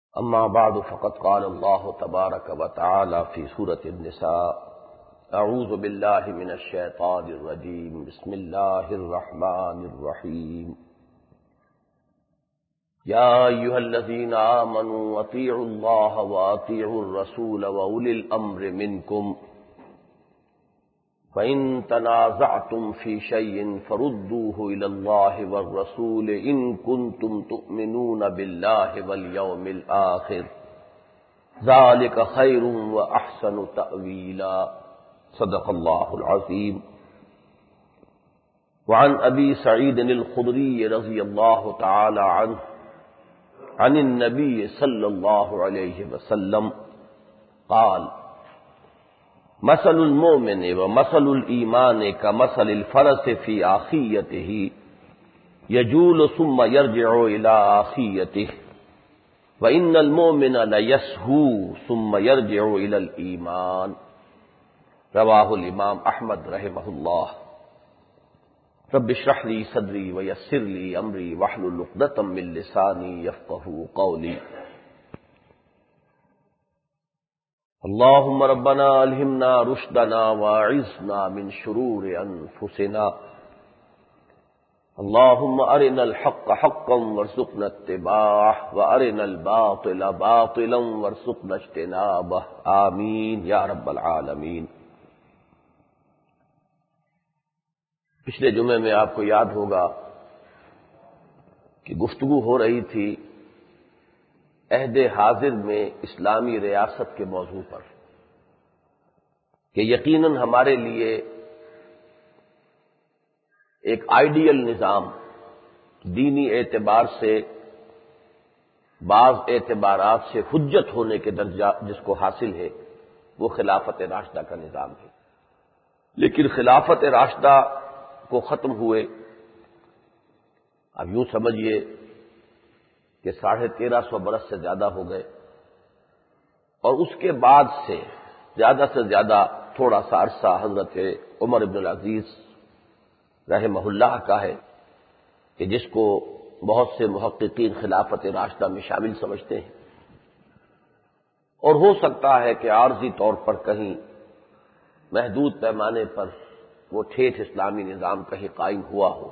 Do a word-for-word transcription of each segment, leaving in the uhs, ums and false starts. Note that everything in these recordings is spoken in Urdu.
أما بعد فقد قال الله تبارك وتعالى في سورة النساء: أعوذ بالله من الشيطان الرجيم بسم الله الرحمن الرحيم يا أيها الذين آمنوا أطيعوا الله وأطيعوا الرسول وأولي الأمر منكم فإن تنازعتم في شيء فردوه إلى الله والرسول إن كنتم تؤمنون بالله واليوم الآخر ذلك خير وأحسن تأويلا صدق الله العظيم. وعن أبي سعيد الخدري رضي الله تعالى عنه عن النبي صلى الله عليه وسلم قال: مثل المؤمن ومثل الإيمان كمثل الفرس في آخيته يجول ثم يرجع إلى آخيته وإن المؤمن ليسهو ثم يرجع إلى الإيمان. رواہ الامام احمد رحمہ اللہ. رب اشرح لي صدری ويسر لي امری واحلل عقدۃ من لسانی یفقهوا قولی. اللهم ربنا الہمنا رشدنا واعذنا من شرور انفسنا. اللهم ارنا الحق حقا وارزقنا اتباعه وارنا الباطل باطلا وارزقنا اجتنابه. آمین یا رب العالمین. پچھلے جمعے میں آپ کو یاد ہوگا کہ گفتگو ہو رہی تھی عہد حاضر میں اسلامی ریاست کے موضوع پر کہ یقیناً ہمارے لیے ایک آئیڈیل نظام دینی اعتبار سے بعض اعتبارات سے حجت ہونے کے درجہ جس کو حاصل ہے وہ خلافت راشدہ کا نظام ہے. لیکن خلافت راشدہ کو ختم ہوئے اب یوں سمجھیے کہ ساڑھے تیرہ سو برس سے زیادہ ہو گئے، اور اس کے بعد سے زیادہ سے زیادہ تھوڑا سا عرصہ حضرت عمر بن العزیز رحمہ اللہ کا ہے کہ جس کو بہت سے محققین خلافت راشدہ میں شامل سمجھتے ہیں، اور ہو سکتا ہے کہ عارضی طور پر کہیں محدود پیمانے پر وہ ٹھیٹھ اسلامی نظام کہیں قائم ہوا ہو.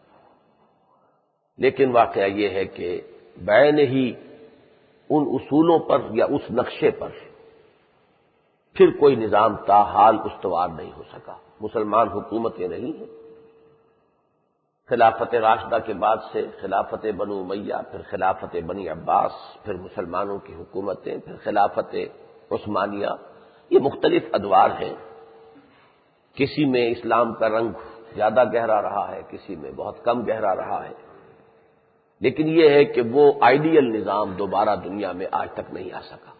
لیکن واقعہ یہ ہے کہ بعین ہی ان اصولوں پر یا اس نقشے پر پھر کوئی نظام تاحال استوار نہیں ہو سکا. مسلمان حکومتیں رہی ہیں خلافت راشدہ کے بعد سے، خلافت بنو امیہ، پھر خلافت بنی عباس، پھر مسلمانوں کی حکومتیں، پھر خلافت عثمانیہ. یہ مختلف ادوار ہیں. کسی میں اسلام کا رنگ زیادہ گہرا رہا ہے، کسی میں بہت کم گہرا رہا ہے، لیکن یہ ہے کہ وہ آئیڈیل نظام دوبارہ دنیا میں آج تک نہیں آ سکا.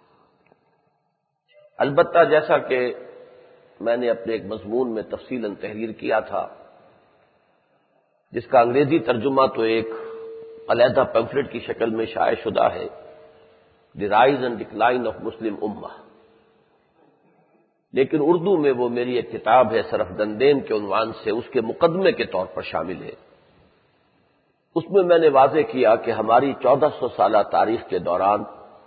البتہ جیسا کہ میں نے اپنے ایک مضمون میں تفصیلاً تحریر کیا تھا، جس کا انگریزی ترجمہ تو ایک علیحدہ پیمفلٹ کی شکل میں شائع شدہ ہے، the rise and decline of Muslim Ummah, لیکن اردو میں وہ میری ایک کتاب ہے سرفدندین کے عنوان سے، اس کے مقدمے کے طور پر شامل ہے. اس میں میں نے واضح کیا کہ ہماری چودہ سو سالہ تاریخ کے دوران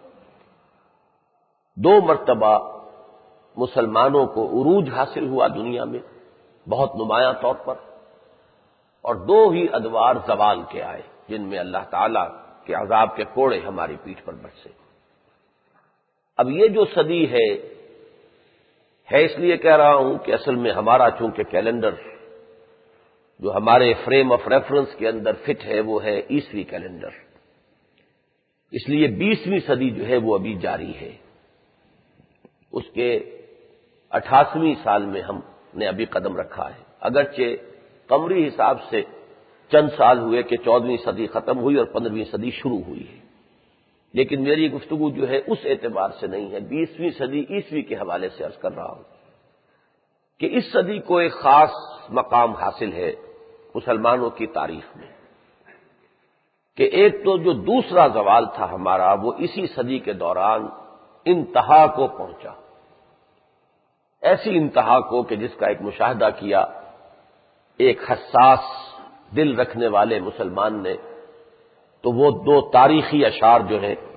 دو مرتبہ مسلمانوں کو عروج حاصل ہوا دنیا میں بہت نمایاں طور پر، اور دو ہی ادوار زوال کے آئے جن میں اللہ تعالی کے عذاب کے کوڑے ہماری پیٹھ پر برسے. اب یہ جو صدی ہے ہے اس لیے کہہ رہا ہوں کہ اصل میں ہمارا چونکہ کیلنڈر جو ہمارے فریم آف ریفرنس کے اندر فٹ ہے وہ ہے عیسوی کیلنڈر، اس لیے بیسویں صدی جو ہے وہ ابھی جاری ہے. اس کے اٹھاسویں سال میں ہم نے ابھی قدم رکھا ہے، اگرچہ قمری حساب سے چند سال ہوئے کہ چودہویں صدی ختم ہوئی اور پندرہویں صدی شروع ہوئی ہے، لیکن میری گفتگو جو ہے اس اعتبار سے نہیں ہے، بیسویں صدی عیسوی کے حوالے سے عرض کر رہا ہوں کہ اس صدی کو ایک خاص مقام حاصل ہے مسلمانوں کی تاریخ میں کہ ایک تو جو دوسرا زوال تھا ہمارا وہ اسی صدی کے دوران انتہا کو پہنچا. ایسی انتہا کو کہ جس کا ایک مشاہدہ کیا ایک حساس دل رکھنے والے مسلمان نے، تو وہ دو تاریخی اشعار جو ہیں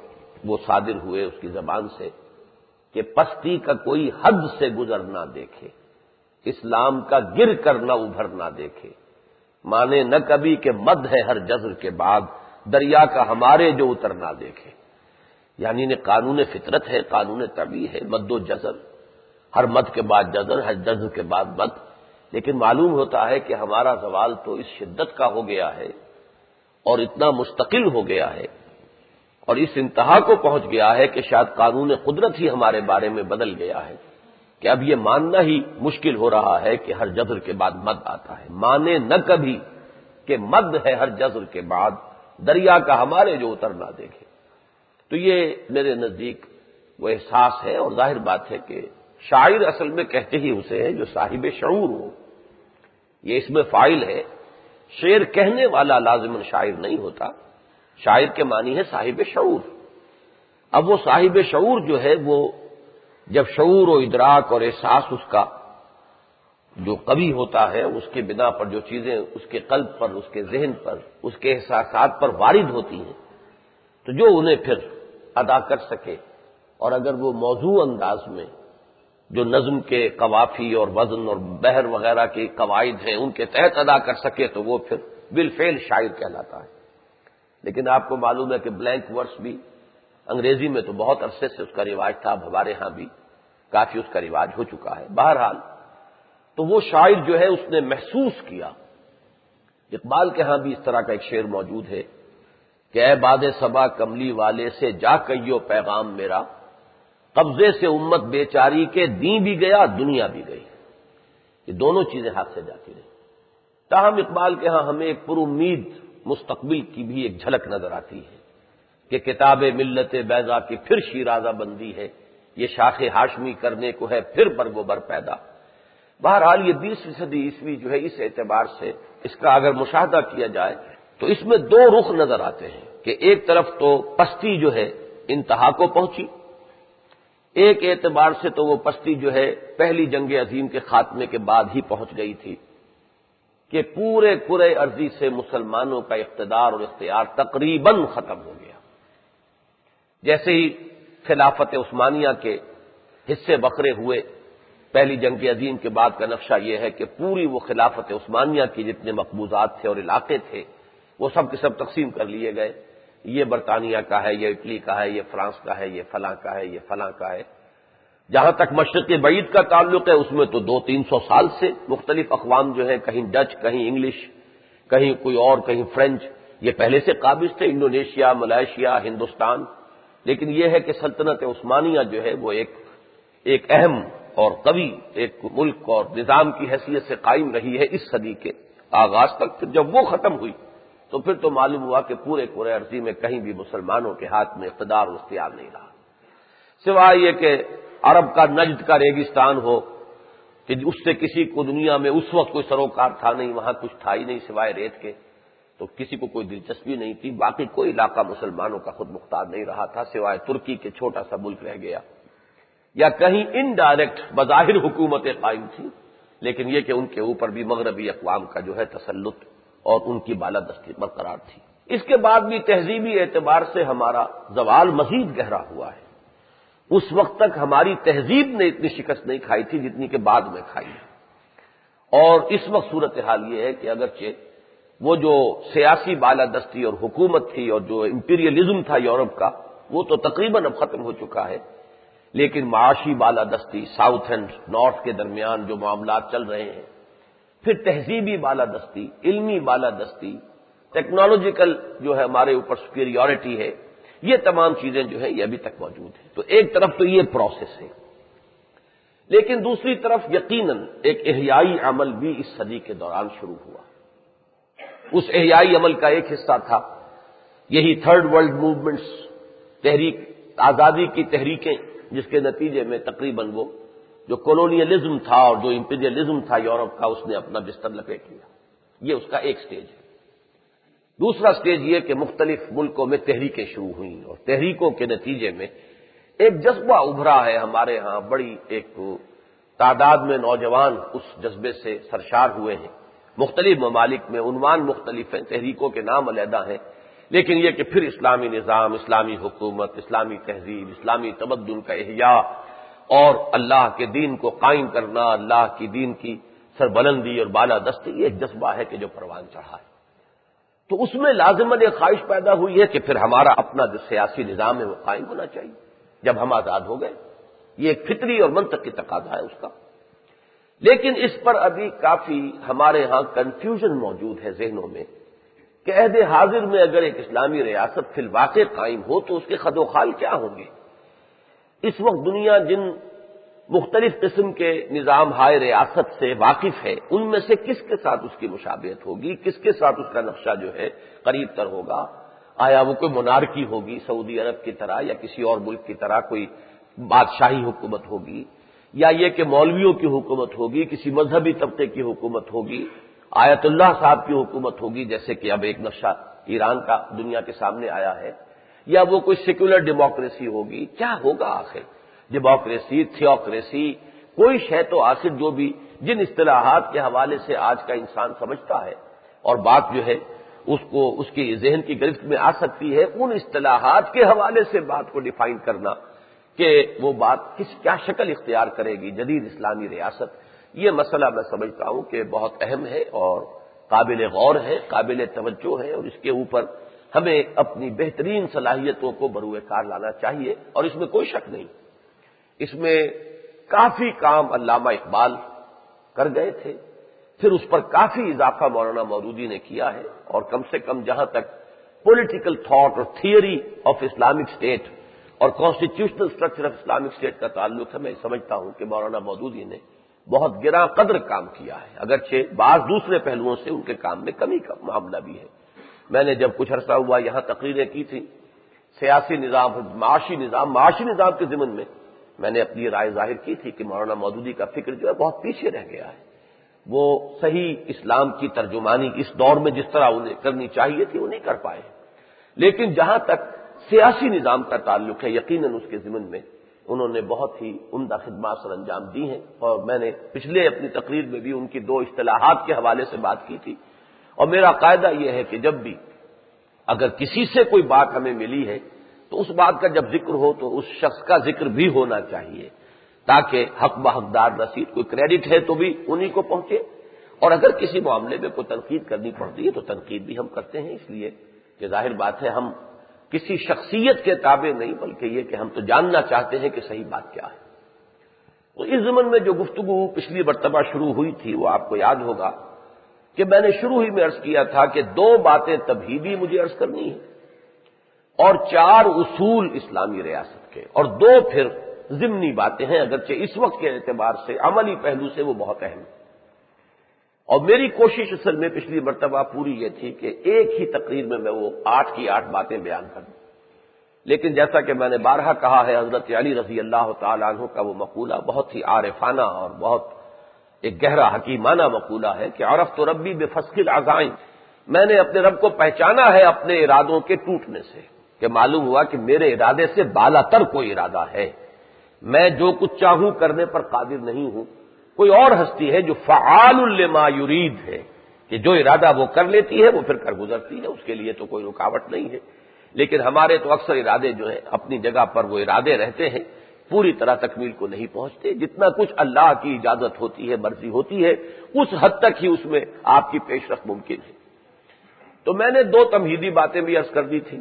وہ صادر ہوئے اس کی زبان سے کہ پستی کا کوئی حد سے گزر نہ دیکھے، اسلام کا گر کر نہ ابھر نہ دیکھے، مانے نہ کبھی کہ مد ہے ہر جزر کے بعد، دریا کا ہمارے جو اتر نہ دیکھے۔ یعنی نے قانون فطرت ہے، قانون طبیعی ہے، مد و جزر، ہر مد کے بعد جزر، ہر جزر کے بعد مد، لیکن معلوم ہوتا ہے کہ ہمارا زوال تو اس شدت کا ہو گیا ہے اور اتنا مستقل ہو گیا ہے اور اس انتہا کو پہنچ گیا ہے کہ شاید قانون قدرت ہی ہمارے بارے میں بدل گیا ہے کہ اب یہ ماننا ہی مشکل ہو رہا ہے کہ ہر جزر کے بعد مد آتا ہے، مانے نہ کبھی کہ مد ہے ہر جزر کے بعد، دریا کا ہمارے جو اتر نہ دیکھے۔ تو یہ میرے نزدیک وہ احساس ہے، اور ظاہر بات ہے کہ شاعر اصل میں کہتے ہی اسے ہیں جو صاحب شعور ہو، یہ اس میں فاعل ہے، شعر کہنے والا لازماً شاعر نہیں ہوتا، شاعر کے معنی ہے صاحب شعور۔ اب وہ صاحب شعور جو ہے وہ جب شعور و ادراک اور احساس اس کا جو قوی ہوتا ہے، اس کے بنا پر جو چیزیں اس کے قلب پر، اس کے ذہن پر، اس کے احساسات پر وارد ہوتی ہیں، تو جو انہیں پھر ادا کر سکے، اور اگر وہ موضوع انداز میں جو نظم کے قوافی اور وزن اور بحر وغیرہ کے قواعد ہیں ان کے تحت ادا کر سکے تو وہ پھر بالفعل شاعر کہلاتا ہے۔ لیکن آپ کو معلوم ہے کہ بلینک ورس بھی انگریزی میں تو بہت عرصے سے اس کا رواج تھا، اب ہمارے ہاں بھی کافی اس کا رواج ہو چکا ہے۔ بہرحال تو وہ شاعر جو ہے اس نے محسوس کیا، اقبال کے ہاں بھی اس طرح کا ایک شعر موجود ہے کہ اے باد صبا کملی والے سے جا کہیو پیغام میرا، قبضے سے امت بیچاری کے دین بھی گیا دنیا بھی گئی۔ یہ دونوں چیزیں ہاتھ سے جاتی رہی، تاہم اقبال کے ہاں ہمیں ایک پر امید مستقبل کی بھی ایک جھلک نظر آتی ہے کہ کتاب ملت بیضا کی پھر شیرازہ بندی ہے، یہ شاخ ہاشمی کرنے کو ہے پھر برگ و بر پیدا۔ بہرحال یہ بیسویں صدی عیسوی جو ہے اس اعتبار سے اس کا اگر مشاہدہ کیا جائے تو اس میں دو رخ نظر آتے ہیں کہ ایک طرف تو پستی جو ہے انتہا کو پہنچی، ایک اعتبار سے تو وہ پستی جو ہے پہلی جنگ عظیم کے خاتمے کے بعد ہی پہنچ گئی تھی کہ پورے کرۂ ارضی سے مسلمانوں کا اقتدار اور اختیار تقریباً ختم ہو گیا۔ جیسے ہی خلافت عثمانیہ کے حصے بکھرے ہوئے، پہلی جنگ عظیم کے بعد کا نقشہ یہ ہے کہ پوری وہ خلافت عثمانیہ کی جتنے مقبوضات تھے اور علاقے تھے وہ سب کے سب تقسیم کر لیے گئے، یہ برطانیہ کا ہے، یہ اٹلی کا ہے، یہ فرانس کا ہے، یہ فلاں کا ہے، یہ فلاں کا ہے۔ جہاں تک مشرق بعید کا تعلق ہے اس میں تو دو تین سو سال سے مختلف اقوام جو ہیں، کہیں ڈچ، کہیں انگلش، کہیں کوئی اور، کہیں فرینچ، یہ پہلے سے قابض تھے، انڈونیشیا، ملائیشیا، ہندوستان۔ لیکن یہ ہے کہ سلطنت عثمانیہ جو ہے وہ ایک ایک اہم اور قوی ایک ملک اور نظام کی حیثیت سے قائم رہی ہے اس صدی کے آغاز تک۔ پھر جب وہ ختم ہوئی تو پھر تو معلوم ہوا کہ پورے کرۂ ارضی میں کہیں بھی مسلمانوں کے ہاتھ میں اقتدار و اختیار نہیں رہا، سوائے یہ کہ عرب کا نجد کا ریگستان ہو کہ اس سے کسی کو دنیا میں اس وقت کوئی سروکار تھا نہیں، وہاں کچھ تھا ہی نہیں سوائے ریت کے، تو کسی کو کوئی دلچسپی نہیں تھی، باقی کوئی علاقہ مسلمانوں کا خود مختار نہیں رہا تھا سوائے ترکی کے چھوٹا سا ملک رہ گیا، یا کہیں انڈائریکٹ بظاہر حکومتیں قائم تھیں لیکن یہ کہ ان کے اوپر بھی مغربی اقوام کا جو ہے تسلط اور ان کی بالادستی برقرار تھی۔ اس کے بعد بھی تہذیبی اعتبار سے ہمارا زوال مزید گہرا ہوا ہے، اس وقت تک ہماری تہذیب نے اتنی شکست نہیں کھائی تھی جتنی کہ بعد میں کھائی ہے، اور اس وقت صورتحال یہ ہے کہ اگرچہ وہ جو سیاسی بالادستی اور حکومت تھی اور جو امپیریلزم تھا یورپ کا وہ تو تقریباً اب ختم ہو چکا ہے، لیکن معاشی بالادستی، ساؤتھ اینڈ نارتھ کے درمیان جو معاملات چل رہے ہیں، پھر تہذیبی بالادستی، علمی بالادستی، ٹیکنالوجیکل جو ہے ہمارے اوپر سپیریورٹی ہے، یہ تمام چیزیں جو ہیں یہ ابھی تک موجود ہیں۔ تو ایک طرف تو یہ پروسیس ہے، لیکن دوسری طرف یقیناً ایک احیائی عمل بھی اس صدی کے دوران شروع ہوا۔ اس احیائی عمل کا ایک حصہ تھا یہی تھرڈ ورلڈ موومنٹس، تحریک آزادی کی تحریکیں، جس کے نتیجے میں تقریباً وہ جو کولونیلزم تھا اور جو امپیریلزم تھا یورپ کا اس نے اپنا بستر لپیٹ لیا، یہ اس کا ایک سٹیج ہے۔ دوسرا سٹیج یہ کہ مختلف ملکوں میں تحریکیں شروع ہوئیں اور تحریکوں کے نتیجے میں ایک جذبہ ابھرا ہے ہمارے ہاں، بڑی ایک تعداد میں نوجوان اس جذبے سے سرشار ہوئے ہیں، مختلف ممالک میں عنوان مختلف ہیں، تحریکوں کے نام علیحدہ ہیں، لیکن یہ کہ پھر اسلامی نظام، اسلامی حکومت، اسلامی تہذیب، اسلامی تمدن کا احیاء اور اللہ کے دین کو قائم کرنا، اللہ کی دین کی سربلندی اور بالادستی، یہ ایک جذبہ ہے کہ جو پروان چڑھا ہے۔ تو اس میں لازماً ایک خواہش پیدا ہوئی ہے کہ پھر ہمارا اپنا جو سیاسی نظام ہے وہ قائم ہونا چاہیے جب ہم آزاد ہو گئے۔ یہ ایک فطری اور منطقی تقاضا ہے اس کا۔ لیکن اس پر ابھی کافی ہمارے ہاں کنفیوژن موجود ہے ذہنوں میں کہ عہد حاضر میں اگر ایک اسلامی ریاست فی الواقع قائم ہو تو اس کے خد و خال کیا ہوں گے۔ اس وقت دنیا جن مختلف قسم کے نظام ہائے ریاست سے واقف ہے، ان میں سے کس کے ساتھ اس کی مشابہت ہوگی، کس کے ساتھ اس کا نقشہ جو ہے قریب تر ہوگا؟ آیا وہ کوئی مونارکی ہوگی سعودی عرب کی طرح، یا کسی اور ملک کی طرح کوئی بادشاہی حکومت ہوگی، یا یہ کہ مولویوں کی حکومت ہوگی، کسی مذہبی طبقے کی حکومت ہوگی، آیت اللہ صاحب کی حکومت ہوگی جیسے کہ اب ایک نقشہ ایران کا دنیا کے سامنے آیا ہے، یا وہ کوئی سیکولر ڈیموکریسی ہوگی؟ کیا ہوگا آخر؟ ڈیموکریسی، تھیوکریسی، کوئی شے تو آخر جو بھی جن اصطلاحات کے حوالے سے آج کا انسان سمجھتا ہے اور بات جو ہے اس کو اس کی ذہن کی گرفت میں آ سکتی ہے، ان اصطلاحات کے حوالے سے بات کو ڈیفائن کرنا کہ وہ بات کس کیا شکل اختیار کرے گی جدید اسلامی ریاست، یہ مسئلہ میں سمجھتا ہوں کہ بہت اہم ہے اور قابل غور ہے، قابل توجہ ہے، اور اس کے اوپر ہمیں اپنی بہترین صلاحیتوں کو بروئے کار لانا چاہیے، اور اس میں کوئی شک نہیں۔ اس میں کافی کام علامہ اقبال کر گئے تھے، پھر اس پر کافی اضافہ مولانا مودودی نے کیا ہے، اور کم سے کم جہاں تک پولیٹیکل تھاٹ اور تھیوری آف اسلامک اسٹیٹ اور constitutional structure of Islamic state کا تعلق ہے، میں سمجھتا ہوں کہ مولانا مودودی نے بہت گراں قدر کام کیا ہے، اگرچہ بعض دوسرے پہلوؤں سے ان کے کام میں کمی کا معاملہ بھی ہے۔ میں نے جب کچھ عرصہ ہوا یہاں تقریریں کی تھی سیاسی نظام، معاشی نظام معاشی نظام کے ضمن میں، میں نے اپنی رائے ظاہر کی تھی کہ مولانا مودودی کا فکر جو ہے بہت پیچھے رہ گیا ہے، وہ صحیح اسلام کی ترجمانی اس دور میں جس طرح انہیں کرنی چاہیے تھی وہ نہیں کر پائے۔ لیکن جہاں تک سیاسی نظام کا تعلق ہے، یقیناً اس کے ضمن میں انہوں نے بہت ہی عمدہ خدمات سر انجام دی ہیں، اور میں نے پچھلے اپنی تقریر میں بھی ان کی دو اصطلاحات کے حوالے سے بات کی تھی، اور میرا قاعدہ یہ ہے کہ جب بھی اگر کسی سے کوئی بات ہمیں ملی ہے تو اس بات کا جب ذکر ہو تو اس شخص کا ذکر بھی ہونا چاہیے تاکہ حق بحقدار رسید، کوئی کریڈٹ ہے تو بھی انہی کو پہنچے، اور اگر کسی معاملے میں کوئی تنقید کرنی پڑتی ہے تو تنقید بھی ہم کرتے ہیں، اس لیے کہ ظاہر بات ہے ہم کسی شخصیت کے تابع نہیں، بلکہ یہ کہ ہم تو جاننا چاہتے ہیں کہ صحیح بات کیا ہے۔ تو اس ضمن میں جو گفتگو پچھلی مرتبہ شروع ہوئی تھی وہ آپ کو یاد ہوگا کہ میں نے شروع ہی میں عرض کیا تھا کہ دو باتیں تمہیدی مجھے عرض کرنی ہیں اور چار اصول اسلامی ریاست کے، اور دو پھر ضمنی باتیں ہیں، اگرچہ اس وقت کے اعتبار سے عملی پہلو سے وہ بہت اہم ہیں۔ اور میری کوشش اصل میں پچھلی مرتبہ پوری یہ تھی کہ ایک ہی تقریر میں میں وہ آٹھ کی آٹھ باتیں بیان کر دوں، لیکن جیسا کہ میں نے بارہا کہا ہے، حضرت علی رضی اللہ تعالیٰ عنہ کا وہ مقولہ بہت ہی عارفانہ اور بہت ایک گہرا حکیمانہ مقولہ ہے کہ عرفت ربی بفسخ العزائم، میں نے اپنے رب کو پہچانا ہے اپنے ارادوں کے ٹوٹنے سے، کہ معلوم ہوا کہ میرے ارادے سے بالا تر کوئی ارادہ ہے، میں جو کچھ چاہوں کرنے پر قادر نہیں ہوں، کوئی اور ہستی ہے جو فعال لما یرید ہے، کہ جو ارادہ وہ کر لیتی ہے وہ پھر کر گزرتی ہے، اس کے لیے تو کوئی رکاوٹ نہیں ہے۔ لیکن ہمارے تو اکثر ارادے جو ہیں اپنی جگہ پر وہ ارادے رہتے ہیں، پوری طرح تکمیل کو نہیں پہنچتے، جتنا کچھ اللہ کی اجازت ہوتی ہے، مرضی ہوتی ہے، اس حد تک ہی اس میں آپ کی پیش رفت ممکن ہے۔ تو میں نے دو تمہیدی باتیں بھی عرض کر دی تھی،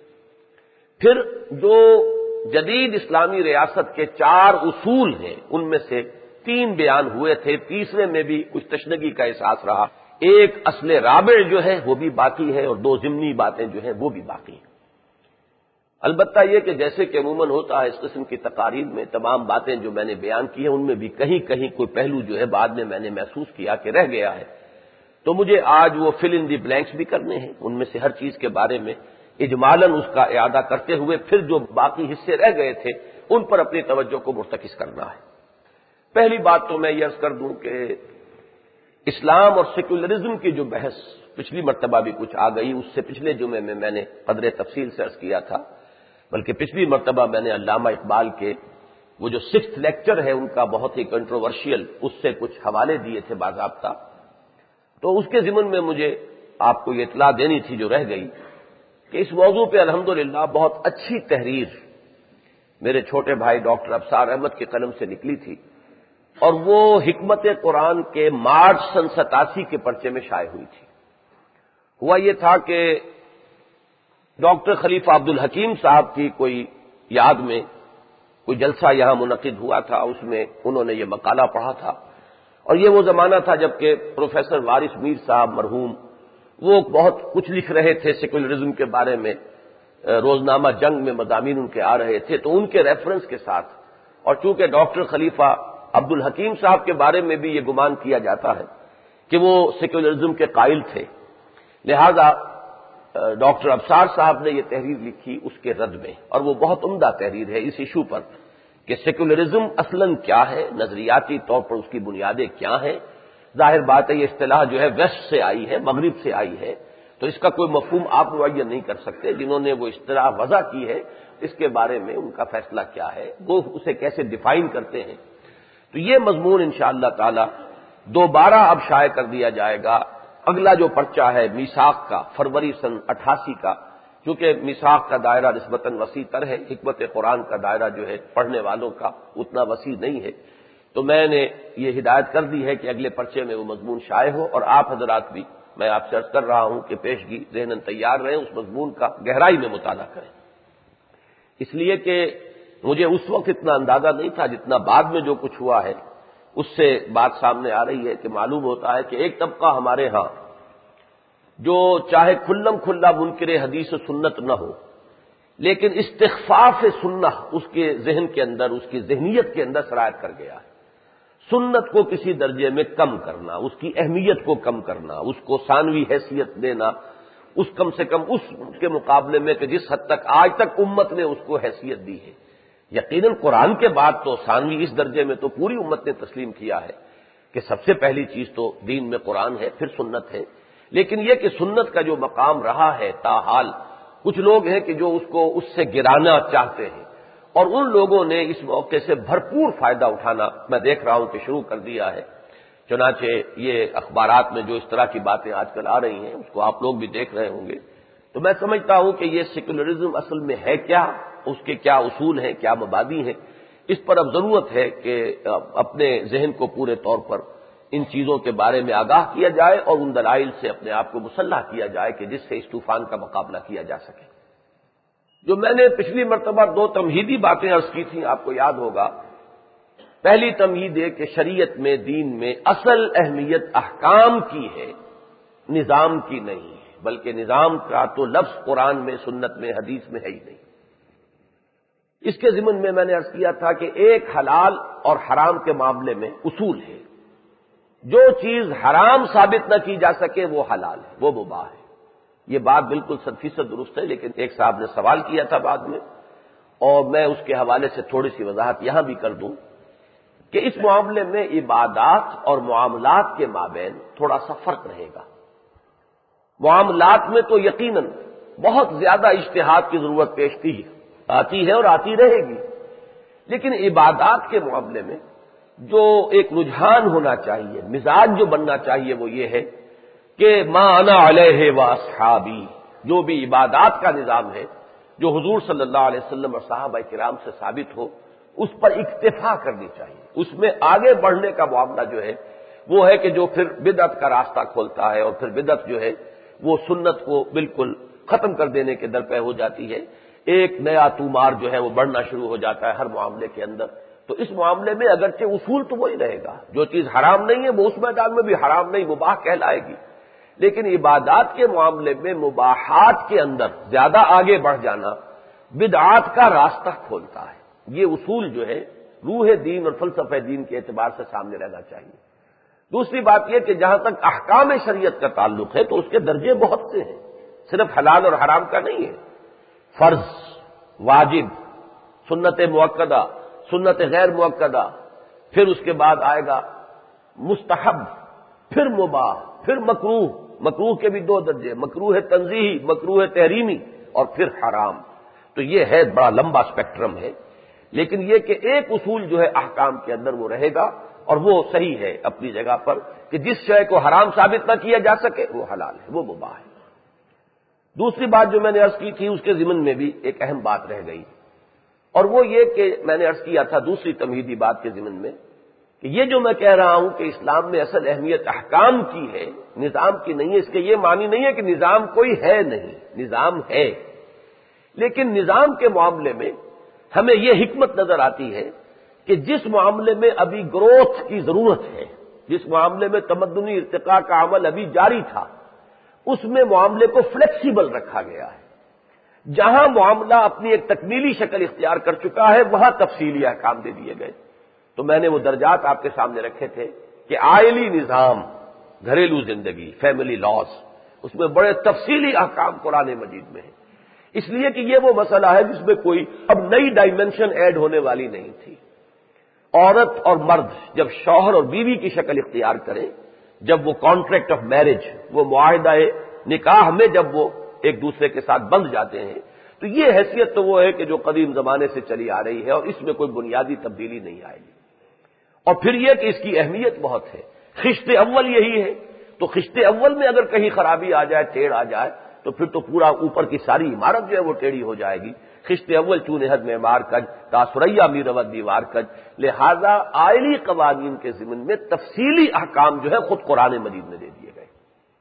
پھر جو جدید اسلامی ریاست کے چار اصول ہیں ان میں سے تین بیان ہوئے تھے، تیسرے میں بھی کچھ تشنگی کا احساس رہا، ایک اصل رابع جو ہے وہ بھی باقی ہے اور دو ضمنی باتیں جو ہیں وہ بھی باقی ہیں۔ البتہ یہ کہ جیسے کہ عموماً ہوتا ہے اس قسم کی تقاریر میں، تمام باتیں جو میں نے بیان کی ہیں ان میں بھی کہیں کہیں کوئی پہلو جو ہے بعد میں میں نے محسوس کیا کہ رہ گیا ہے، تو مجھے آج وہ فل ان دی بلینکس بھی کرنے ہیں، ان میں سے ہر چیز کے بارے میں اجمالاً اس کا اعادہ کرتے ہوئے پھر جو باقی حصے رہ گئے تھے ان پر اپنی توجہ کو مرتکز کرنا ہے۔ پہلی بات تو میں یہ عرض کر دوں کہ اسلام اور سیکولرزم کی جو بحث پچھلی مرتبہ بھی کچھ آ گئی، اس سے پچھلے جمعے میں میں نے قدر تفصیل سے عرض کیا تھا، بلکہ پچھلی مرتبہ میں نے علامہ اقبال کے وہ جو سکس لیکچر ہے ان کا بہت ہی کنٹروورشیل اس سے کچھ حوالے دیے تھے باضابطہ، تو اس کے ضمن میں مجھے آپ کو یہ اطلاع دینی تھی جو رہ گئی کہ اس موضوع پہ الحمدللہ بہت اچھی تحریر میرے چھوٹے بھائی ڈاکٹر ابصار احمد کے قلم سے نکلی تھی، اور وہ حکمت قرآن کے مارچ سن ستاسی کے پرچے میں شائع ہوئی تھی۔ ہوا یہ تھا کہ ڈاکٹر خلیفہ عبد الحکیم صاحب کی کوئی یاد میں کوئی جلسہ یہاں منعقد ہوا تھا، اس میں انہوں نے یہ مقالہ پڑھا تھا، اور یہ وہ زمانہ تھا جبکہ پروفیسر وارث میر صاحب مرحوم وہ بہت کچھ لکھ رہے تھے سیکولرزم کے بارے میں، روزنامہ جنگ میں مضامین ان کے آ رہے تھے، تو ان کے ریفرنس کے ساتھ، اور چونکہ ڈاکٹر خلیفہ عبد الحکیم صاحب کے بارے میں بھی یہ گمان کیا جاتا ہے کہ وہ سیکولرزم کے قائل تھے، لہذا ڈاکٹر ابصار صاحب نے یہ تحریر لکھی اس کے رد میں، اور وہ بہت عمدہ تحریر ہے اس ایشو پر کہ سیکولرزم اصلاً کیا ہے، نظریاتی طور پر اس کی بنیادیں کیا ہیں۔ ظاہر بات ہے یہ اصطلاح جو ہے ویسٹ سے آئی ہے، مغرب سے آئی ہے، تو اس کا کوئی مفہوم آپ معین نہیں کر سکتے۔ جنہوں نے وہ اصطلاح وضع کی ہے اس کے بارے میں ان کا فیصلہ کیا ہے، وہ اسے کیسے ڈیفائن کرتے ہیں۔ تو یہ مضمون انشاءاللہ تعالی دوبارہ اب شائع کر دیا جائے گا۔ اگلا جو پرچہ ہے میثاق کا، فروری سن اٹھاسی کا، چونکہ میثاق کا دائرہ نسبتاً وسیع تر ہے، حکمت قرآن کا دائرہ جو ہے پڑھنے والوں کا اتنا وسیع نہیں ہے، تو میں نے یہ ہدایت کر دی ہے کہ اگلے پرچے میں وہ مضمون شائع ہو، اور آپ حضرات بھی، میں آپ سے عرض کر رہا ہوں کہ پیشگی ذہناً تیار رہیں، اس مضمون کا گہرائی میں مطالعہ کریں، اس لیے کہ مجھے اس وقت اتنا اندازہ نہیں تھا، جتنا بعد میں جو کچھ ہوا ہے اس سے بات سامنے آ رہی ہے کہ معلوم ہوتا ہے کہ ایک طبقہ ہمارے ہاں جو چاہے کھلم کھلا منکر حدیث و سنت نہ ہو، لیکن استخفاف سنہ اس کے ذہن کے اندر، اس کی ذہنیت کے اندر سرایت کر گیا ہے۔ سنت کو کسی درجے میں کم کرنا، اس کی اہمیت کو کم کرنا، اس کو ثانوی حیثیت دینا، اس کم سے کم اس کے مقابلے میں کہ جس حد تک آج تک امت نے اس کو حیثیت دی ہے، یقیناً قرآن کے بعد تو ثانوی اس درجے میں تو پوری امت نے تسلیم کیا ہے کہ سب سے پہلی چیز تو دین میں قرآن ہے، پھر سنت ہے، لیکن یہ کہ سنت کا جو مقام رہا ہے تاحال، کچھ لوگ ہیں کہ جو اس کو اس سے گرانا چاہتے ہیں، اور ان لوگوں نے اس موقع سے بھرپور فائدہ اٹھانا میں دیکھ رہا ہوں کہ شروع کر دیا ہے۔ چنانچہ یہ اخبارات میں جو اس طرح کی باتیں آج کل آ رہی ہیں اس کو آپ لوگ بھی دیکھ رہے ہوں گے، تو میں سمجھتا ہوں کہ یہ سیکولرزم اصل میں ہے کیا، اس کے کیا اصول ہیں، کیا مبادی ہیں، اس پر اب ضرورت ہے کہ اپنے ذہن کو پورے طور پر ان چیزوں کے بارے میں آگاہ کیا جائے اور ان دلائل سے اپنے آپ کو مسلح کیا جائے کہ جس سے اس طوفان کا مقابلہ کیا جا سکے۔ جو میں نے پچھلی مرتبہ دو تمہیدی باتیں عرض کی تھیں آپ کو یاد ہوگا، پہلی تمہید ہے کہ شریعت میں، دین میں اصل اہمیت احکام کی ہے، نظام کی نہیں ہے، بلکہ نظام کا تو لفظ قرآن میں، سنت میں، حدیث میں ہے ہی نہیں۔ اس کے ضمن میں میں نے عرض کیا تھا کہ ایک حلال اور حرام کے معاملے میں اصول ہے، جو چیز حرام ثابت نہ کی جا سکے وہ حلال ہے، وہ مباح ہے۔ یہ بات بالکل صد فیصد درست ہے، لیکن ایک صاحب نے سوال کیا تھا بعد میں، اور میں اس کے حوالے سے تھوڑی سی وضاحت یہاں بھی کر دوں کہ اس معاملے میں عبادات اور معاملات کے مابین تھوڑا سا فرق رہے گا۔ معاملات میں تو یقیناً بہت زیادہ اجتہاد کی ضرورت پیش کی آتی ہے اور آتی رہے گی، لیکن عبادات کے معاملے میں جو ایک رجحان ہونا چاہیے، مزاج جو بننا چاہیے، وہ یہ ہے کہ ما انا علیہ واصحابی، جو بھی عبادات کا نظام ہے جو حضور صلی اللہ علیہ وسلم اور صحابہ کرام سے ثابت ہو، اس پر اکتفا کرنی چاہیے۔ اس میں آگے بڑھنے کا معاملہ جو ہے وہ ہے کہ جو پھر بدعت کا راستہ کھولتا ہے، اور پھر بدعت جو ہے وہ سنت کو بالکل ختم کر دینے کے در پہ ہو جاتی ہے، ایک نیا تومار جو ہے وہ بڑھنا شروع ہو جاتا ہے ہر معاملے کے اندر۔ تو اس معاملے میں اگرچہ اصول تو وہی رہے گا، جو چیز حرام نہیں ہے وہ اس میدان میں بھی حرام نہیں، مباح کہلائے گی، لیکن عبادات کے معاملے میں مباحات کے اندر زیادہ آگے بڑھ جانا بدعات کا راستہ کھولتا ہے۔ یہ اصول جو ہے روح دین اور فلسفہ دین کے اعتبار سے سامنے رہنا چاہیے۔ دوسری بات یہ کہ جہاں تک احکام شریعت کا تعلق ہے تو اس کے درجے بہت سے ہیں، صرف حلال اور حرام کا نہیں ہے، فرض، واجب، سنت مؤکدہ، سنت غیر مؤکدہ، پھر اس کے بعد آئے گا مستحب، پھر مباح، پھر مکروہ، مکروہ کے بھی دو درجے، مکروہ تنزیہی، مکروہ تحریمی، اور پھر حرام۔ تو یہ ہے بڑا لمبا اسپیکٹرم ہے، لیکن یہ کہ ایک اصول جو ہے احکام کے اندر وہ رہے گا، اور وہ صحیح ہے اپنی جگہ پر کہ جس شے کو حرام ثابت نہ کیا جا سکے وہ حلال ہے، وہ مباح ہے۔ دوسری بات جو میں نے عرض کی تھی اس کے ضمن میں بھی ایک اہم بات رہ گئی، اور وہ یہ کہ میں نے عرض کیا تھا دوسری تمہیدی بات کے ضمن میں کہ یہ جو میں کہہ رہا ہوں کہ اسلام میں اصل اہمیت احکام کی ہے، نظام کی نہیں ہے، اس کے یہ معنی نہیں ہے کہ نظام کوئی ہے نہیں، نظام ہے، لیکن نظام کے معاملے میں ہمیں یہ حکمت نظر آتی ہے کہ جس معاملے میں ابھی گروتھ کی ضرورت ہے، جس معاملے میں تمدنی ارتقاء کا عمل ابھی جاری تھا، اس میں معاملے کو فلیکسیبل رکھا گیا ہے۔ جہاں معاملہ اپنی ایک تکمیلی شکل اختیار کر چکا ہے وہاں تفصیلی احکام دے دیے گئے۔ تو میں نے وہ درجات آپ کے سامنے رکھے تھے کہ آئلی نظام، گھریلو زندگی، فیملی لاز، اس میں بڑے تفصیلی احکام قرآن مجید میں ہیں، اس لیے کہ یہ وہ مسئلہ ہے جس میں کوئی اب نئی ڈائمنشن ایڈ ہونے والی نہیں تھی۔ عورت اور مرد جب شوہر اور بیوی کی شکل اختیار کریں، جب وہ کانٹریکٹ آف میرج، وہ معاہدہ نکاح میں جب وہ ایک دوسرے کے ساتھ بندھ جاتے ہیں، تو یہ حیثیت تو وہ ہے کہ جو قدیم زمانے سے چلی آ رہی ہے اور اس میں کوئی بنیادی تبدیلی نہیں آئے گی۔ اور پھر یہ کہ اس کی اہمیت بہت ہے، خشت اول یہی ہے، تو خشت اول میں اگر کہیں خرابی آ جائے، ٹیڑھ آ جائے، تو پھر تو پورا اوپر کی ساری عمارت جو ہے وہ ٹیڑھی ہو جائے گی۔ خشت اول چون حد میں مار کج، تا سریا می رود دیوار کج، لہذا آئلی قوانین کے ضمن میں تفصیلی احکام جو ہے خود قرآن مجید میں دے دیے گئے۔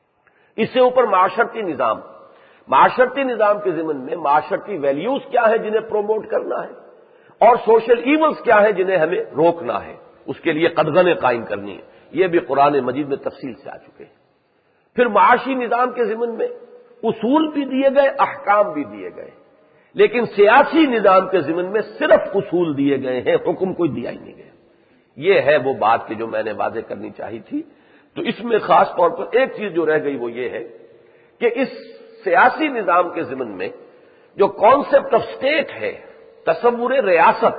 اس سے اوپر معاشرتی نظام، معاشرتی نظام کے ضمن میں معاشرتی ویلیوز کیا ہے جنہیں پروموٹ کرنا ہے، اور سوشل ایونز کیا ہے جنہیں ہمیں روکنا ہے، اس کے لیے قدغنیں قائم کرنی ہے، یہ بھی قرآن مجید میں تفصیل سے آ چکے ہیں۔ پھر معاشی نظام کے ضمن میں اصول بھی دیے گئے، احکام بھی دیے گئے، لیکن سیاسی نظام کے ضمن میں صرف اصول دیے گئے ہیں، حکم کوئی دیا ہی نہیں گیا۔ یہ ہے وہ بات کہ جو میں نے واضح کرنی چاہی تھی۔ تو اس میں خاص طور پر ایک چیز جو رہ گئی وہ یہ ہے کہ اس سیاسی نظام کے ضمن میں جو کانسیپٹ آف اسٹیٹ ہے، تصور ریاست،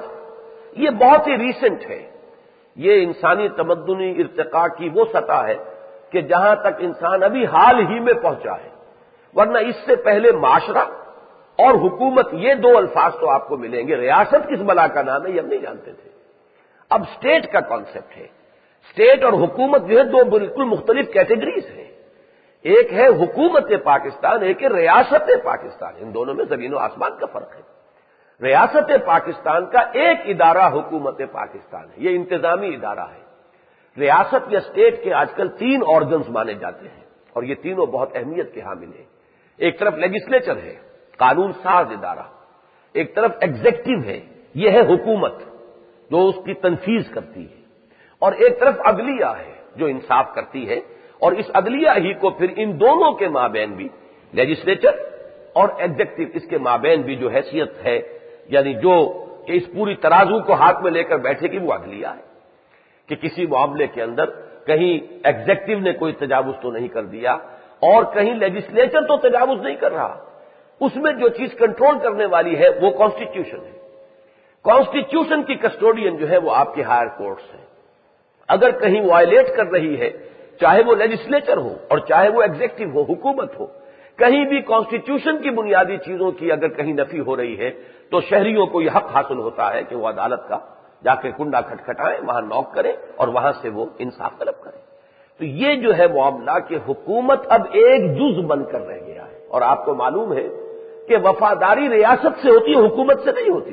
یہ بہت ہی ریسنٹ ہے۔ یہ انسانی تمدنی ارتقاء کی وہ سطح ہے کہ جہاں تک انسان ابھی حال ہی میں پہنچا ہے، ورنہ اس سے پہلے معاشرہ اور حکومت، یہ دو الفاظ تو آپ کو ملیں گے، ریاست کس بلا کا نام ہے یہ ہم نہیں جانتے تھے۔ اب اسٹیٹ کا کانسیپٹ ہے، اسٹیٹ اور حکومت جو ہے دو بالکل مختلف کیٹیگریز ہیں، ایک ہے حکومت پاکستان، ایک ہے ریاست پاکستان، ان دونوں میں زمین و آسمان کا فرق ہے۔ ریاست پاکستان کا ایک ادارہ حکومت پاکستان ہے، یہ انتظامی ادارہ ہے۔ ریاست یا اسٹیٹ کے آج کل تین آرگنز مانے جاتے ہیں اور یہ تینوں بہت اہمیت کے حامل ہیں۔ ایک طرف لیجسلیچر ہے، قانون ساز ادارہ، ایک طرف ایگزیکٹو ہے، یہ ہے حکومت جو اس کی تنفیذ کرتی ہے، اور ایک طرف عدلیہ ہے جو انصاف کرتی ہے، اور اس عدلیہ ہی کو پھر ان دونوں کے مابین بھی لیجسلیچر اور ایگزیکٹو، اس کے مابین بھی جو حیثیت ہے، یعنی جو کہ اس پوری ترازو کو ہاتھ میں لے کر بیٹھے گی وہ عدلیہ ہے، کہ کسی معاملے کے اندر کہیں ایگزیکٹو نے کوئی تجاوز تو نہیں کر دیا اور کہیں لیجسلیچر تو تجاوز نہیں کر رہا، اس میں جو چیز کنٹرول کرنے والی ہے وہ کانسٹیٹیوشن ہے۔ کانسٹیٹیوشن کی کسٹوڈین جو ہے وہ آپ کے ہائر کورٹس ہیں، اگر کہیں وائلیٹ کر رہی ہے، چاہے وہ لیجسلیچر ہو اور چاہے وہ ایگزیکٹو ہو، حکومت ہو، کہیں بھی کانسٹیٹیوشن کی بنیادی چیزوں کی اگر کہیں نفی ہو رہی ہے تو شہریوں کو یہ حق حاصل ہوتا ہے کہ وہ عدالت کا جا کے کنڈا کھٹکھٹائیں، وہاں نوک کریں اور وہاں سے وہ انصاف طلب کریں۔ تو یہ جو ہے معاملہ کہ حکومت اب ایک جز بن کر رہ گیا ہے، اور آپ کو معلوم ہے کہ وفاداری ریاست سے ہوتی ہے، حکومت سے نہیں ہوتی۔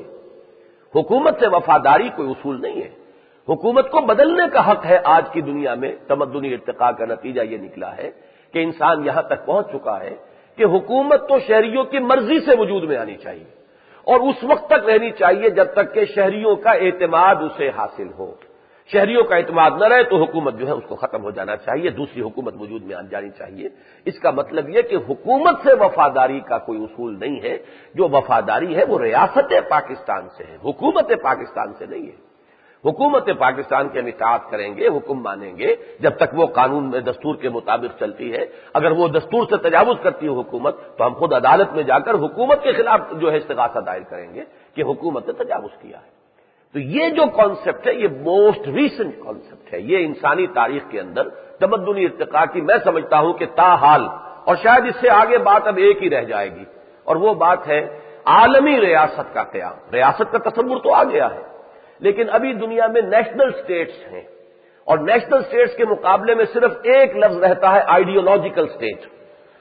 حکومت سے وفاداری کوئی اصول نہیں ہے، حکومت کو بدلنے کا حق ہے۔ آج کی دنیا میں تمدنی ارتقاء کا نتیجہ یہ نکلا ہے کہ انسان یہاں تک پہنچ چکا ہے کہ حکومت تو شہریوں کی مرضی سے وجود میں آنی چاہیے، اور اس وقت تک رہنی چاہیے جب تک کہ شہریوں کا اعتماد اسے حاصل ہو۔ شہریوں کا اعتماد نہ رہے تو حکومت جو ہے اس کو ختم ہو جانا چاہیے، دوسری حکومت وجود میں آ جانی چاہیے۔ اس کا مطلب یہ کہ حکومت سے وفاداری کا کوئی اصول نہیں ہے، جو وفاداری ہے وہ ریاست پاکستان سے ہے، حکومت پاکستان سے نہیں ہے۔ حکومت پاکستان کے ہم اطاعت کریں گے، حکم مانیں گے جب تک وہ قانون میں دستور کے مطابق چلتی ہے۔ اگر وہ دستور سے تجاوز کرتی ہے حکومت تو ہم خود عدالت میں جا کر حکومت کے خلاف جو ہے استغاثہ دائر کریں گے کہ حکومت نے تجاوز کیا ہے۔ تو یہ جو کانسیپٹ ہے یہ موسٹ ریسنٹ کانسیپٹ ہے، یہ انسانی تاریخ کے اندر تمدنی ارتقاء کی میں سمجھتا ہوں کہ تاحال، اور شاید اس سے آگے بات اب ایک ہی رہ جائے گی، اور وہ بات ہے عالمی ریاست کا قیام۔ ریاست کا تصور تو آ گیا ہے، لیکن ابھی دنیا میں نیشنل سٹیٹس ہیں، اور نیشنل سٹیٹس کے مقابلے میں صرف ایک لفظ رہتا ہے آئیڈیولوجیکل سٹیٹ۔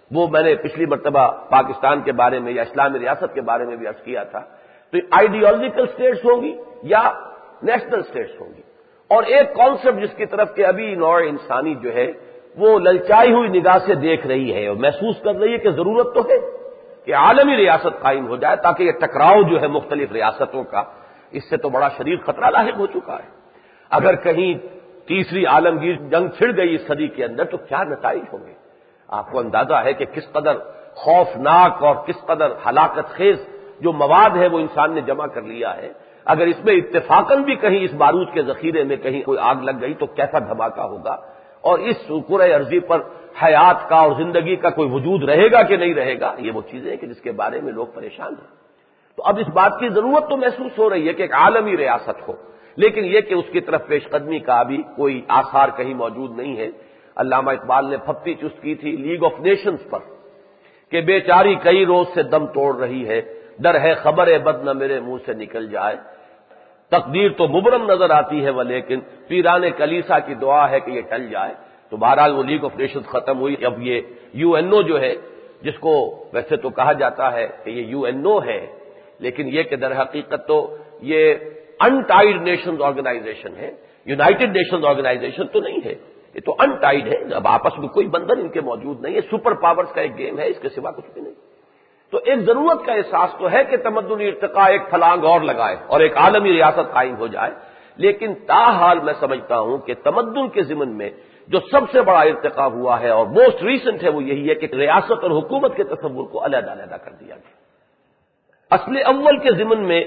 وہ میں نے پچھلی مرتبہ پاکستان کے بارے میں یا اسلامی ریاست کے بارے میں بھی عرض کیا تھا، تو آئیڈیالوجیکل اسٹیٹس ہوں گی یا نیشنل اسٹیٹس ہوں گی، اور ایک کانسیپٹ جس کی طرف کہ ابھی نوع انسانی جو ہے وہ للچائی ہوئی نگاہ سے دیکھ رہی ہے اور محسوس کر رہی ہے کہ ضرورت تو ہے کہ عالمی ریاست قائم ہو جائے، تاکہ یہ ٹکراؤ جو ہے مختلف ریاستوں کا، اس سے تو بڑا شدید خطرہ لاحق ہو چکا ہے۔ اگر کہیں تیسری عالمگیر جنگ چھڑ گئی اس صدی کے اندر تو کیا نتائج ہوں گے؟ آپ کو اندازہ ہے کہ کس قدر خوفناک اور کس قدر ہلاکت خیز جو مواد ہے وہ انسان نے جمع کر لیا ہے۔ اگر اس میں اتفاقاً بھی کہیں اس بارود کے ذخیرے میں کہیں کوئی آگ لگ گئی تو کیسا دھماکہ ہوگا، اور اس کرۂ ارضی پر حیات کا اور زندگی کا کوئی وجود رہے گا کہ نہیں رہے گا، یہ وہ چیزیں ہیں کہ جس کے بارے میں لوگ پریشان ہیں۔ تو اب اس بات کی ضرورت تو محسوس ہو رہی ہے کہ ایک عالمی ریاست ہو، لیکن یہ کہ اس کی طرف پیش قدمی کا ابھی کوئی آثار کہیں موجود نہیں ہے۔ علامہ اقبال نے پھپتی چست کی تھی لیگ آف نیشنز پر کہ بیچاری کئی روز سے دم توڑ رہی ہے، ڈر ہے خبر بد نہ میرے منہ سے نکل جائے، تقدیر تو مبرم نظر آتی ہے وہ لیکن پیران کلیسا کی دعا ہے کہ یہ ٹل جائے۔ تو بہرحال وہ لیگ آف نیشنز ختم ہوئی، اب یہ یو این او جو ہے، جس کو ویسے تو کہا جاتا ہے کہ یہ یو این او ہے، لیکن یہ کہ در حقیقت تو یہ انٹائیڈ نیشنز آرگنائزیشن ہے، یونائٹڈ نیشنز آرگنائزیشن تو نہیں ہے، یہ تو انٹائیڈ ہے، اب آپس میں کوئی بندھن ان کے موجود نہیں ہے، سپر پاورز کا ایک گیم ہے، اس کے سوا کچھ بھی نہیں۔ تو ایک ضرورت کا احساس تو ہے کہ تمدنی ارتقاء ایک پھلانگ اور لگائے اور ایک عالمی ریاست قائم ہو جائے، لیکن تاحال میں سمجھتا ہوں کہ تمدن کے ضمن میں جو سب سے بڑا ارتقاء ہوا ہے اور موسٹ ریسنٹ ہے وہ یہی ہے کہ ریاست اور حکومت کے تصور کو علیحدہ علیحدہ کر دیا گیا۔ اصل اول کے ضمن میں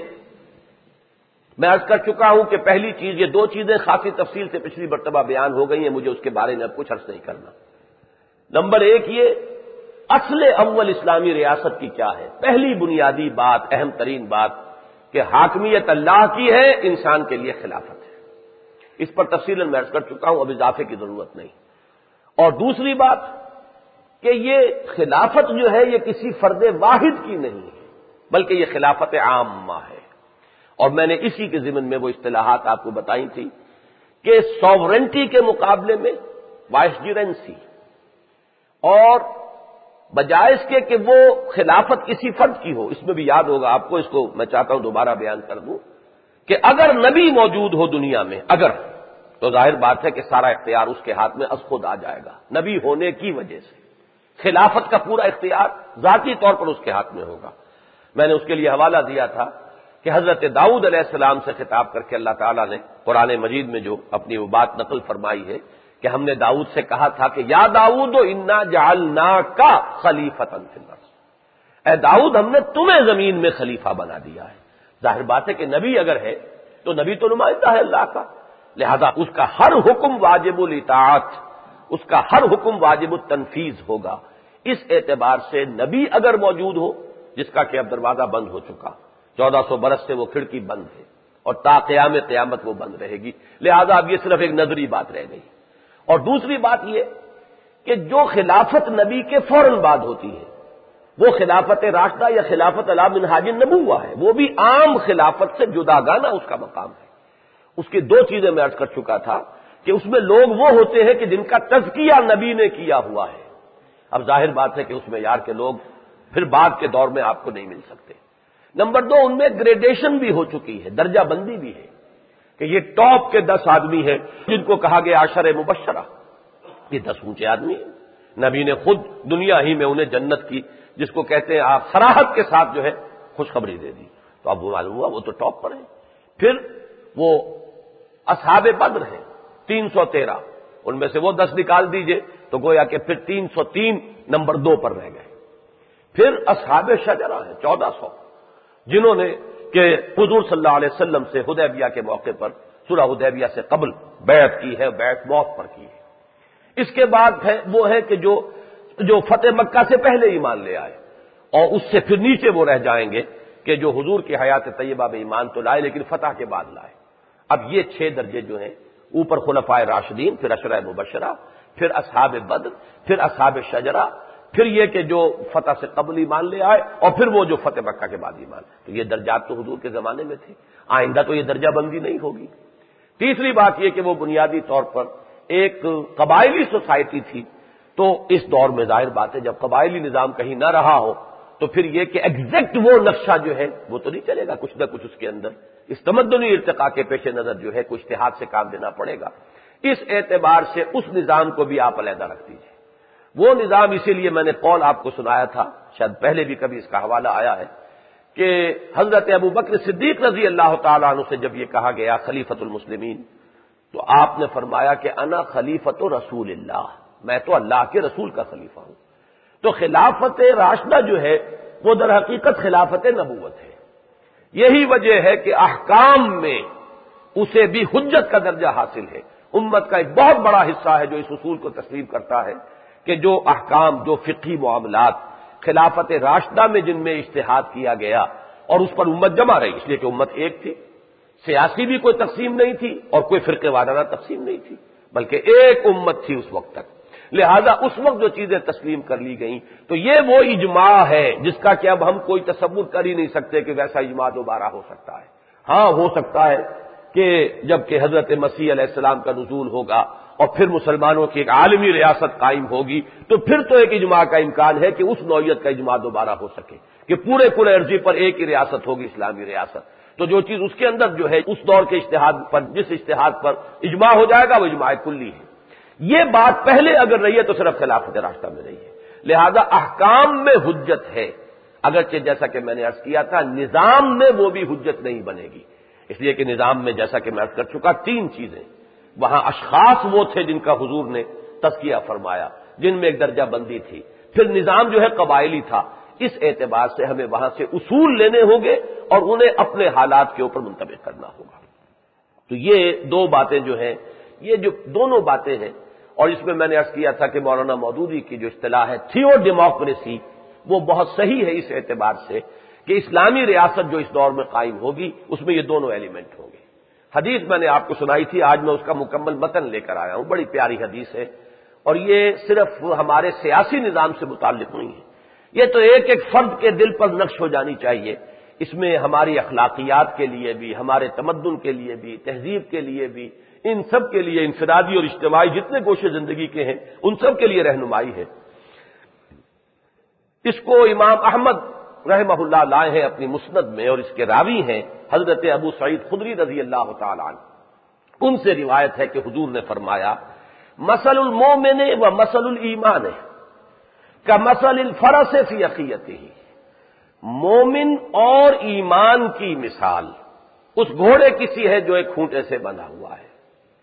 میں عرض کر چکا ہوں کہ پہلی چیز، یہ دو چیزیں خاصی تفصیل سے پچھلی مرتبہ بیان ہو گئی ہیں، مجھے اس کے بارے میں اب کچھ عرض نہیں کرنا۔ نمبر ایک، یہ اصل اول اسلامی ریاست کی کیا ہے؟ پہلی بنیادی بات، اہم ترین بات کہ حاکمیت اللہ کی ہے، انسان کے لیے خلافت ہے۔ اس پر تفصیلاً میں عرض کر چکا ہوں، اب اضافے کی ضرورت نہیں۔ اور دوسری بات کہ یہ خلافت جو ہے یہ کسی فرد واحد کی نہیں ہے، بلکہ یہ خلافت عامہ ہے۔ اور میں نے اسی کے ضمن میں وہ اصطلاحات آپ کو بتائی تھی کہ سوورنٹی کے مقابلے میں وائسجرنسی، اور بجائے اس کے کہ وہ خلافت کسی فرد کی ہو، اس میں بھی یاد ہوگا آپ کو، اس کو میں چاہتا ہوں دوبارہ بیان کر دوں کہ اگر نبی موجود ہو دنیا میں، اگر، تو ظاہر بات ہے کہ سارا اختیار اس کے ہاتھ میں از خود آ جائے گا، نبی ہونے کی وجہ سے خلافت کا پورا اختیار ذاتی طور پر اس کے ہاتھ میں ہوگا۔ میں نے اس کے لیے حوالہ دیا تھا کہ حضرت داؤد علیہ السلام سے خطاب کر کے اللہ تعالیٰ نے قرآن مجید میں جو اپنی وہ بات نقل فرمائی ہے کہ ہم نے داؤد سے کہا تھا کہ یا داؤد انا جعلناک خلیفۃ فی الارض، اے داؤد ہم نے تمہیں زمین میں خلیفہ بنا دیا ہے۔ ظاہر بات ہے کہ نبی اگر ہے تو نبی تو نمائندہ ہے اللہ کا، لہذا اس کا ہر حکم واجب الاطاعت، اس کا ہر حکم واجب التنفیذ ہوگا۔ اس اعتبار سے نبی اگر موجود ہو، جس کا کہ اب دروازہ بند ہو چکا، چودہ سو برس سے وہ کھڑکی بند ہے اور تا قیام قیامت وہ بند رہے گی، لہذا اب یہ صرف ایک نظری بات رہ گئی۔ اور دوسری بات یہ کہ جو خلافت نبی کے فوراً بعد ہوتی ہے وہ خلافت راشدہ یا خلافت علی منہاج النبوہ ہے، وہ بھی عام خلافت سے جداگانہ اس کا مقام ہے۔ اس کی دو چیزیں میں عرض کر چکا تھا کہ اس میں لوگ وہ ہوتے ہیں کہ جن کا تزکیہ نبی نے کیا ہوا ہے۔ اب ظاہر بات ہے کہ اس میں یار کے لوگ پھر بعد کے دور میں آپ کو نہیں مل سکتے۔ نمبر دو، ان میں گریڈیشن بھی ہو چکی ہے، درجہ بندی بھی ہے کہ یہ ٹاپ کے دس آدمی ہیں جن کو کہا گیا عشر مبشرہ، یہ دس اونچے آدمی ہیں، نبی نے خود دنیا ہی میں انہیں جنت کی، جس کو کہتے ہیں آپ، صراحت کے ساتھ جو ہے خوشخبری دے دی، تو اب وہ معلوم ہوا وہ تو ٹاپ پر ہے۔ پھر وہ اصحاب بدر ہیں تین سو تیرہ، ان میں سے وہ دس نکال دیجئے تو گویا کہ پھر تین سو تین نمبر دو پر رہ گئے۔ پھر اصحاب شجرہ ہیں چودہ سو، جنہوں نے کہ حضور صلی اللہ علیہ وسلم سے حدیبیہ کے موقع پر، صلح حدیبیہ سے قبل بیعت کی ہے، بیعت موت پر کی ہے۔ اس کے بعد ہے وہ ہے کہ جو جو فتح مکہ سے پہلے ایمان لے آئے، اور اس سے پھر نیچے وہ رہ جائیں گے کہ جو حضور کی حیات طیبہ میں ایمان تو لائے لیکن فتح کے بعد لائے۔ اب یہ چھ درجے جو ہیں، اوپر خلفائے راشدین، پھر عشرہ مبشرہ، پھر اصحاب بدر، پھر اصحاب شجرہ، پھر یہ کہ جو فتح سے قبل ایمان لے آئے، اور پھر وہ جو فتح مکہ کے بعد ایمان۔ تو یہ درجات تو حضور کے زمانے میں تھے، آئندہ تو یہ درجہ بندی نہیں ہوگی۔ تیسری بات یہ کہ وہ بنیادی طور پر ایک قبائلی سوسائٹی تھی، تو اس دور میں ظاہر بات ہے جب قبائلی نظام کہیں نہ رہا ہو تو پھر یہ کہ ایگزیکٹ وہ نقشہ جو ہے وہ تو نہیں چلے گا، کچھ نہ کچھ اس کے اندر اس تمدنی ارتقاء کے پیش نظر جو ہے کچھ اتحاد سے کام دینا پڑے گا۔ اس اعتبار سے اس نظام کو بھی آپ علیحدہ رکھ دیجیے۔ وہ نظام، اسی لیے میں نے قول آپ کو سنایا تھا، شاید پہلے بھی کبھی اس کا حوالہ آیا ہے، کہ حضرت ابو بکر صدیق رضی اللہ تعالیٰ عنہ سے جب یہ کہا گیا خلیفۃ المسلمین، تو آپ نے فرمایا کہ انا خلیفۃ رسول اللہ، میں تو اللہ کے رسول کا خلیفہ ہوں۔ تو خلافت راشدہ جو ہے وہ در حقیقت خلافت نبوت ہے۔ یہی وجہ ہے کہ احکام میں اسے بھی حجت کا درجہ حاصل ہے۔ امت کا ایک بہت بڑا حصہ ہے جو اس اصول کو تسلیم کرتا ہے کہ جو احکام، جو فقہی معاملات خلافت راشدہ میں جن میں اجتہاد کیا گیا اور اس پر امت جمع رہی، اس لیے کہ امت ایک تھی، سیاسی بھی کوئی تقسیم نہیں تھی اور کوئی فرقے وارانہ تقسیم نہیں تھی، بلکہ ایک امت تھی اس وقت تک۔ لہذا اس وقت جو چیزیں تسلیم کر لی گئیں تو یہ وہ اجماع ہے جس کا کہ اب ہم کوئی تصور کر ہی نہیں سکتے کہ ویسا اجماع دوبارہ ہو سکتا ہے۔ ہاں ہو سکتا ہے کہ جب کہ حضرت مسیح علیہ السلام کا نزول ہوگا اور پھر مسلمانوں کی ایک عالمی ریاست قائم ہوگی تو پھر تو ایک اجماع کا امکان ہے کہ اس نوعیت کا اجماع دوبارہ ہو سکے کہ پورے پورے عرضی پر ایک ہی ریاست ہوگی، اسلامی ریاست۔ تو جو چیز اس کے اندر جو ہے اس دور کے اجتہاد پر، جس اجتہاد پر اجماع ہو جائے گا وہ اجماع کلی ہے۔ یہ بات پہلے اگر رہی ہے تو صرف خلافت راشدہ میں رہی ہے، لہذا احکام میں حجت ہے، اگرچہ جیسا کہ میں نے عرض کیا تھا نظام میں وہ بھی حجت نہیں بنے گی، اس لیے کہ نظام میں جیسا کہ میں عرض کر چکا تین چیزیں، وہاں اشخاص وہ تھے جن کا حضور نے تزکیہ فرمایا، جن میں ایک درجہ بندی تھی، پھر نظام جو ہے قبائلی تھا۔ اس اعتبار سے ہمیں وہاں سے اصول لینے ہوں گے اور انہیں اپنے حالات کے اوپر منطبق کرنا ہوگا۔ تو یہ دو باتیں جو ہیں، یہ جو دونوں باتیں ہیں، اور اس میں میں نے عرض کیا تھا کہ مولانا مودودی کی جو اصطلاح ہے تھیو ڈیموکریسی، وہ بہت صحیح ہے اس اعتبار سے کہ اسلامی ریاست جو اس دور میں قائم ہوگی اس میں یہ دونوں ایلیمنٹ ہوں گے۔ حدیث میں نے آپ کو سنائی تھی، آج میں اس کا مکمل متن لے کر آیا ہوں، بڑی پیاری حدیث ہے، اور یہ صرف ہمارے سیاسی نظام سے متعلق نہیں ہے، یہ تو ایک ایک فرد کے دل پر نقش ہو جانی چاہیے۔ اس میں ہماری اخلاقیات کے لیے بھی، ہمارے تمدن کے لیے بھی، تہذیب کے لیے بھی، ان سب کے لیے، انفرادی اور اجتماعی جتنے گوشے زندگی کے ہیں ان سب کے لیے رہنمائی ہے۔ اس کو امام احمد رحمہ اللہ لائے ہیں اپنی مسند میں، اور اس کے راوی ہیں حضرت ابو سعید خدری رضی اللہ تعالی عنہ۔ ان سے روایت ہے کہ حضور نے فرمایا مثل المومن و مثل الایمان کمثل الفرس فی عقیتہ، مومن اور ایمان کی مثال اس گھوڑے کی سی ہے جو ایک کھونٹے سے بندھا ہوا ہے،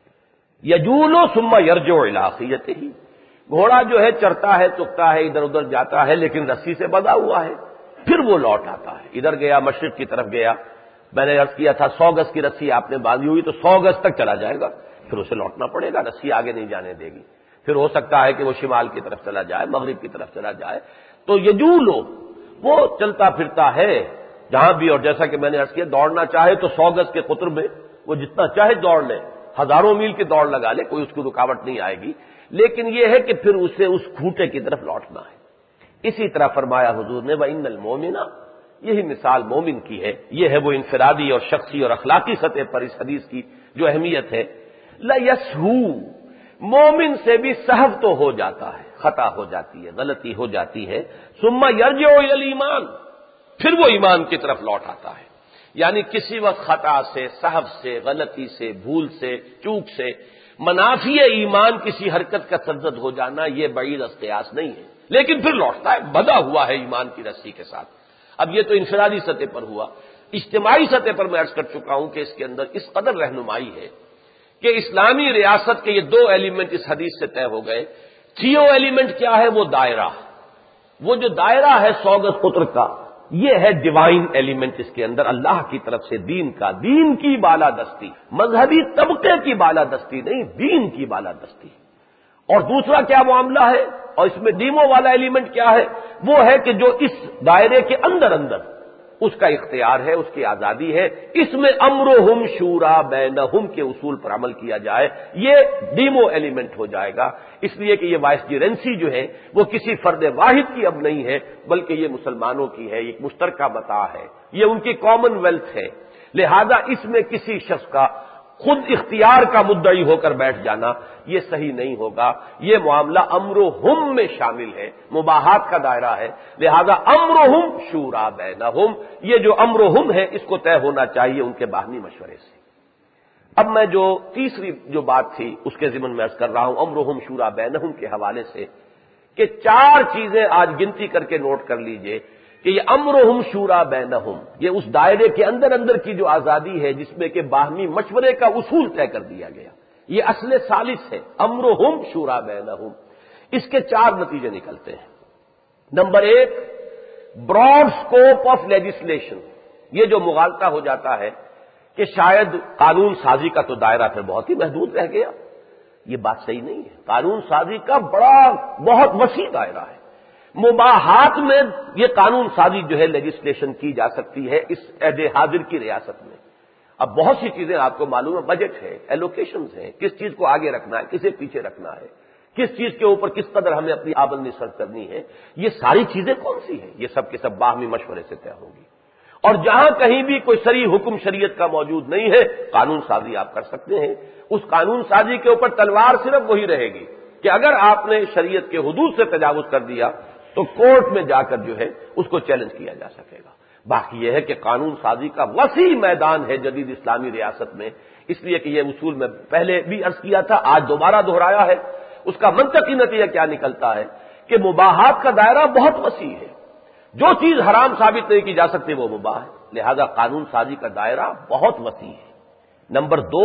یجولو ثم یرجع الی عقیتہ، گھوڑا جو ہے چرتا ہے، چکتا ہے، ادھر ادھر جاتا ہے لیکن رسی سے بندھا ہوا ہے، پھر وہ لوٹ آتا ہے، ادھر گیا مشرق کی طرف گیا، میں نے عرض کیا تھا سو گز کی رسی آپ نے باندھی ہوئی تو سو گز تک چلا جائے گا، پھر اسے لوٹنا پڑے گا، رسی آگے نہیں جانے دے گی، پھر ہو سکتا ہے کہ وہ شمال کی طرف چلا جائے، مغرب کی طرف چلا جائے، تو یجولو وہ چلتا پھرتا ہے جہاں بھی، اور جیسا کہ میں نے عرض کیا دوڑنا چاہے تو سو گز کے قطر میں وہ جتنا چاہے دوڑ لے، ہزاروں میل کی دوڑ لگا لے، کوئی اس کو رکاوٹ نہیں آئے گی، لیکن یہ ہے کہ پھر اسے اس کھوٹے کی طرف لوٹنا ہے۔ اسی طرح فرمایا حضور نے وَإِنَّ الْمُؤْمِنَ، یہی مثال مومن کی ہے، یہ ہے وہ انفرادی اور شخصی اور اخلاقی سطح پر اس حدیث کی جو اہمیت ہے، لَيَسْهُو، مومن سے بھی سہو تو ہو جاتا ہے، خطا ہو جاتی ہے، غلطی ہو جاتی ہے، ثم یرجع الی الایمان، پھر وہ ایمان کی طرف لوٹ آتا ہے، یعنی کسی وقت خطا سے، سہو سے، غلطی سے، بھول سے، چوک سے منافی ایمان کسی حرکت کا سرزد ہو جانا یہ بعید از قیاس نہیں ہے، لیکن پھر لوٹتا ہے، بندھا ہوا ہے ایمان کی رسی کے ساتھ۔ اب یہ تو انفرادی سطح پر ہوا، اجتماعی سطح پر میں عرض کر چکا ہوں کہ اس کے اندر اس قدر رہنمائی ہے کہ اسلامی ریاست کے یہ دو ایلیمنٹ اس حدیث سے طے ہو گئے۔ تھیو ایلیمنٹ کیا ہے؟ وہ دائرہ، وہ جو دائرہ ہے سو گز قطر کا، یہ ہے ڈیوائن ایلیمنٹ اس کے اندر، اللہ کی طرف سے دین کا، دین کی بالادستی، مذہبی طبقے کی بالادستی نہیں، دین کی بالادستی۔ اور دوسرا کیا معاملہ ہے، اور اس میں ڈیمو والا ایلیمنٹ کیا ہے؟ وہ ہے کہ جو اس دائرے کے اندر اندر اس کا اختیار ہے، اس کی آزادی ہے، اس میں امرہم شورا بینہم کے اصول پر عمل کیا جائے، یہ ڈیمو ایلیمنٹ ہو جائے گا، اس لیے کہ یہ وائس جیرنسی جو ہے وہ کسی فرد واحد کی اب نہیں ہے بلکہ یہ مسلمانوں کی ہے، ایک مشترکہ متاع ہے، یہ ان کی کامن ویلتھ ہے، لہذا اس میں کسی شخص کا خود اختیار کا مدعی ہو کر بیٹھ جانا یہ صحیح نہیں ہوگا. یہ معاملہ امر و ہم میں شامل ہے، مباحات کا دائرہ ہے، لہذا امر و ہم شورا بینہم، یہ جو امر و ہم ہے اس کو طے ہونا چاہیے ان کے باہمی مشورے سے. اب میں جو تیسری جو بات تھی اس کے ضمن میں عرض کر رہا ہوں امر و ہم شورا بینہم کے حوالے سے کہ چار چیزیں آج گنتی کر کے نوٹ کر لیجئے کہ یہ امرہم شورا بینہم، یہ اس دائرے کے اندر اندر کی جو آزادی ہے جس میں کہ باہمی مشورے کا اصول طے کر دیا گیا، یہ اصل ثالث ہے امرہم شورا بینہم. اس کے چار نتیجے نکلتے ہیں. نمبر ایک، براڈ سکوپ آف لیجسلیشن. یہ جو مغالطہ ہو جاتا ہے کہ شاید قانون سازی کا تو دائرہ پھر بہت ہی محدود رہ گیا، یہ بات صحیح نہیں ہے. قانون سازی کا بڑا بہت وسیع دائرہ ہے. مباحات میں یہ قانون سازی جو ہے لیجسلیشن کی جا سکتی ہے اس عہد حاضر کی ریاست میں. اب بہت سی چیزیں آپ کو معلوم ہے، بجٹ ہے، ایلوکیشنز ہیں، کس چیز کو آگے رکھنا ہے، کسے پیچھے رکھنا ہے، کس چیز کے اوپر کس قدر ہمیں اپنی آمدنی صرف کرنی ہے، یہ ساری چیزیں کون سی ہیں؟ یہ سب کے سب باہمی مشورے سے طے ہوگی. اور جہاں کہیں بھی کوئی صریح حکم شریعت کا موجود نہیں ہے قانون سازی آپ کر سکتے ہیں. اس قانون سازی کے اوپر تلوار صرف وہی رہے گی کہ اگر آپ نے شریعت کے حدود سے تجاوز کر دیا تو کورٹ میں جا کر جو ہے اس کو چیلنج کیا جا سکے گا. باقی یہ ہے کہ قانون سازی کا وسیع میدان ہے جدید اسلامی ریاست میں، اس لیے کہ یہ اصول میں پہلے بھی عرض کیا تھا، آج دوبارہ دہرایا ہے. اس کا منطقی نتیجہ کیا نکلتا ہے کہ مباحات کا دائرہ بہت وسیع ہے. جو چیز حرام ثابت نہیں کی جا سکتی وہ مباح ہے، لہذا قانون سازی کا دائرہ بہت وسیع ہے. نمبر دو،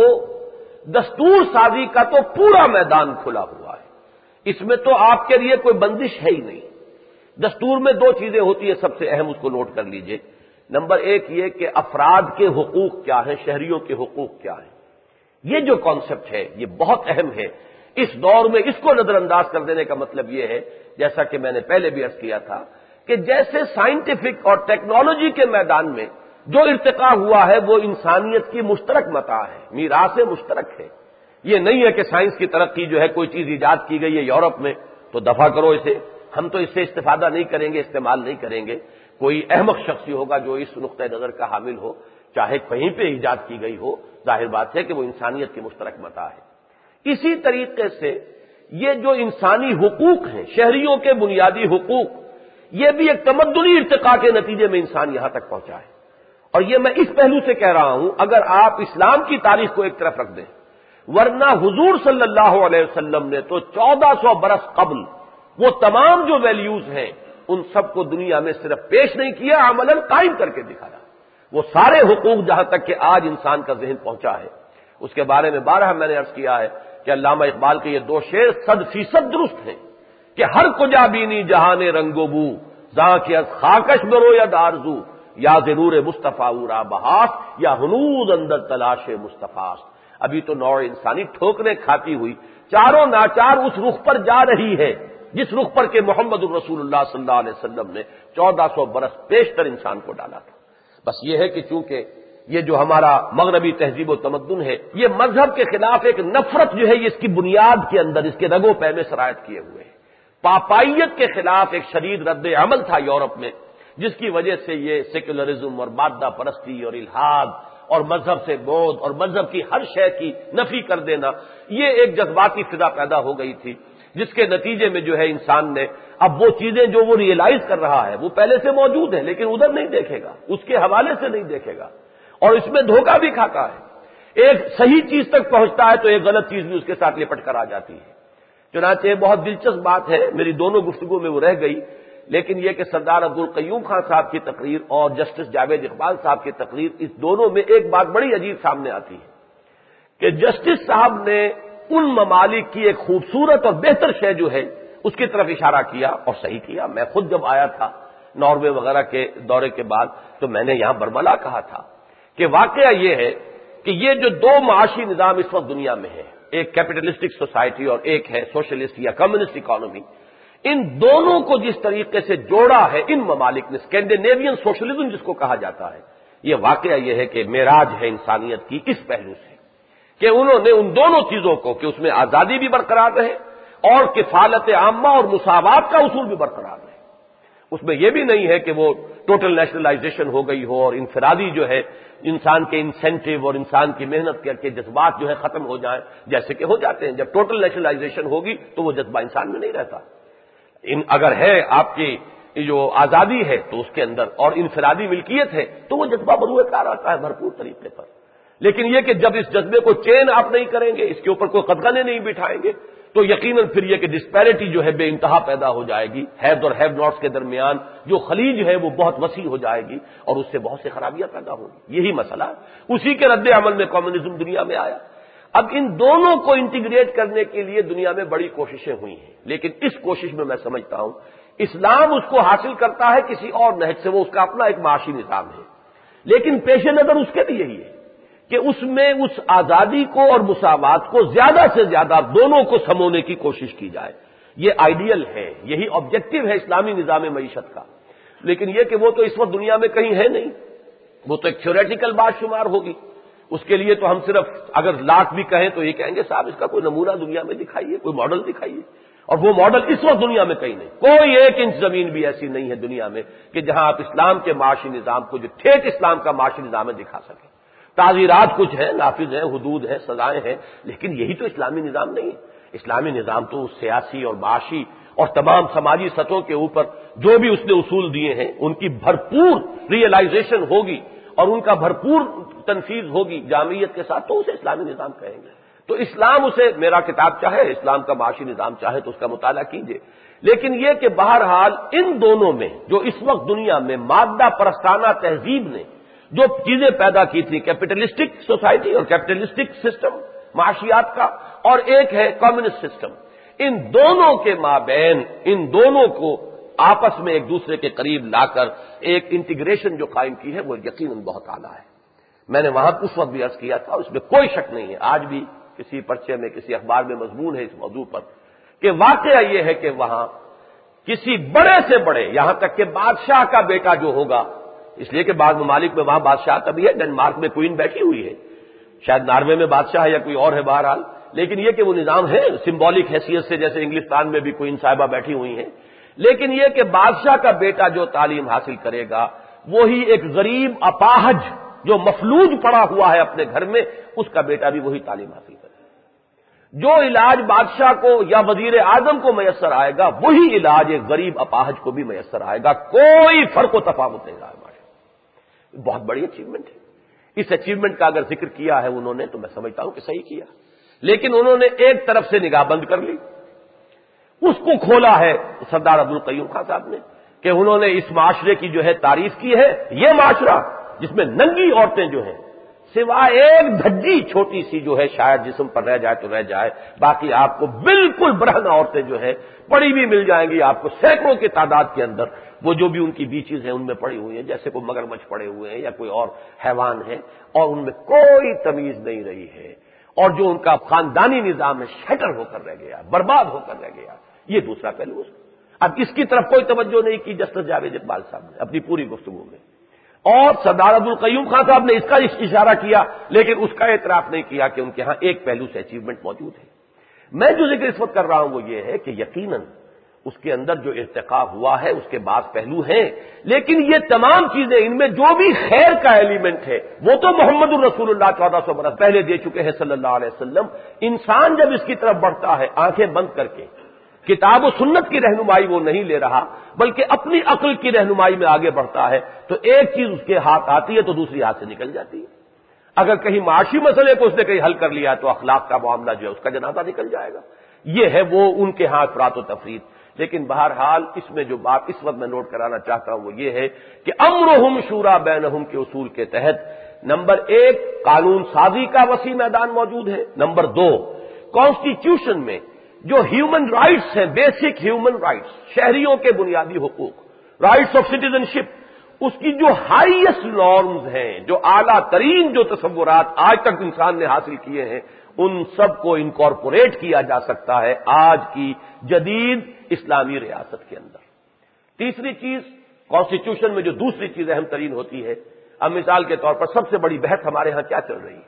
دستور سازی کا تو پورا میدان کھلا ہوا ہے، اس میں تو آپ کے لیے کوئی بندش ہے ہی نہیں. دستور میں دو چیزیں ہوتی ہیں سب سے اہم، اس کو نوٹ کر لیجئے. نمبر ایک یہ کہ افراد کے حقوق کیا ہیں، شہریوں کے حقوق کیا ہیں. یہ جو کانسیپٹ ہے یہ بہت اہم ہے. اس دور میں اس کو نظر انداز کر دینے کا مطلب یہ ہے، جیسا کہ میں نے پہلے بھی عرض کیا تھا، کہ جیسے سائنٹیفک اور ٹیکنالوجی کے میدان میں جو ارتقا ہوا ہے وہ انسانیت کی مشترک متاع ہے، میراث مشترک ہے. یہ نہیں ہے کہ سائنس کی ترقی جو ہے کوئی چیز ایجاد کی گئی ہے یورپ میں تو دفع کرو اسے، ہم تو اس سے استفادہ نہیں کریں گے، استعمال نہیں کریں گے. کوئی احمق شخص ہی ہوگا جو اس نقطۂ نظر کا حامل ہو، چاہے کہیں پہ ایجاد کی گئی ہو، ظاہر بات ہے کہ وہ انسانیت کی مشترک متاع ہے. اسی طریقے سے یہ جو انسانی حقوق ہیں، شہریوں کے بنیادی حقوق، یہ بھی ایک تمدنی ارتقاء کے نتیجے میں انسان یہاں تک پہنچا ہے. اور یہ میں اس پہلو سے کہہ رہا ہوں، اگر آپ اسلام کی تاریخ کو ایک طرف رکھ دیں، ورنہ حضور صلی اللہ علیہ وسلم نے تو چودہ سو برس قبل وہ تمام جو ویلیوز ہیں ان سب کو دنیا میں صرف پیش نہیں کیا، عملاً قائم کر کے دکھایا. وہ سارے حقوق جہاں تک کہ آج انسان کا ذہن پہنچا ہے، اس کے بارے میں بارہ میں نے عرض کیا ہے کہ علامہ اقبال کے یہ دو شعر صد فیصد درست ہیں کہ ہر کجا بینی جہان رنگ و بو، زاں کی از خاکش برو یا دارزو، یا ضرور مصطفیٰ را بہاس، یا ہنوز اندر تلاش مصطفیٰ. ابھی تو نوع انسانی ٹھوکریں کھاتی ہوئی چاروں ناچار اس رخ پر جا رہی ہے جس رخ پر کہ محمد الرسول اللہ صلی اللہ علیہ وسلم نے چودہ سو برس پیشتر انسان کو ڈالا تھا. بس یہ ہے کہ چونکہ یہ جو ہمارا مغربی تہذیب و تمدن ہے یہ مذہب کے خلاف ایک نفرت جو ہے یہ اس کی بنیاد کے اندر اس کے رگ و پے میں سرایت کیے ہوئے ہے. پاپائیت کے خلاف ایک شدید رد عمل تھا یورپ میں، جس کی وجہ سے یہ سیکولرزم اور مادہ پرستی اور الحاد اور مذہب سے بود اور مذہب کی ہر شے کی نفی کر دینا، یہ ایک جذباتی فضا پیدا ہو گئی تھی، جس کے نتیجے میں جو ہے انسان نے اب وہ چیزیں جو وہ ریئلائز کر رہا ہے وہ پہلے سے موجود ہیں لیکن ادھر نہیں دیکھے گا، اس کے حوالے سے نہیں دیکھے گا، اور اس میں دھوکہ بھی کھاتا ہے. ایک صحیح چیز تک پہنچتا ہے تو ایک غلط چیز بھی اس کے ساتھ لپٹ کر آ جاتی ہے. چنانچہ بہت دلچسپ بات ہے، میری دونوں گفتگو میں وہ رہ گئی، لیکن یہ کہ سردار عبدالقیوم خان صاحب کی تقریر اور جسٹس جاوید اقبال صاحب کی تقریر، اس دونوں میں ایک بات بڑی عجیب سامنے آتی ہے کہ جسٹس صاحب نے ان ممالک کی ایک خوبصورت اور بہتر شے جو ہے اس کی طرف اشارہ کیا، اور صحیح کیا. میں خود جب آیا تھا ناروے وغیرہ کے دورے کے بعد تو میں نے یہاں برملا کہا تھا کہ واقعہ یہ ہے کہ یہ جو دو معاشی نظام اس وقت دنیا میں ہے، ایک کیپٹلسٹک سوسائٹی اور ایک ہے سوشلسٹ یا کمیونسٹ اکانومی، ان دونوں کو جس طریقے سے جوڑا ہے ان ممالک نے، اسکینڈینیوین سوشلزم جس کو کہا جاتا ہے، یہ واقعہ یہ ہے کہ معراج ہے انسانیت کی اس پہلو سے کہ انہوں نے ان دونوں چیزوں کو کہ اس میں آزادی بھی برقرار رہے اور کفالت عامہ اور مساوات کا اصول بھی برقرار رہے. اس میں یہ بھی نہیں ہے کہ وہ ٹوٹل نیشنلائزیشن ہو گئی ہو اور انفرادی جو ہے انسان کے انسینٹیو اور انسان کی محنت کے جذبات جو ہے ختم ہو جائیں، جیسے کہ ہو جاتے ہیں. جب ٹوٹل نیشنلائزیشن ہوگی تو وہ جذبہ انسان میں نہیں رہتا. ان اگر ہے آپ کی جو آزادی ہے تو اس کے اندر اور انفرادی ملکیت ہے تو وہ جذبہ بروئے کار آتا ہے بھرپور طریقے پر. لیکن یہ کہ جب اس جذبے کو چین آپ نہیں کریں گے، اس کے اوپر کوئی قدغنے نہیں بٹھائیں گے، تو یقیناً پھر یہ کہ ڈسپیرٹی جو ہے بے انتہا پیدا ہو جائے گی. ہیوز اور ہیو ناٹس کے درمیان جو خلیج ہے وہ بہت وسیع ہو جائے گی اور اس سے بہت سے خرابیاں پیدا ہوں گی. یہی مسئلہ ہے. اسی کے رد عمل میں کمیونزم دنیا میں آیا. اب ان دونوں کو انٹیگریٹ کرنے کے لیے دنیا میں بڑی کوششیں ہوئی ہیں، لیکن اس کوشش میں میں سمجھتا ہوں اسلام اس کو حاصل کرتا ہے کسی اور نہج سے، وہ اس کا اپنا ایک معاشی نظام ہے. لیکن پیش نظر اس کے بھی یہی ہے کہ اس میں اس آزادی کو اور مساوات کو زیادہ سے زیادہ دونوں کو سمونے کی کوشش کی جائے. یہ آئیڈیل ہے، یہی آبجیکٹو ہے اسلامی نظام معیشت کا. لیکن یہ کہ وہ تو اس وقت دنیا میں کہیں ہے نہیں، وہ تو ایک تھیوریٹیکل بات شمار ہوگی. اس کے لیے تو ہم صرف اگر لاکھ بھی کہیں تو یہ کہیں گے صاحب اس کا کوئی نمونہ دنیا میں دکھائیے، کوئی ماڈل دکھائیے. اور وہ ماڈل اس وقت دنیا میں کہیں نہیں. کوئی ایک انچ زمین بھی ایسی نہیں ہے دنیا میں کہ جہاں آپ اسلام کے معاشی نظام کو جو ٹھیک اسلام کا معاشی نظام ہے دکھا سکیں. تعزیرات کچھ ہیں، نافذ ہیں، حدود ہیں، سزائیں ہیں، لیکن یہی تو اسلامی نظام نہیں ہے. اسلامی نظام تو سیاسی اور معاشی اور تمام سماجی سطحوں کے اوپر جو بھی اس نے اصول دیے ہیں ان کی بھرپور ریئلائزیشن ہوگی اور ان کا بھرپور تنفیذ ہوگی جامعیت کے ساتھ، تو اسے اسلامی نظام کہیں گے. تو اسلام اسے، میرا کتاب چاہے اسلام کا معاشی نظام چاہے تو اس کا مطالعہ کیجیے. لیکن یہ کہ بہرحال ان دونوں میں جو اس وقت دنیا میں مادہ پرستانہ تہذیب نے جو چیزیں پیدا کی تھی، کیپٹلسٹک سوسائٹی اور کیپٹلسٹک سسٹم معاشیات کا، اور ایک ہے کمیونسٹ سسٹم، ان دونوں کے مابین ان دونوں کو آپس میں ایک دوسرے کے قریب لا کر ایک انٹیگریشن جو قائم کی ہے وہ یقیناً بہت اعلیٰ ہے. میں نے وہاں اس وقت بھی عرض کیا تھا، اس میں کوئی شک نہیں ہے، آج بھی کسی پرچے میں کسی اخبار میں مضمون ہے اس موضوع پر کہ واقعہ یہ ہے کہ وہاں کسی بڑے سے بڑے، یہاں تک کہ بادشاہ کا بیٹا جو ہوگا، اس لیے کہ بعض ممالک میں وہاں بادشاہ تبھی ہے، ڈنمارک میں کوئین بیٹھی ہوئی ہے، شاید ناروے میں بادشاہ ہے یا کوئی اور ہے بہرحال، لیکن یہ کہ وہ نظام ہے سمبولک حیثیت سے، جیسے انگلستان میں بھی کوئین صاحبہ بیٹھی ہوئی ہیں. لیکن یہ کہ بادشاہ کا بیٹا جو تعلیم حاصل کرے گا وہی ایک غریب اپاہج جو مفلوج پڑا ہوا ہے اپنے گھر میں، اس کا بیٹا بھی وہی تعلیم حاصل کرے گا. جو علاج بادشاہ کو یا وزیر اعظم کو میسر آئے گا وہی علاج ایک غریب اپاہج کو بھی میسر آئے گا. کوئی فرق و تفاوت نہیں رہا ہے. بہت بڑی اچیومنٹ ہے. اس اچیومنٹ کا اگر ذکر کیا ہے انہوں نے تو میں سمجھتا ہوں کہ صحیح کیا، لیکن انہوں نے ایک طرف سے نگاہ بند کر لی، اس کو کھولا ہے سردار عبدالقیوم خان صاحب نے کہ انہوں نے اس معاشرے کی جو ہے تعریف کی ہے، یہ معاشرہ جس میں ننگی عورتیں جو ہیں سوائے ایک دھجی چھوٹی سی جو ہے شاید جسم پر رہ جائے تو رہ جائے، باقی آپ کو بالکل برہنہ عورتیں جو ہے پڑی بھی مل جائیں گی آپ کو سینکڑوں کی تعداد کے اندر، وہ جو بھی ان کی بیچز ہیں ان میں پڑی ہوئی ہیں، جیسے کوئی مگرمچھ پڑے ہوئے ہیں یا کوئی اور حیوان ہے، اور ان میں کوئی تمیز نہیں رہی ہے، اور جو ان کا خاندانی نظام ہے شٹر ہو کر رہ گیا، برباد ہو کر رہ گیا. یہ دوسرا پہلو ہے. اب اس کی طرف کوئی توجہ نہیں کی جسٹس جاوید اقبال صاحب نے اپنی پوری گفتگو میں، اور سردار عبدالقیوم خان صاحب نے اس کا اشارہ کیا لیکن اس کا اعتراف نہیں کیا کہ ان کے ہاں ایک پہلو سے اچیومنٹ موجود ہے. میں جو ذکر اس وقت کر رہا ہوں وہ یہ ہے کہ یقیناً اس کے اندر جو ارتقاء ہوا ہے اس کے بعض پہلو ہیں، لیکن یہ تمام چیزیں ان میں جو بھی خیر کا ایلیمنٹ ہے وہ تو محمد الرسول اللہ چودہ سو برس پہلے دے چکے ہیں صلی اللہ علیہ وسلم. انسان جب اس کی طرف بڑھتا ہے آنکھیں بند کر کے، کتاب و سنت کی رہنمائی وہ نہیں لے رہا بلکہ اپنی عقل کی رہنمائی میں آگے بڑھتا ہے، تو ایک چیز اس کے ہاتھ آتی ہے تو دوسری ہاتھ سے نکل جاتی ہے. اگر کہیں معاشی مسئلے کو اس نے کہیں حل کر لیا تو اخلاق کا معاملہ جو ہے اس کا جنازہ نکل جائے گا. یہ ہے وہ ان کے ہاں افراط و تفرید. لیکن بہرحال اس میں جو بات اس وقت میں نوٹ کرانا چاہتا ہوں وہ یہ ہے کہ امرہم شورا بینہم کے اصول کے تحت نمبر ایک قانون سازی کا وسیع میدان موجود ہے، نمبر دو کانسٹیٹیوشن میں جو ہیومن رائٹس ہیں، بیسک ہیومن رائٹس، شہریوں کے بنیادی حقوق، رائٹس آف سٹیزن شپ، اس کی جو ہائیسٹ نارمز ہیں، جو اعلیٰ ترین جو تصورات آج تک انسان نے حاصل کیے ہیں، ان سب کو انکارپوریٹ کیا جا سکتا ہے آج کی جدید اسلامی ریاست کے اندر. تیسری چیز کانسٹیٹیوشن میں جو دوسری چیز اہم ترین ہوتی ہے، اب مثال کے طور پر سب سے بڑی بحث ہمارے ہاں کیا چل رہی ہے،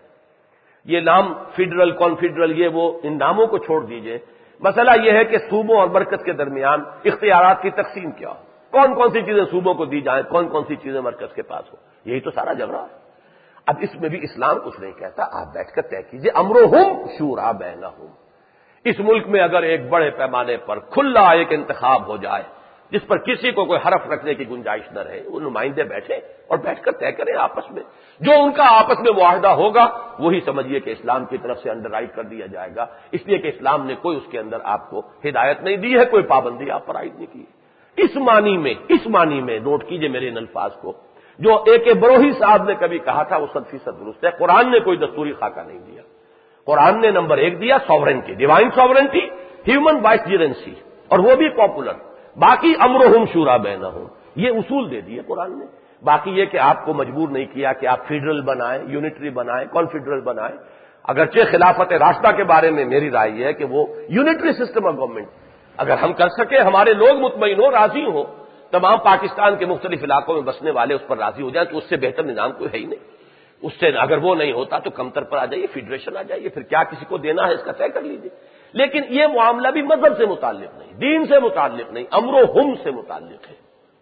یہ نام فیڈرل کانفیڈرل، یہ وہ ان ناموں کو چھوڑ دیجئے. مسئلہ یہ ہے کہ صوبوں اور مرکز کے درمیان اختیارات کی تقسیم کیا ہو، کون کون سی چیزیں صوبوں کو دی جائیں، کون کون سی چیزیں مرکز کے پاس ہو، یہی تو سارا جھگڑا ہے. اب اس میں بھی اسلام کچھ نہیں کہتا، آپ بیٹھ کر طے کیجئے، امرہم شورا بینہم۔ اس ملک میں اگر ایک بڑے پیمانے پر کھلا ایک انتخاب ہو جائے جس پر کسی کو کوئی حرف رکھنے کی گنجائش نہ رہے، وہ نمائندے بیٹھے اور بیٹھ کر طے کریں آپس میں، جو ان کا آپس میں معاہدہ ہوگا وہی سمجھیے کہ اسلام کی طرف سے انڈر رائٹ کر دیا جائے گا، اس لیے کہ اسلام نے کوئی اس کے اندر آپ کو ہدایت نہیں دی ہے، کوئی پابندی آپ پر عائد نہیں کی ہے۔ اس معنی میں اس معنی میں نوٹ کیجئے میرے ان الفاظ کو، جو اے کے بروہی صاحب نے کبھی کہا تھا وہ صد فیصد درست ہے۔ قرآن نے کوئی دستوری خاکہ نہیں دیا، قرآن نے نمبر ایک دیا sovereignty, divine sovereignty, human vicegerency, اور وہ بھی پاپولر، باقی امرہم شورا بینہم، یہ اصول دے دیے قرآن نے۔ باقی یہ کہ آپ کو مجبور نہیں کیا کہ آپ فیڈرل بنائیں، یونٹری بنائیں، کانفیڈرل بنائیں، اگرچہ خلافت راستہ کے بارے میں میری رائے یہ ہے کہ وہ یونٹری سسٹم آف گورنمنٹ اگر ہم کر سکیں، ہمارے لوگ مطمئن ہو، راضی ہو، تمام پاکستان کے مختلف علاقوں میں بسنے والے اس پر راضی ہو جائیں تو اس سے بہتر نظام کوئی ہے ہی نہیں۔ اس سے اگر وہ نہیں ہوتا تو کمتر پر آ جائیے، فیڈریشن آ جائیے، پھر کیا کسی کو دینا ہے اس کا طے کر لیجیے۔ لیکن یہ معاملہ بھی مذہب سے متعلق نہیں، دین سے متعلق نہیں، امر و ہم سے متعلق ہے۔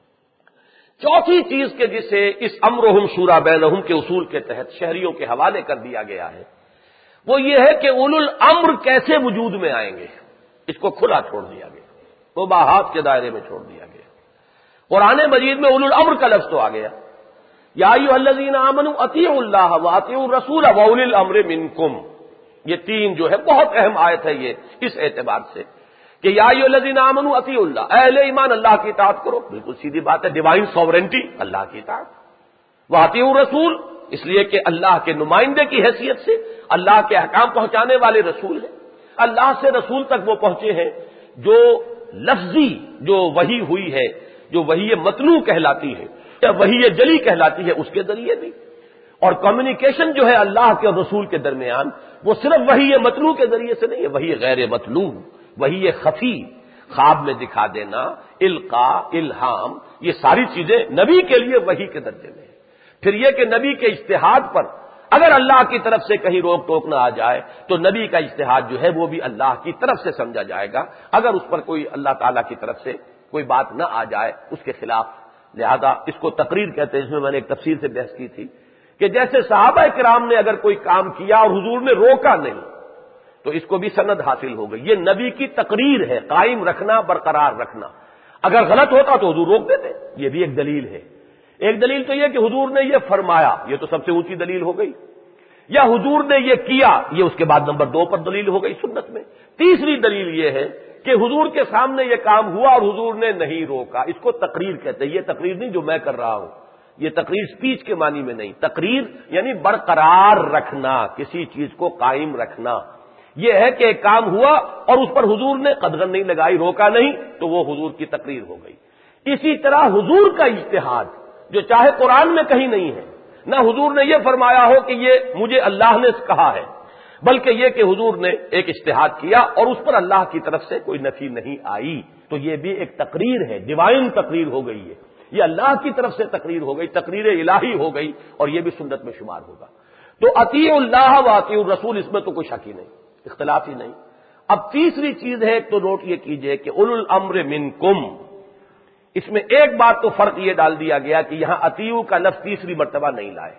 چوتھی چیز کے جسے اس امر و ہم شورا بینہم کے اصول کے تحت شہریوں کے حوالے کر دیا گیا ہے وہ یہ ہے کہ اولو الامر کیسے وجود میں آئیں گے، اس کو کھلا چھوڑ دیا گیا، مباحات کے دائرے میں چھوڑ دیا گیا۔ قرآن مجید میں اولو الامر کا لفظ تو آ گیا، یا ایھا الذین آمنوا اطیعوا اللہ واطیعوا الرسول واولی الامر منکم، یہ تین جو ہے بہت اہم آیت ہے یہ اس اعتبار سے کہ یا ایھا الذین آمنوا اطیعوا اللہ، اہل ایمان اللہ کی اطاعت کرو، بالکل سیدھی بات ہے، ڈیوائن ساورنٹی اللہ کی اطاعت، واطیعوا الرسول اس لیے کہ اللہ کے نمائندے کی حیثیت سے اللہ کے احکام پہنچانے والے رسول ہیں، اللہ سے رسول تک وہ پہنچے ہیں جو لفظی جو وحی ہوئی ہے، جو وحی متلو کہلاتی ہے یا وحی جلی کہلاتی ہے، اس کے ذریعے بھی، اور کمیونیکیشن جو ہے اللہ کے اور رسول کے درمیان وہ صرف وحی متلو کے ذریعے سے نہیں ہے، وحی غیر متلو، وحی خفی، خواب میں دکھا دینا، القاء، الہام، یہ ساری چیزیں نبی کے لیے وحی کے درجے میں ہے۔ پھر یہ کہ نبی کے اجتہاد پر اگر اللہ کی طرف سے کہیں روک ٹوک نہ آ جائے تو نبی کا اجتہاد جو ہے وہ بھی اللہ کی طرف سے سمجھا جائے گا، اگر اس پر کوئی اللہ تعالیٰ کی طرف سے کوئی بات نہ آ جائے اس کے خلاف۔ لہذا اس کو تقریر کہتے ہیں، اس میں میں نے ایک تفصیل سے بحث کی تھی کہ جیسے صحابہ کرام نے اگر کوئی کام کیا اور حضور نے روکا نہیں تو اس کو بھی سند حاصل ہو گئی، یہ نبی کی تقریر ہے، قائم رکھنا، برقرار رکھنا۔ اگر غلط ہوتا تو حضور روک دیتے، یہ بھی ایک دلیل ہے۔ ایک دلیل تو یہ کہ حضور نے یہ فرمایا، یہ تو سب سے اونچی دلیل ہو گئی، یا حضور نے یہ کیا، یہ اس کے بعد نمبر دو پر دلیل ہو گئی سنت میں۔ تیسری دلیل یہ ہے کہ حضور کے سامنے یہ کام ہوا اور حضور نے نہیں روکا، اس کو تقریر کہتے ہیں۔ یہ تقریر نہیں جو میں کر رہا ہوں، یہ تقریر سپیچ کے معنی میں نہیں، تقریر یعنی برقرار رکھنا، کسی چیز کو قائم رکھنا۔ یہ ہے کہ ایک کام ہوا اور اس پر حضور نے قدغن نہیں لگائی، روکا نہیں، تو وہ حضور کی تقریر ہو گئی۔ اسی طرح حضور کا اجتہاد جو چاہے قرآن میں کہیں نہیں ہے، نہ حضور نے یہ فرمایا ہو کہ یہ مجھے اللہ نے کہا ہے، بلکہ یہ کہ حضور نے ایک اجتہاد کیا اور اس پر اللہ کی طرف سے کوئی نفی نہیں آئی، تو یہ بھی ایک تقریر ہے، ڈیوائن تقریر ہو گئی ہے، یہ اللہ کی طرف سے تقریر ہو گئی، تقریر الہی ہو گئی، اور یہ بھی سنت میں شمار ہوگا۔ تو اطیعوا اللہ واطیعوا الرسول، اس میں تو کوئی شک ہی نہیں، اختلاف ہی نہیں۔ اب تیسری چیز ہے تو نوٹ یہ کیجئے کہ اولو الامر منکم، اس میں ایک بات تو فرق یہ ڈال دیا گیا کہ یہاں اطیعوا کا لفظ تیسری مرتبہ نہیں لائے۔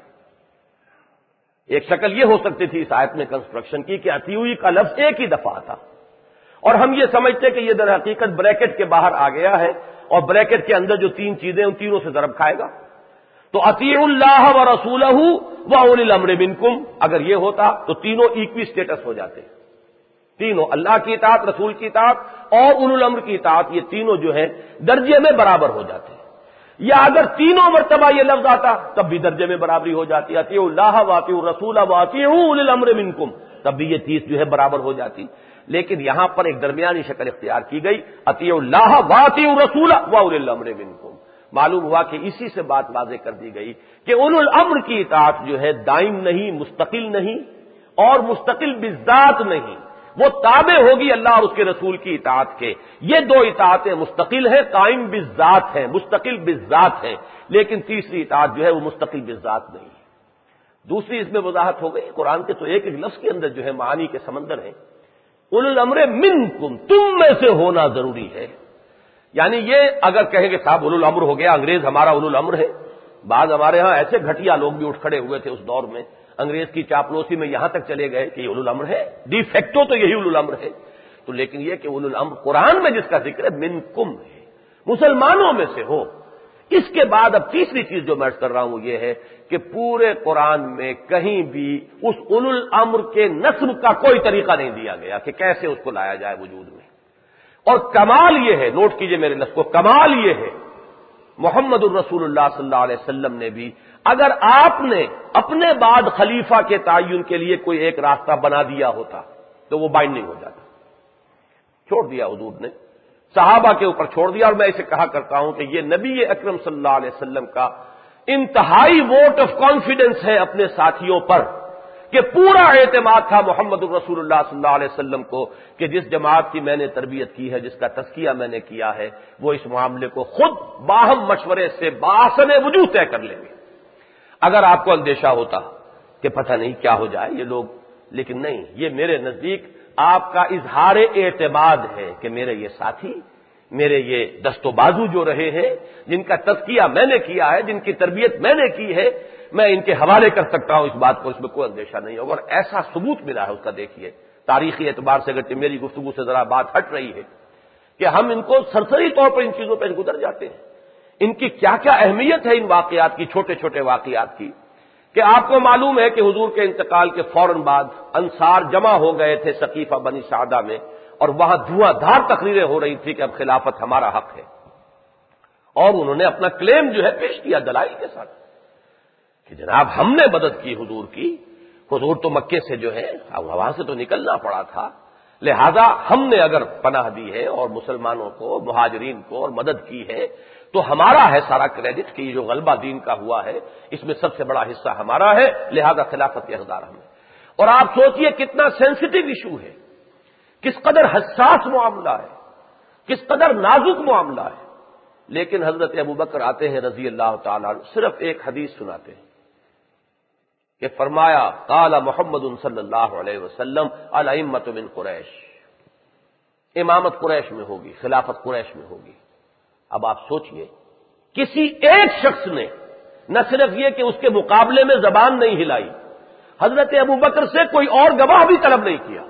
ایک شکل یہ ہو سکتی تھی اس آیت میں کنسٹرکشن کی کہ اطیعوا کا لفظ ایک ہی دفعہ تھا، اور ہم یہ سمجھتے کہ یہ در حقیقت بریکٹ کے باہر آ گیا ہے اور بریکٹ کے اندر جو تین چیزیں ان تینوں سے ضرب کھائے گا، تو اطیعوا اللہ ورسولہ واولی الامر منکم، اگر یہ ہوتا تو تینوں ایکوی سٹیٹس ہو جاتے، تینوں اللہ کی اطاعت، رسول کی اطاعت اور اولو الامر کی اطاعت، یہ تینوں جو ہے درجے میں برابر ہو جاتے ہیں۔ یا اگر تینوں مرتبہ یہ لفظ آتا تب بھی درجے میں برابری ہو جاتی، اطیعوا اللہ واطیعوا الرسول واطیعوا اولی الامر منکم، تب بھی یہ چیز جو ہے برابر ہو جاتی۔ لیکن یہاں پر ایک درمیانی شکل اختیار کی گئی، اطیعوا اللہ واطیعوا الرسول واولی الامر منکم۔ معلوم ہوا کہ اسی سے بات واضح کر دی گئی کہ اولو الامر کی اطاعت جو ہے دائم نہیں، مستقل نہیں، اور مستقل بذات نہیں، وہ تابع ہوگی اللہ اور اس کے رسول کی اطاعت کے۔ یہ دو اطاعتیں مستقل ہیں، قائم بالذات ہیں، مستقل بالذات ہیں، لیکن تیسری اطاعت جو ہے وہ مستقل بالذات نہیں ہے۔ دوسری اس میں وضاحت ہو گئی، قرآن کے تو ایک ایک لفظ کے اندر جو ہے معانی کے سمندر ہیں۔ اولو الامر منکم، تم میں سے ہونا ضروری ہے، یعنی یہ اگر کہیں کہ صاحب اولو الامر ہو گیا، انگریز ہمارا اولو الامر ہے، بعض ہمارے ہاں ایسے گھٹیا لوگ بھی اٹھ کھڑے ہوئے تھے اس دور میں، انگریز کی چاپلوسی میں یہاں تک چلے گئے کہ یہ اولو الامر ہے، ڈی فیکٹو تو یہی اولو الامر ہے۔ تو لیکن یہ کہ اولو الامر قرآن میں جس کا ذکر ہے منکم ہے، مسلمانوں میں سے ہو۔ اس کے بعد اب تیسری چیز جو میں عرض کر رہا ہوں وہ یہ ہے کہ پورے قرآن میں کہیں بھی اس اولو الامر کے نصب کا کوئی طریقہ نہیں دیا گیا کہ کیسے اس کو لایا جائے وجود میں۔ اور کمال یہ ہے، نوٹ کیجئے میرے لفظ کو، کمال یہ ہے محمد الرسول اللہ صلی اللہ علیہ وسلم نے بھی اگر آپ نے اپنے بعد خلیفہ کے تعین کے لیے کوئی ایک راستہ بنا دیا ہوتا تو وہ بائنڈنگ ہو جاتا، چھوڑ دیا حضور نے، صحابہ کے اوپر چھوڑ دیا۔ اور میں اسے کہا کرتا ہوں کہ یہ نبی اکرم صلی اللہ علیہ وسلم کا انتہائی ووٹ آف کانفیڈنس ہے اپنے ساتھیوں پر کہ پورا اعتماد تھا محمد الرسول اللہ صلی اللہ علیہ وسلم کو کہ جس جماعت کی میں نے تربیت کی ہے، جس کا تزکیہ میں نے کیا ہے، وہ اس معاملے کو خود باہم مشورے سے بآسن وجوہ طے کر لیں گے۔ اگر آپ کو اندیشہ ہوتا کہ پتہ نہیں کیا ہو جائے یہ لوگ، لیکن نہیں، یہ میرے نزدیک آپ کا اظہار اعتماد ہے کہ میرے یہ ساتھی، میرے یہ دست و بازو جو رہے ہیں، جن کا تزکیہ میں نے کیا ہے، جن کی تربیت میں نے کی ہے، میں ان کے حوالے کر سکتا ہوں اس بات کو، اس میں کوئی اندیشہ نہیں ہوگا۔ اور ایسا ثبوت ملا ہے اس کا، دیکھیے تاریخی اعتبار سے اگرچہ میری گفتگو سے ذرا بات ہٹ رہی ہے کہ ہم ان کو سرسری طور پر ان چیزوں پہ گزر جاتے ہیں، ان کی کیا کیا اہمیت ہے ان واقعات کی، چھوٹے چھوٹے واقعات کی، کہ آپ کو معلوم ہے کہ حضور کے انتقال کے فوراً بعد انصار جمع ہو گئے تھے سقیفہ بنی سعدہ میں، اور وہاں دھواں دھار تقریریں ہو رہی تھی کہ اب خلافت ہمارا حق ہے، اور انہوں نے اپنا کلیم جو ہے پیش کیا دلائل کے ساتھ کہ جناب ہم نے مدد کی حضور کی، حضور تو مکے سے جو ہے وہاں سے تو نکلنا پڑا تھا، لہذا ہم نے اگر پناہ دی ہے اور مسلمانوں کو، مہاجرین کو اور مدد کی ہے تو ہمارا ہے سارا کریڈٹ کہ یہ جو غلبہ دین کا ہوا ہے اس میں سب سے بڑا حصہ ہمارا ہے، لہذا خلافت کے حقدار ہم ہیں۔ اور آپ سوچئے کتنا سینسٹیو ایشو ہے، کس قدر حساس معاملہ ہے، کس قدر نازک معاملہ ہے، لیکن حضرت ابوبکر آتے ہیں رضی اللہ تعالیٰ عنہ، صرف ایک حدیث سناتے ہیں کہ فرمایا قال محمد صلی اللہ علیہ وسلم الائمۃ من قریش، امامت قریش میں ہوگی، خلافت قریش میں ہوگی۔ اب آپ سوچئے کسی ایک شخص نے نہ صرف یہ کہ اس کے مقابلے میں زبان نہیں ہلائی، حضرت ابوبکر سے کوئی اور گواہ بھی طلب نہیں کیا۔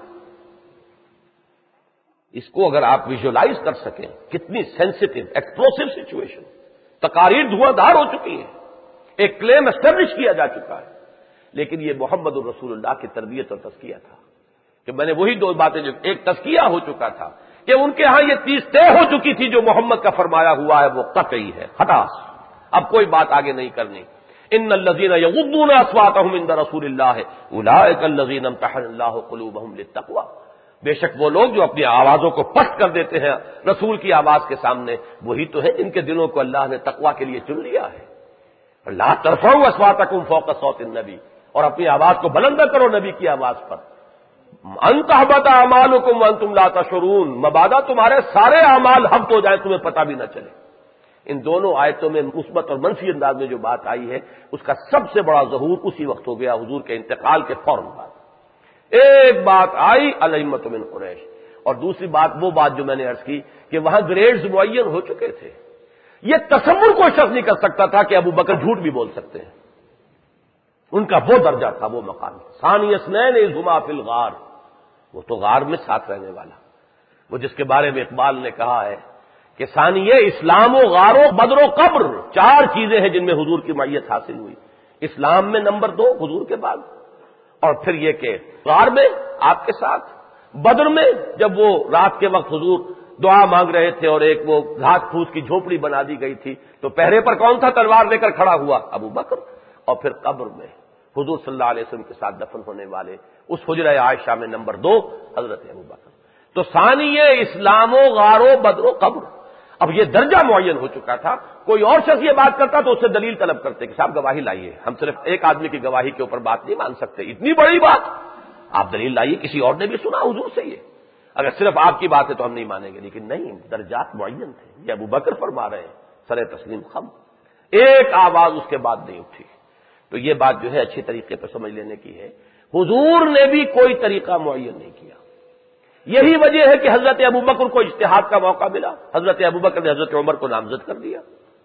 اس کو اگر آپ ویژولائز کر سکیں کتنی سینسٹیو ایکسپلوسو سچویشن، تقاریر دھواں دھار ہو چکی ہیں، ایک کلیم اسٹیبلش کیا جا چکا ہے، لیکن یہ محمد الرسول اللہ کی تربیت اور تزکیہ تھا کہ میں نے وہی دو باتیں، جو ایک تزکیہ ہو چکا تھا کہ ان کے ہاں یہ چیز طے ہو چکی تھی، جو محمد کا فرمایا ہوا ہے وہ قطعی ہے، خلاص اب کوئی بات آگے نہیں کرنی۔ ان الذین یغضون اصواتهم عند رسول اللہ اولئک الذین امتحن اللہ قلوبهم للتقوی، بے شک وہ لوگ جو اپنی آوازوں کو پست کر دیتے ہیں رسول کی آواز کے سامنے، وہی تو ہیں جن کے دلوں کو اللہ نے تقوی کے لیے چن لیا ہے۔ لا ترفعوا اصواتکم فوق صوت النبی، اور اپنی آواز کو بلند نہ کرو نبی کی آواز پر، ان تحبط اعمالکم وانتم لا تشعرون، مبادا تمہارے سارے اعمال حبط ہو جائیں تمہیں پتہ بھی نہ چلے۔ ان دونوں آیتوں میں مثبت اور منفی انداز میں جو بات آئی ہے اس کا سب سے بڑا ظہور اسی وقت ہو گیا حضور کے انتقال کے فوراً بعد۔ ایک بات آئی الائمۃ من قریش، اور دوسری بات وہ بات جو میں نے عرض کی کہ وہاں گریڈز معین ہو چکے تھے، یہ تصور کوئی شخص نہیں کر سکتا تھا کہ ابو بکر جھوٹ بھی بول سکتے ہیں، ان کا وہ درجہ تھا، وہ مقام۔ ثانی اثنین اذ ہما فی الغار، وہ تو غار میں ساتھ رہنے والا، وہ جس کے بارے میں اقبال نے کہا ہے کہ ثانیہ اسلام و غار و بدر و قبر، چار چیزیں ہیں جن میں حضور کی معیت حاصل ہوئی، اسلام میں نمبر دو حضور کے بعد، اور پھر یہ کہ غار میں آپ کے ساتھ، بدر میں جب وہ رات کے وقت حضور دعا مانگ رہے تھے اور ایک وہ گھاس پھوس کی جھوپڑی بنا دی گئی تھی تو پہرے پر کون تھا تلوار لے کر کھڑا ہوا؟ ابو بکر، اور پھر قبر میں حضور صلی اللہ علیہ وسلم کے ساتھ دفن ہونے والے اس حجرہ عائشہ میں نمبر دو حضرت ابو بکر۔ تو ثانی اسلام و غار و بدر و قبر، اب یہ درجہ معین ہو چکا تھا۔ کوئی اور شخص یہ بات کرتا تو اس سے دلیل طلب کرتے کہ صاحب گواہی لائیے، ہم صرف ایک آدمی کی گواہی کے اوپر بات نہیں مان سکتے، اتنی بڑی بات آپ دلیل لائیے، کسی اور نے بھی سنا حضور سے یہ، اگر صرف آپ کی بات ہے تو ہم نہیں مانیں گے، لیکن نہیں، درجات معین تھے، یہ ابو بکر فرما رہے ہیں، سر تسلیم خم، ایک آواز اس کے بعد نہیں اٹھی۔ تو یہ بات جو ہے اچھی طریقے پر سمجھ لینے کی ہے، حضور نے بھی کوئی طریقہ معین نہیں کیا۔ یہی وجہ ہے کہ حضرت ابوبکر کو اجتہاد کا موقع ملا، حضرت ابوبکر نے حضرت عمر کو نامزد کر دیا،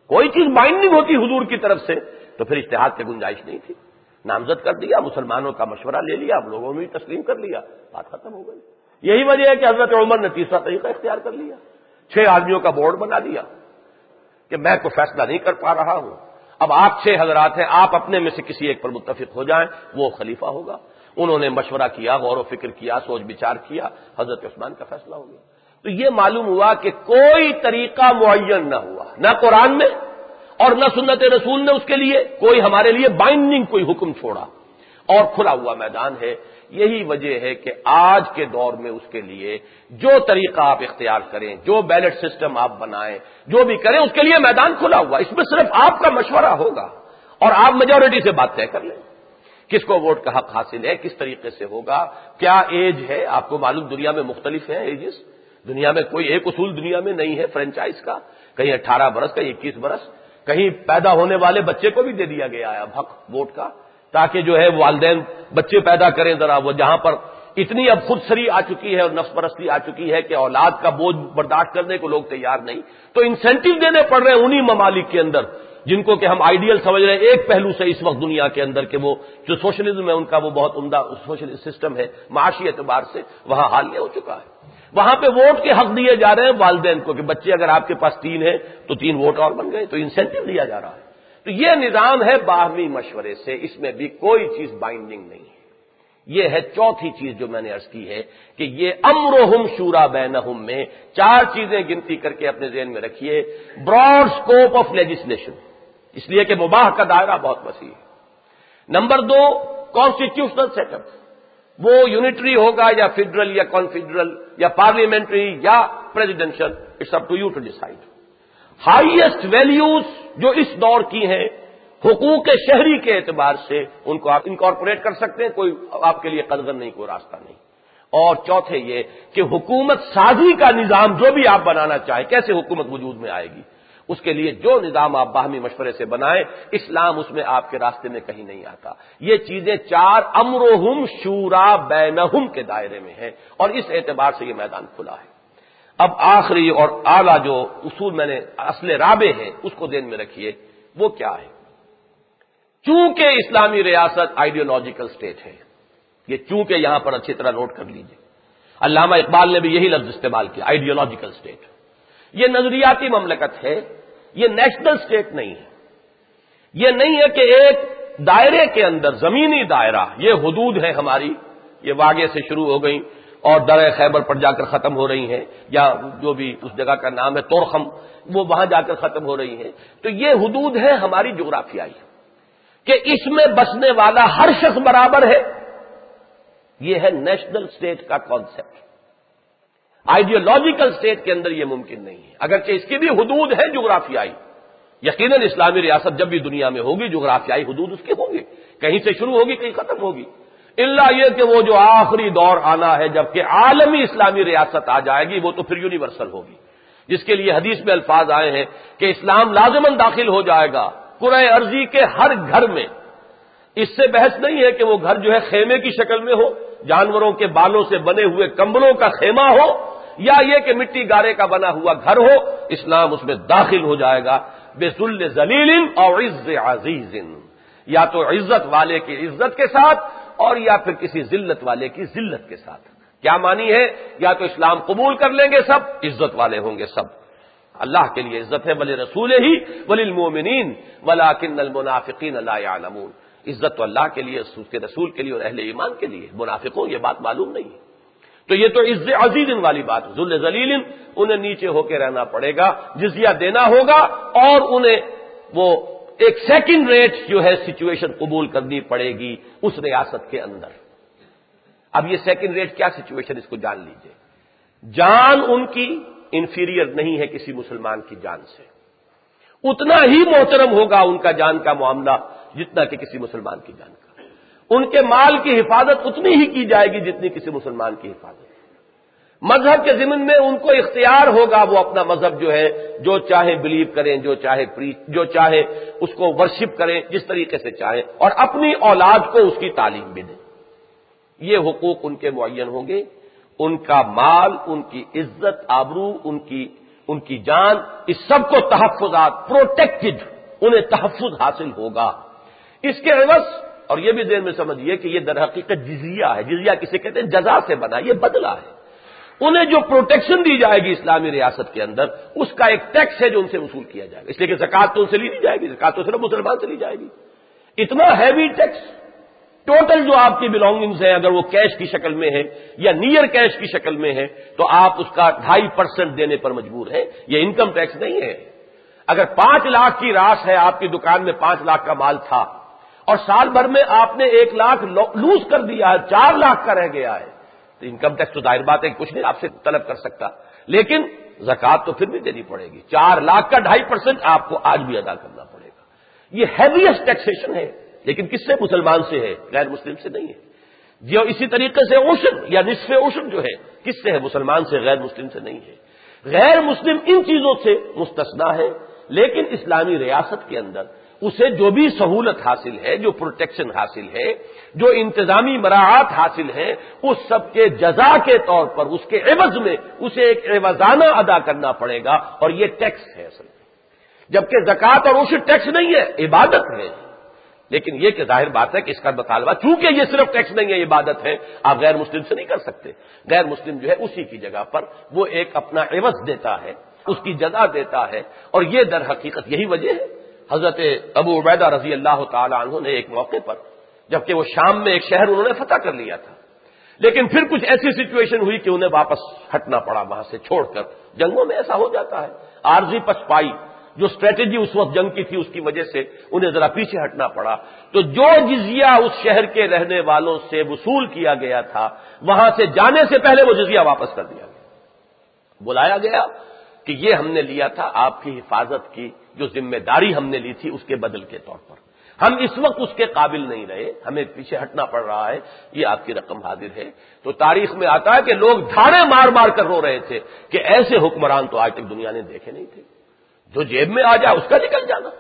کوئی چیز بائنڈنگ ہوتی حضور کی طرف سے تو پھر اجتہاد کی گنجائش نہیں تھی. نامزد کر دیا، مسلمانوں کا مشورہ لے لیا، ہم لوگوں نے بھی تسلیم کر لیا، بات ختم ہو گئی. یہی وجہ ہے کہ حضرت عمر نے تیسرا طریقہ اختیار کر لیا، چھ آدمیوں کا بورڈ بنا دیا کہ میں کوئی فیصلہ نہیں کر پا رہا ہوں، اب آپ چھ حضرات ہیں، آپ اپنے میں سے کسی ایک پر متفق ہو جائیں، وہ خلیفہ ہوگا. انہوں نے مشورہ کیا، غور و فکر کیا، سوچ بچار کیا، حضرت عثمان کا فیصلہ ہو گیا. تو یہ معلوم ہوا کہ کوئی طریقہ معین نہ ہوا، نہ قرآن میں اور نہ سنت رسول نے اس کے لیے کوئی ہمارے لیے بائنڈنگ کوئی حکم چھوڑا، اور کھلا ہوا میدان ہے. یہی وجہ ہے کہ آج کے دور میں اس کے لیے جو طریقہ آپ اختیار کریں، جو بیلٹ سسٹم آپ بنائیں، جو بھی کریں، اس کے لیے میدان کھلا ہوا. اس میں صرف آپ کا مشورہ ہوگا اور آپ میجورٹی سے بات طے کر لیں کس کو ووٹ کا حق حاصل ہے، کس طریقے سے ہوگا، کیا ایج ہے. آپ کو معلوم دنیا میں مختلف ہیں ایجز، دنیا میں کوئی ایک اصول دنیا میں نہیں ہے فرنچائز کا، کہیں اٹھارہ برس کہیں اکیس برس، کہیں پیدا ہونے والے بچے کو بھی دے دیا گیا ہے اب حق ووٹ کا، تاکہ جو ہے والدین بچے پیدا کریں. ذرا وہ جہاں پر اتنی اب خود سری آ چکی ہے اور نفس پرستی آ چکی ہے کہ اولاد کا بوجھ برداشت کرنے کو لوگ تیار نہیں، تو انسینٹیو دینے پڑ رہے ہیں انہی ممالک کے اندر جن کو کہ ہم آئیڈیل سمجھ رہے ہیں ایک پہلو سے اس وقت دنیا کے اندر کہ وہ جو سوشلزم ہے ان کا وہ بہت عمدہ سوشل سسٹم ہے، معاشی اعتبار سے وہاں حال یہ ہو چکا ہے. وہاں پہ ووٹ کے حق دیے جا رہے ہیں والدین کو کہ بچے اگر آپ کے پاس تین ہیں تو تین ووٹ اور بن گئے، تو انسینٹیو دیا جا رہا ہے. تو یہ نظام ہے باہمی مشورے سے، اس میں بھی کوئی چیز بائنڈنگ نہیں ہے. یہ ہے چوتھی چیز جو میں نے عرض کی ہے کہ یہ امرہم شورا بینہم میں چار چیزیں گنتی کر کے اپنے ذہن میں رکھیے. براڈ سکوپ آف لیجسلیشن، اس لیے کہ مباح کا دائرہ بہت وسیع ہے. نمبر دو، کانسٹیٹیوشنل سیٹ اپ، وہ یونٹری ہوگا یا فیڈرل یا کانفیڈرل یا پارلیمنٹری یا presidential, it's up to you to decide. Highest values جو اس دور کی ہیں حقوق شہری کے اعتبار سے ان کو آپ انکارپوریٹ کر سکتے ہیں، کوئی آپ کے لیے قدغن نہیں، کوئی راستہ نہیں. اور چوتھے یہ کہ حکومت سازی کا نظام جو بھی آپ بنانا چاہیں، کیسے حکومت وجود میں آئے گی، اس کے لیے جو نظام آپ باہمی مشورے سے بنائیں، اسلام اس میں آپ کے راستے میں کہیں نہیں آتا. یہ چیزیں چار امرہم شورا بینہم کے دائرے میں ہیں، اور اس اعتبار سے یہ میدان کھلا ہے. اب آخری اور اعلیٰ جو اصول میں نے اصل رابع ہے اس کو ذہن میں رکھیے. وہ کیا ہے؟ چونکہ اسلامی ریاست آئیڈیولوجیکل اسٹیٹ ہے، یہ چونکہ یہاں پر اچھی طرح نوٹ کر لیجیے، علامہ اقبال نے بھی یہی لفظ استعمال کیا، آئیڈیولوجیکل اسٹیٹ. یہ نظریاتی مملکت ہے، یہ نیشنل اسٹیٹ نہیں ہے. یہ نہیں ہے کہ ایک دائرے کے اندر زمینی دائرہ، یہ حدود ہے ہماری، یہ واگے سے شروع ہو گئی اور درہ خیبر پر جا کر ختم ہو رہی ہیں، یا جو بھی اس جگہ کا نام ہے تورخم، وہ وہاں جا کر ختم ہو رہی ہیں. تو یہ حدود ہے ہماری جغرافیائی کہ اس میں بسنے والا ہر شخص برابر ہے. یہ ہے نیشنل اسٹیٹ کا کانسیپٹ. آئیڈیولوجیکل اسٹیٹ کے اندر یہ ممکن نہیں ہے، اگرچہ اس کی بھی حدود ہے جغرافیائی. یقیناً اسلامی ریاست جب بھی دنیا میں ہوگی جغرافیائی حدود اس کے ہوں گے، کہیں سے شروع ہوگی کہیں ختم ہوگی. الا یہ کہ وہ جو آخری دور آنا ہے جبکہ عالمی اسلامی ریاست آ جائے گی، وہ تو پھر یونیورسل ہوگی، جس کے لیے حدیث میں الفاظ آئے ہیں کہ اسلام لازماً داخل ہو جائے گا کرۂ ارضی کے ہر گھر میں. اس سے بحث نہیں ہے کہ وہ گھر جو ہے خیمے کی شکل میں ہو، جانوروں کے بالوں سے بنے ہوئے کمبلوں کا خیمہ ہو، یا یہ کہ مٹی گارے کا بنا ہوا گھر ہو، اسلام اس میں داخل ہو جائے گا بذل ذلیل اور عز عزیز، یا تو عزت والے کی عزت کے ساتھ اور یا پھر کسی ذلت والے کی ذلت کے ساتھ. کیا معنی ہے؟ یا تو اسلام قبول کر لیں گے سب، عزت والے ہوں گے سب، اللہ کے لیے عزت ہے، ولی رسول ہی وللمؤمنین ولکن المنافقین لا یعلمون. عزت تو اللہ کے لیے، اس کے رسول کے لیے اور اہل ایمان کے لیے، منافقوں یہ بات معلوم نہیں ہے. تو یہ تو عز عزیز والی بات، ذل ذلیل، انہیں نیچے ہو کے رہنا پڑے گا، جزیہ دینا ہوگا، اور انہیں وہ ایک سیکنڈ ریٹ جو ہے سچویشن قبول کرنی پڑے گی اس ریاست کے اندر. اب یہ سیکنڈ ریٹ کیا سچویشن، اس کو جان لیجئے. جان ان کی انفیریئر نہیں ہے کسی مسلمان کی جان سے، اتنا ہی محترم ہوگا ان کا جان کا معاملہ جتنا کہ کسی مسلمان کی جان کا. ان کے مال کی حفاظت اتنی ہی کی جائے گی جتنی کسی مسلمان کی حفاظت. مذہب کے ضمن میں ان کو اختیار ہوگا، وہ اپنا مذہب جو ہے جو چاہے بلیو کریں، جو چاہے پریچ، جو چاہے اس کو ورشپ کریں جس طریقے سے چاہیں، اور اپنی اولاد کو اس کی تعلیم بھی دیں. یہ حقوق ان کے معین ہوں گے. ان کا مال، ان کی عزت آبرو، ان کی ان کی جان، اس سب کو تحفظات، پروٹیکٹڈ، انہیں تحفظ حاصل ہوگا۔ اس کے عوض، اور یہ بھی ذہن میں سمجھیے کہ یہ در حقیقت جزیہ ہے، جزیہ کسے کہتے ہیں؟ جزا سے بنا، یہ بدلہ ہے۔ انہیں جو پروٹیکشن دی جائے گی اسلامی ریاست کے اندر، اس کا ایک ٹیکس ہے جو ان سے وصول کیا جائے گا، اس لیے کہ زکوٰۃ تو ان سے لی نہیں جائے گی، زکوٰۃ تو صرف مسلمان سے لی جائے گی۔ اتنا ہیوی ٹیکس، ٹوٹل جو آپ کی بلونگنگز ہیں اگر وہ کیش کی شکل میں ہے یا نیئر کیش کی شکل میں ہے تو آپ اس کا ڈھائی پرسنٹ دینے پر مجبور ہیں۔ یہ انکم ٹیکس نہیں ہے۔ اگر پانچ لاکھ کی راس ہے، آپ کی دکان میں پانچ لاکھ کا مال تھا اور سال بھر میں آپ نے ایک لاکھ لوز کر دیا ہے، چار لاکھ کا رہ گیا ہے، تو انکم ٹیکس تو ظاہر بات ہے کچھ نہیں آپ سے طلب کر سکتا، لیکن زکوٰۃ تو پھر بھی دینی پڑے گی۔ چار لاکھ کا ڈھائی پرسنٹ آپ کو آج بھی ادا کرنا پڑے گا۔ یہ ہیویسٹ ٹیکسیشن ہے، لیکن کس سے؟ مسلمان سے ہے، غیر مسلم سے نہیں ہے۔ جو اسی طریقے سے اوشن یا نصف اوشن جو ہے کس سے ہے؟ مسلمان سے، غیر مسلم سے نہیں ہے۔ غیر مسلم ان چیزوں سے مستثنا ہے، لیکن اسلامی ریاست کے اندر اسے جو بھی سہولت حاصل ہے، جو پروٹیکشن حاصل ہے، جو انتظامی مراعات حاصل ہیں، اس سب کے جزا کے طور پر اس کے عوض میں اسے ایک عوضانہ ادا کرنا پڑے گا، اور یہ ٹیکس ہے اصل میں۔ جبکہ زکوٰۃ اور عشر ٹیکس نہیں ہے، عبادت ہے، لیکن یہ کہ ظاہر بات ہے کہ اس کا مطالبہ چونکہ یہ صرف ٹیکس نہیں ہے، عبادت ہے، آپ غیر مسلم سے نہیں کر سکتے۔ غیر مسلم جو ہے اسی کی جگہ پر وہ ایک اپنا عوض دیتا ہے، اس کی جزا دیتا ہے، اور یہ در حقیقت یہی وجہ ہے۔ حضرت ابو عبیدہ رضی اللہ تعالی عنہ نے ایک موقع پر، جبکہ وہ شام میں ایک شہر انہوں نے فتح کر لیا تھا، لیکن پھر کچھ ایسی سچویشن ہوئی کہ انہیں واپس ہٹنا پڑا وہاں سے چھوڑ کر۔ جنگوں میں ایسا ہو جاتا ہے، عارضی پسپائی، جو اسٹریٹجی اس وقت جنگ کی تھی اس کی وجہ سے انہیں ذرا پیچھے ہٹنا پڑا، تو جو جزیہ اس شہر کے رہنے والوں سے وصول کیا گیا تھا وہاں سے جانے سے پہلے وہ جزیہ واپس کر دیا گیا۔ بلایا گیا کہ یہ ہم نے لیا تھا آپ کی حفاظت کی جو ذمہ داری ہم نے لی تھی اس کے بدل کے طور پر، ہم اس وقت اس کے قابل نہیں رہے، ہمیں پیچھے ہٹنا پڑ رہا ہے، یہ آپ کی رقم حاضر ہے۔ تو تاریخ میں آتا ہے کہ لوگ دھاڑے مار مار کر رو رہے تھے کہ ایسے حکمران تو آج تک دنیا نے دیکھے نہیں تھے، جو جیب میں آ جائے اس کا نکل جانا۔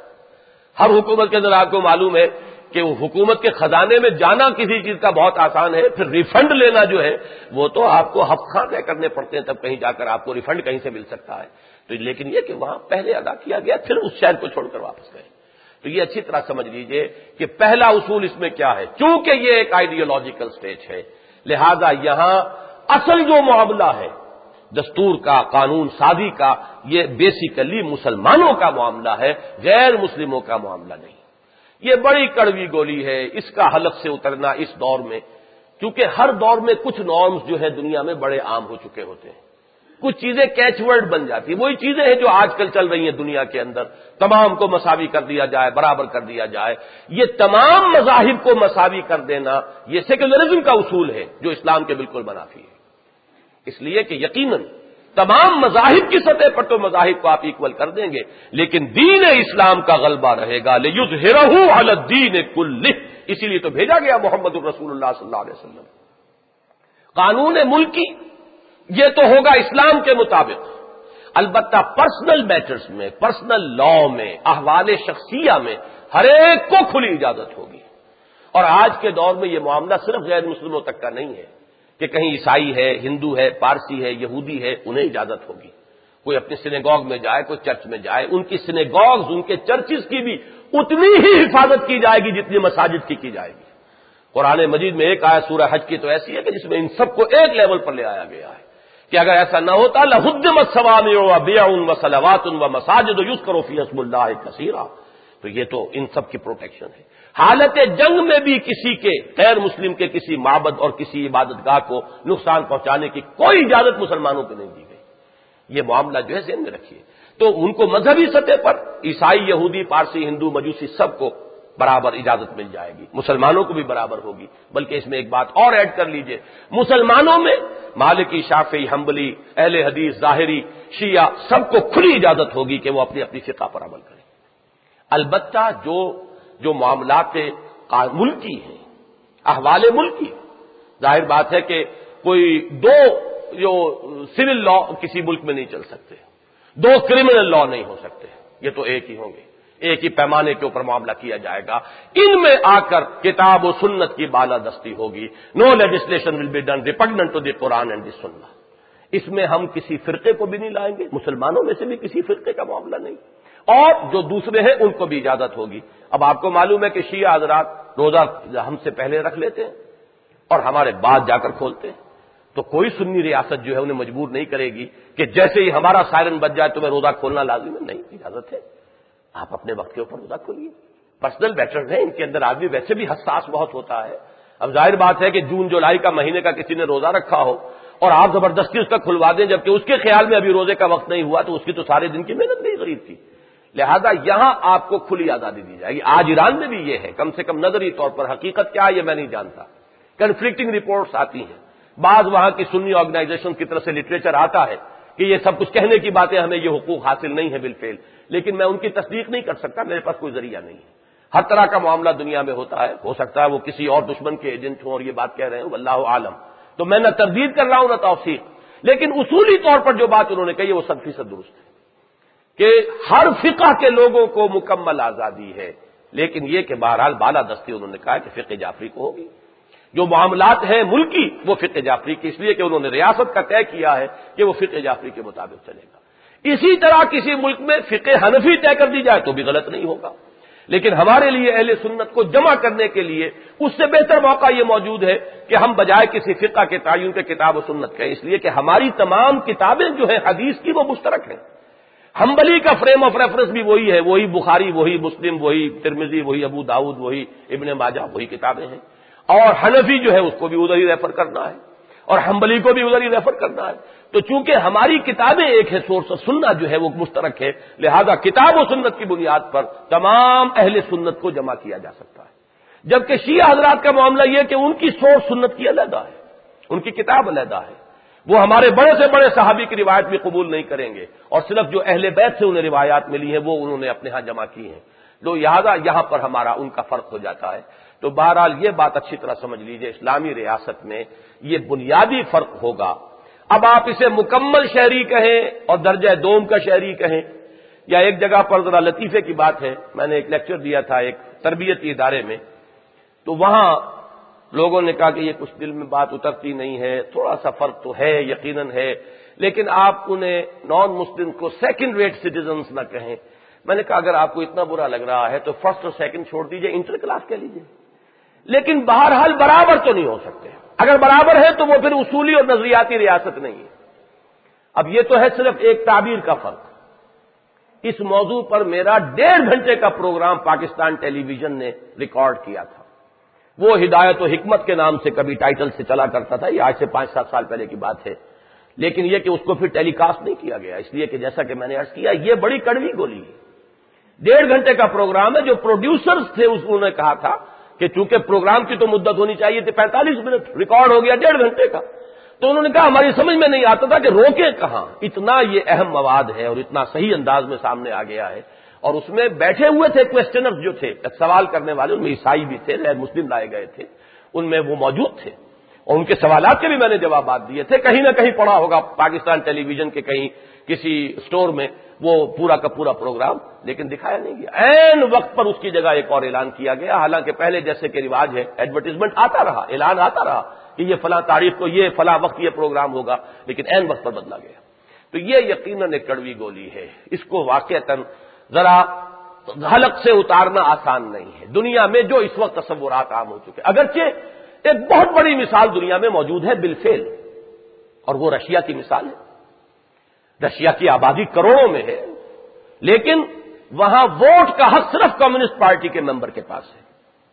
ہر حکومت کے اندر آپ کو معلوم ہے کہ وہ حکومت کے خزانے میں جانا کسی چیز کا بہت آسان ہے، پھر ریفنڈ لینا جو ہے وہ تو آپ کو ہفت خاں طے کرنے پڑتے ہیں، تب کہیں جا کر آپ کو ریفنڈ کہیں سے مل سکتا ہے۔ تو لیکن یہ کہ وہاں پہلے ادا کیا گیا، پھر اس شہر کو چھوڑ کر واپس گئے۔ تو یہ اچھی طرح سمجھ لیجئے کہ پہلا اصول اس میں کیا ہے، چونکہ یہ ایک آئیڈیولوجیکل سٹیٹ ہے، لہذا یہاں اصل جو معاملہ ہے دستور کا، قانون سازی کا، یہ بیسیکلی مسلمانوں کا معاملہ ہے، غیر مسلموں کا معاملہ نہیں۔ یہ بڑی کڑوی گولی ہے، اس کا حلق سے اترنا اس دور میں، کیونکہ ہر دور میں کچھ نارمز جو ہے دنیا میں بڑے عام ہو چکے ہوتے ہیں، کچھ چیزیں کیچ ورڈ بن جاتی ہیں، وہی چیزیں ہیں جو آج کل چل رہی ہیں دنیا کے اندر، تمام کو مساوی کر دیا جائے، برابر کر دیا جائے۔ یہ تمام مذاہب کو مساوی کر دینا یہ سیکولرزم کا اصول ہے جو اسلام کے بالکل منافی ہے، اس لیے کہ یقیناً تمام مذاہب کی سطح پر تو مذاہب کو آپ ایکول کر دیں گے، لیکن دین اسلام کا غلبہ رہے گا، لِیُظْهِرَهُ عَلَى الدِّینِ كُلِّهِ، اسی لیے تو بھیجا گیا محمد الرسول اللہ صلی اللہ علیہ وسلم۔ قانون ملکی یہ تو ہوگا اسلام کے مطابق، البتہ پرسنل میٹرز میں، پرسنل لا میں، احوال شخصیہ میں ہر ایک کو کھلی اجازت ہوگی۔ اور آج کے دور میں یہ معاملہ صرف غیر مسلموں تک کا نہیں ہے کہ کہیں عیسائی ہے، ہندو ہے، پارسی ہے، یہودی ہے، انہیں اجازت ہوگی، کوئی اپنے سینیگوگ میں جائے، کوئی چرچ میں جائے، ان کی سینیگوگز، ان کے چرچز کی بھی اتنی ہی حفاظت کی جائے گی جتنی مساجد کی کی جائے گی۔ قرآن مجید میں ایک آیت سورہ حج کی تو ایسی ہے کہ جس میں ان سب کو ایک لیول پر لے آیا گیا ہے کہ اگر ایسا نہ ہوتا لَهُدِّمَتْ صَوَامِعُ وَبِيَعٌ وَصَلَوَاتٌ وَمَسَاجِدُ يُذْكَرُ فِيهَا اسْمُ اللَّهِ كَثِيرًا، تو یہ تو ان سب کی پروٹیکشن ہے۔ حالت جنگ میں بھی کسی کے، غیر مسلم کے کسی معبد اور کسی عبادت گاہ کو نقصان پہنچانے کی کوئی اجازت مسلمانوں کو نہیں دی گئی۔ یہ معاملہ جو ہے ذہن میں رکھیے۔ تو ان کو مذہبی سطح پر عیسائی، یہودی، پارسی، ہندو، مجوسی سب کو برابر اجازت مل جائے گی، مسلمانوں کو بھی برابر ہوگی۔ بلکہ اس میں ایک بات اور ایڈ کر لیجئے، مسلمانوں میں مالکی، شافعی، حنبلی، اہل حدیث، ظاہری، شیعہ سب کو کھلی اجازت ہوگی کہ وہ اپنی اپنی فقہ پر عمل کریں۔ البتہ جو جو معاملات ملکی ہیں، احوال ملکی، ظاہر بات ہے کہ کوئی دو جو سول لا کسی ملک میں نہیں چل سکتے، دو کرمنل لا نہیں ہو سکتے، یہ تو ایک ہی ہوں گے، ایک ہی پیمانے کے اوپر معاملہ کیا جائے گا۔ ان میں آ کر کتاب و سنت کی بالادستی ہوگی، no legislation will be done repugnant to the Quran and the Sunnah. اس میں ہم کسی فرقے کو بھی نہیں لائیں گے، مسلمانوں میں سے بھی کسی فرقے کا معاملہ نہیں، اور جو دوسرے ہیں ان کو بھی اجازت ہوگی۔ اب آپ کو معلوم ہے کہ شیعہ حضرات روزہ ہم سے پہلے رکھ لیتے ہیں اور ہمارے بعد جا کر کھولتے ہیں، تو کوئی سنی ریاست جو ہے انہیں مجبور نہیں کرے گی کہ جیسے ہی ہمارا سائرن بج جائے تو میں روزہ کھولنا لازم ہے، نہیں، اجازت ہے، آپ اپنے وقت کے اوپر روزہ کھولیے۔ پرسنل میٹرز ہیں، ان کے اندر آدمی ویسے بھی حساس بہت ہوتا ہے۔ اب ظاہر بات ہے کہ جون جولائی کا مہینے کا کسی نے روزہ رکھا ہو اور آپ زبردستی اس کا کھلوا دیں جبکہ اس کے خیال میں ابھی روزے کا وقت نہیں ہوا، تو اس کی تو سارے دن کی محنت نہیں غریب تھی۔ لہذا یہاں آپ کو کھلی آزادی دی جائے گی۔ آج ایران میں بھی یہ ہے، کم سے کم نظری طور پر، حقیقت کیا ہے یہ میں نہیں جانتا، کنفلکٹنگ رپورٹس آتی ہیں، بعض وہاں کی سنی آرگنائزیشن کی طرف سے لٹریچر آتا ہے کہ یہ سب کچھ کہنے کی باتیں، ہمیں یہ حقوق حاصل نہیں ہے بالفعل، لیکن میں ان کی تصدیق نہیں کر سکتا، میرے پاس کوئی ذریعہ نہیں ہے۔ ہر طرح کا معاملہ دنیا میں ہوتا ہے، ہو سکتا ہے وہ کسی اور دشمن کے ایجنٹ ہوں اور یہ بات کہہ رہے ہیں، واللہ عالم۔ تو میں نہ تردید کر رہا ہوں نہ توثیق، لیکن اصولی طور پر جو بات انہوں نے کہی ہے وہ صد فیصد درست ہے کہ ہر فقہ کے لوگوں کو مکمل آزادی ہے، لیکن یہ کہ بہرحال بالادستی انہوں نے کہا کہ فقہ جعفری کو ہوگی۔ جو معاملات ہیں ملکی وہ فقہ جعفری کی، اس لیے کہ انہوں نے ریاست کا طے کیا ہے کہ وہ فقہ جعفری کے مطابق چلے گا۔ اسی طرح کسی ملک میں فقہ حنفی طے کر دی جائے تو بھی غلط نہیں ہوگا، لیکن ہمارے لیے اہل سنت کو جمع کرنے کے لیے اس سے بہتر موقع یہ موجود ہے کہ ہم بجائے کسی فقہ کے تعین کے کتاب و سنت کہیں، اس لیے کہ ہماری تمام کتابیں جو ہیں حدیث کی وہ مشترک ہیں۔ حنبلی کا فریم آف ریفرنس بھی وہی ہے، وہی بخاری، وہی مسلم، وہی ترمذی، وہی ابو داؤد، وہی ابن ماجہ، وہی کتابیں ہیں، اور حنفی جو ہے اس کو بھی ادھر ہی ریفر کرنا ہے اور حنبلی کو بھی ادھر ہی ریفر کرنا ہے۔ تو چونکہ ہماری کتابیں ایک ہے، سورس سنت جو ہے وہ مشترک ہے، لہذا کتاب و سنت کی بنیاد پر تمام اہل سنت کو جمع کیا جا سکتا ہے۔ جبکہ شیعہ حضرات کا معاملہ یہ کہ ان کی سورس سنت کی علیحدہ ہے، ان کی کتاب علیحدہ ہے، وہ ہمارے بڑے سے بڑے صحابی کی روایت بھی قبول نہیں کریں گے، اور صرف جو اہل بیت سے انہیں روایات ملی ہیں وہ انہوں نے اپنے ہاں جمع کی ہیں، تو لہذا یہاں پر ہمارا ان کا فرق ہو جاتا ہے۔ تو بہرحال یہ بات اچھی طرح سمجھ لیجئے، اسلامی ریاست میں یہ بنیادی فرق ہوگا۔ اب آپ اسے مکمل شہری کہیں اور درجہ دوم کا شہری کہیں، یا ایک جگہ پر ذرا لطیفے کی بات ہے، میں نے ایک لیکچر دیا تھا ایک تربیتی ادارے میں، تو وہاں لوگوں نے کہا کہ یہ کچھ دل میں بات اترتی نہیں ہے، تھوڑا سا فرق تو ہے، یقیناً ہے، لیکن آپ انہیں نان مسلم کو سیکنڈ ریٹ سٹیزنز نہ کہیں۔ میں نے کہا اگر آپ کو اتنا برا لگ رہا ہے تو فرسٹ اور سیکنڈ چھوڑ دیجئے، انٹر کلاس کہہ لیجئے، لیکن بہرحال برابر تو نہیں ہو سکتے۔ اگر برابر ہے تو وہ پھر اصولی اور نظریاتی ریاست نہیں ہے۔ اب یہ تو ہے صرف ایک تعبیر کا فرق۔ اس موضوع پر میرا ڈیڑھ گھنٹے کا پروگرام پاکستان ٹیلی ویژن نے ریکارڈ کیا تھا، وہ ہدایت و حکمت کے نام سے کبھی ٹائٹل سے چلا کرتا تھا، یہ آج سے پانچ سات سال پہلے کی بات ہے، لیکن یہ کہ اس کو پھر ٹیلی کاسٹ نہیں کیا گیا، اس لیے کہ جیسا کہ میں نے عرض کیا یہ بڑی کڑوی گولی ہے۔ ڈیڑھ گھنٹے کا پروگرام ہے، جو پروڈیوسرز تھے انہوں نے کہا تھا کہ چونکہ پروگرام کی تو مدت ہونی چاہیے تھی پینتالیس منٹ، ریکارڈ ہو گیا ڈیڑھ گھنٹے کا، تو انہوں نے کہا ہماری سمجھ میں نہیں آتا تھا کہ روکے کہاں، اتنا یہ اہم مواد ہے اور اتنا صحیح انداز میں سامنے آ گیا ہے، اور اس میں بیٹھے ہوئے تھے کویسچنرز جو تھے، سوال کرنے والے، ان میں عیسائی بھی تھے، غیر مسلم لائے گئے تھے، ان میں وہ موجود تھے، اور ان کے سوالات کے بھی میں نے جوابات دیے تھے۔ کہیں نہ کہیں پڑا ہوگا پاکستان ٹیلی ویژن کے کہیں کسی سٹور میں وہ پورا کا پورا پروگرام، لیکن دکھایا نہیں گیا۔ عین وقت پر اس کی جگہ ایک اور اعلان کیا گیا، حالانکہ پہلے جیسے کہ رواج ہے ایڈورٹیزمنٹ آتا رہا، اعلان آتا رہا کہ یہ فلاں تاریخ کو یہ فلاں وقت یہ پروگرام ہوگا، لیکن عین وقت پر بدلا گیا۔ تو یہ یقیناً ایک کڑوی گولی ہے، اس کو واقعتاً ذرا حلق سے اتارنا آسان نہیں ہے۔ دنیا میں جو اس وقت تصورات عام ہو چکے، اگرچہ ایک بہت بڑی مثال دنیا میں موجود ہے بالفعل، اور وہ رشیا کی مثال ہے۔ رشیا کی آبادی کروڑوں میں ہے، لیکن وہاں ووٹ کا حق صرف کمیونسٹ پارٹی کے ممبر کے پاس ہے،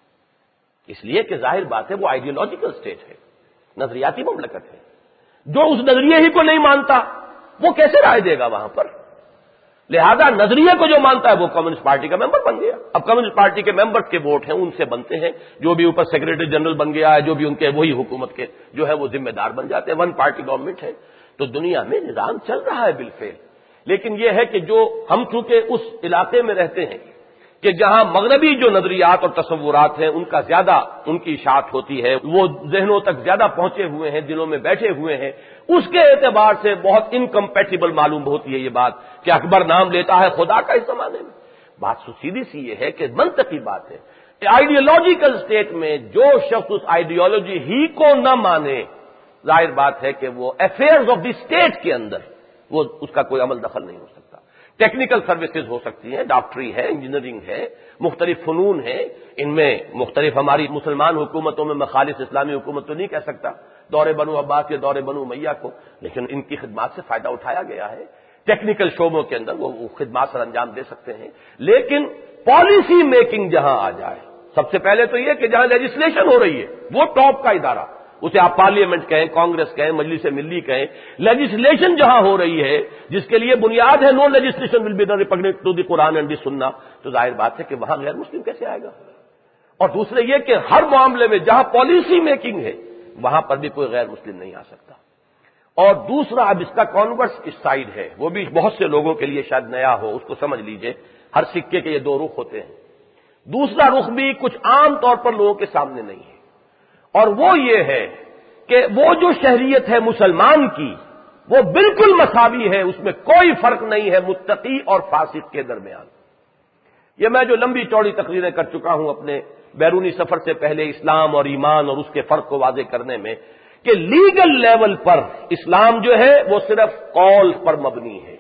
اس لیے کہ ظاہر بات ہے وہ آئیڈیولوجیکل اسٹیٹ ہے، نظریاتی مملکت ہے۔ جو اس نظریے ہی کو نہیں مانتا وہ کیسے رائے دے گا وہاں پر؟ لہذا نظریے کو جو مانتا ہے وہ کمیونسٹ پارٹی کا ممبر بن گیا۔ اب کمیونسٹ پارٹی کے ممبر کے ووٹ ہیں، ان سے بنتے ہیں، جو بھی اوپر سیکریٹری جنرل بن گیا ہے، جو بھی ان کے وہی حکومت کے جو ہے وہ ذمہ دار بن جاتے ہیں، ون پارٹی گورنمنٹ ہے۔ تو دنیا میں نظام چل رہا ہے بالفعل، لیکن یہ ہے کہ جو ہم چونکہ اس علاقے میں رہتے ہیں کہ جہاں مغربی جو نظریات اور تصورات ہیں ان کا زیادہ ان کی اشاعت ہوتی ہے، وہ ذہنوں تک زیادہ پہنچے ہوئے ہیں، دلوں میں بیٹھے ہوئے ہیں، اس کے اعتبار سے بہت انکمپیٹیبل معلوم ہوتی ہے یہ بات کہ اکبر نام لیتا ہے خدا کا اس زمانے میں۔ بات سیدھی سی یہ ہے کہ منطقی بات ہے، آئیڈیالوجیکل اسٹیٹ میں جو شخص اس آئیڈیالوجی ہی کو نہ مانے ظاہر بات ہے کہ وہ افیئرز آف دی اسٹیٹ کے اندر وہ اس کا کوئی عمل دخل نہیں ہو سکتا۔ ٹیکنیکل سروسز ہو سکتی ہیں، ڈاکٹری ہے، انجینئرنگ ہے، مختلف فنون ہیں، ان میں مختلف ہماری مسلمان حکومتوں میں میں خالص اسلامی حکومت تو نہیں کہہ سکتا دور بنو عباس یا دور بنو امیہ کو، لیکن ان کی خدمات سے فائدہ اٹھایا گیا ہے۔ ٹیکنیکل شعبوں کے اندر وہ خدمات سر انجام دے سکتے ہیں، لیکن پالیسی میکنگ جہاں آ جائے، سب سے پہلے تو یہ کہ جہاں لیجسلیشن ہو رہی ہے وہ ٹاپ کا ادارہ، اسے آپ پارلیمنٹ کہیں، کانگریس کہیں، مجلس ملی کہیں، لیجسلیشن جہاں ہو رہی ہے جس کے لیے بنیاد ہے no legislation will be repugnant to the Quran and the Sunnah, تو ظاہر بات ہے کہ وہاں غیر مسلم کیسے آئے گا؟ اور دوسرے یہ کہ ہر معاملے میں جہاں پالیسی میکنگ ہے وہاں پر بھی کوئی غیر مسلم نہیں آ سکتا۔ اور دوسرا اب اس کا کانورس اس سائڈ ہے، وہ بھی بہت سے لوگوں کے لیے شاید نیا ہو، اس کو سمجھ لیجئے، ہر سکے کے یہ دو رخ ہوتے ہیں۔ دوسرا رخ بھی کچھ عام طور پر لوگوں کے سامنے نہیں ہے، اور وہ یہ ہے کہ وہ جو شہریت ہے مسلمان کی وہ بالکل مساوی ہے، اس میں کوئی فرق نہیں ہے متقی اور فاسق کے درمیان۔ یہ میں جو لمبی چوڑی تقریریں کر چکا ہوں اپنے بیرونی سفر سے پہلے اسلام اور ایمان اور اس کے فرق کو واضح کرنے میں، کہ لیگل لیول پر اسلام جو ہے وہ صرف قول پر مبنی ہے۔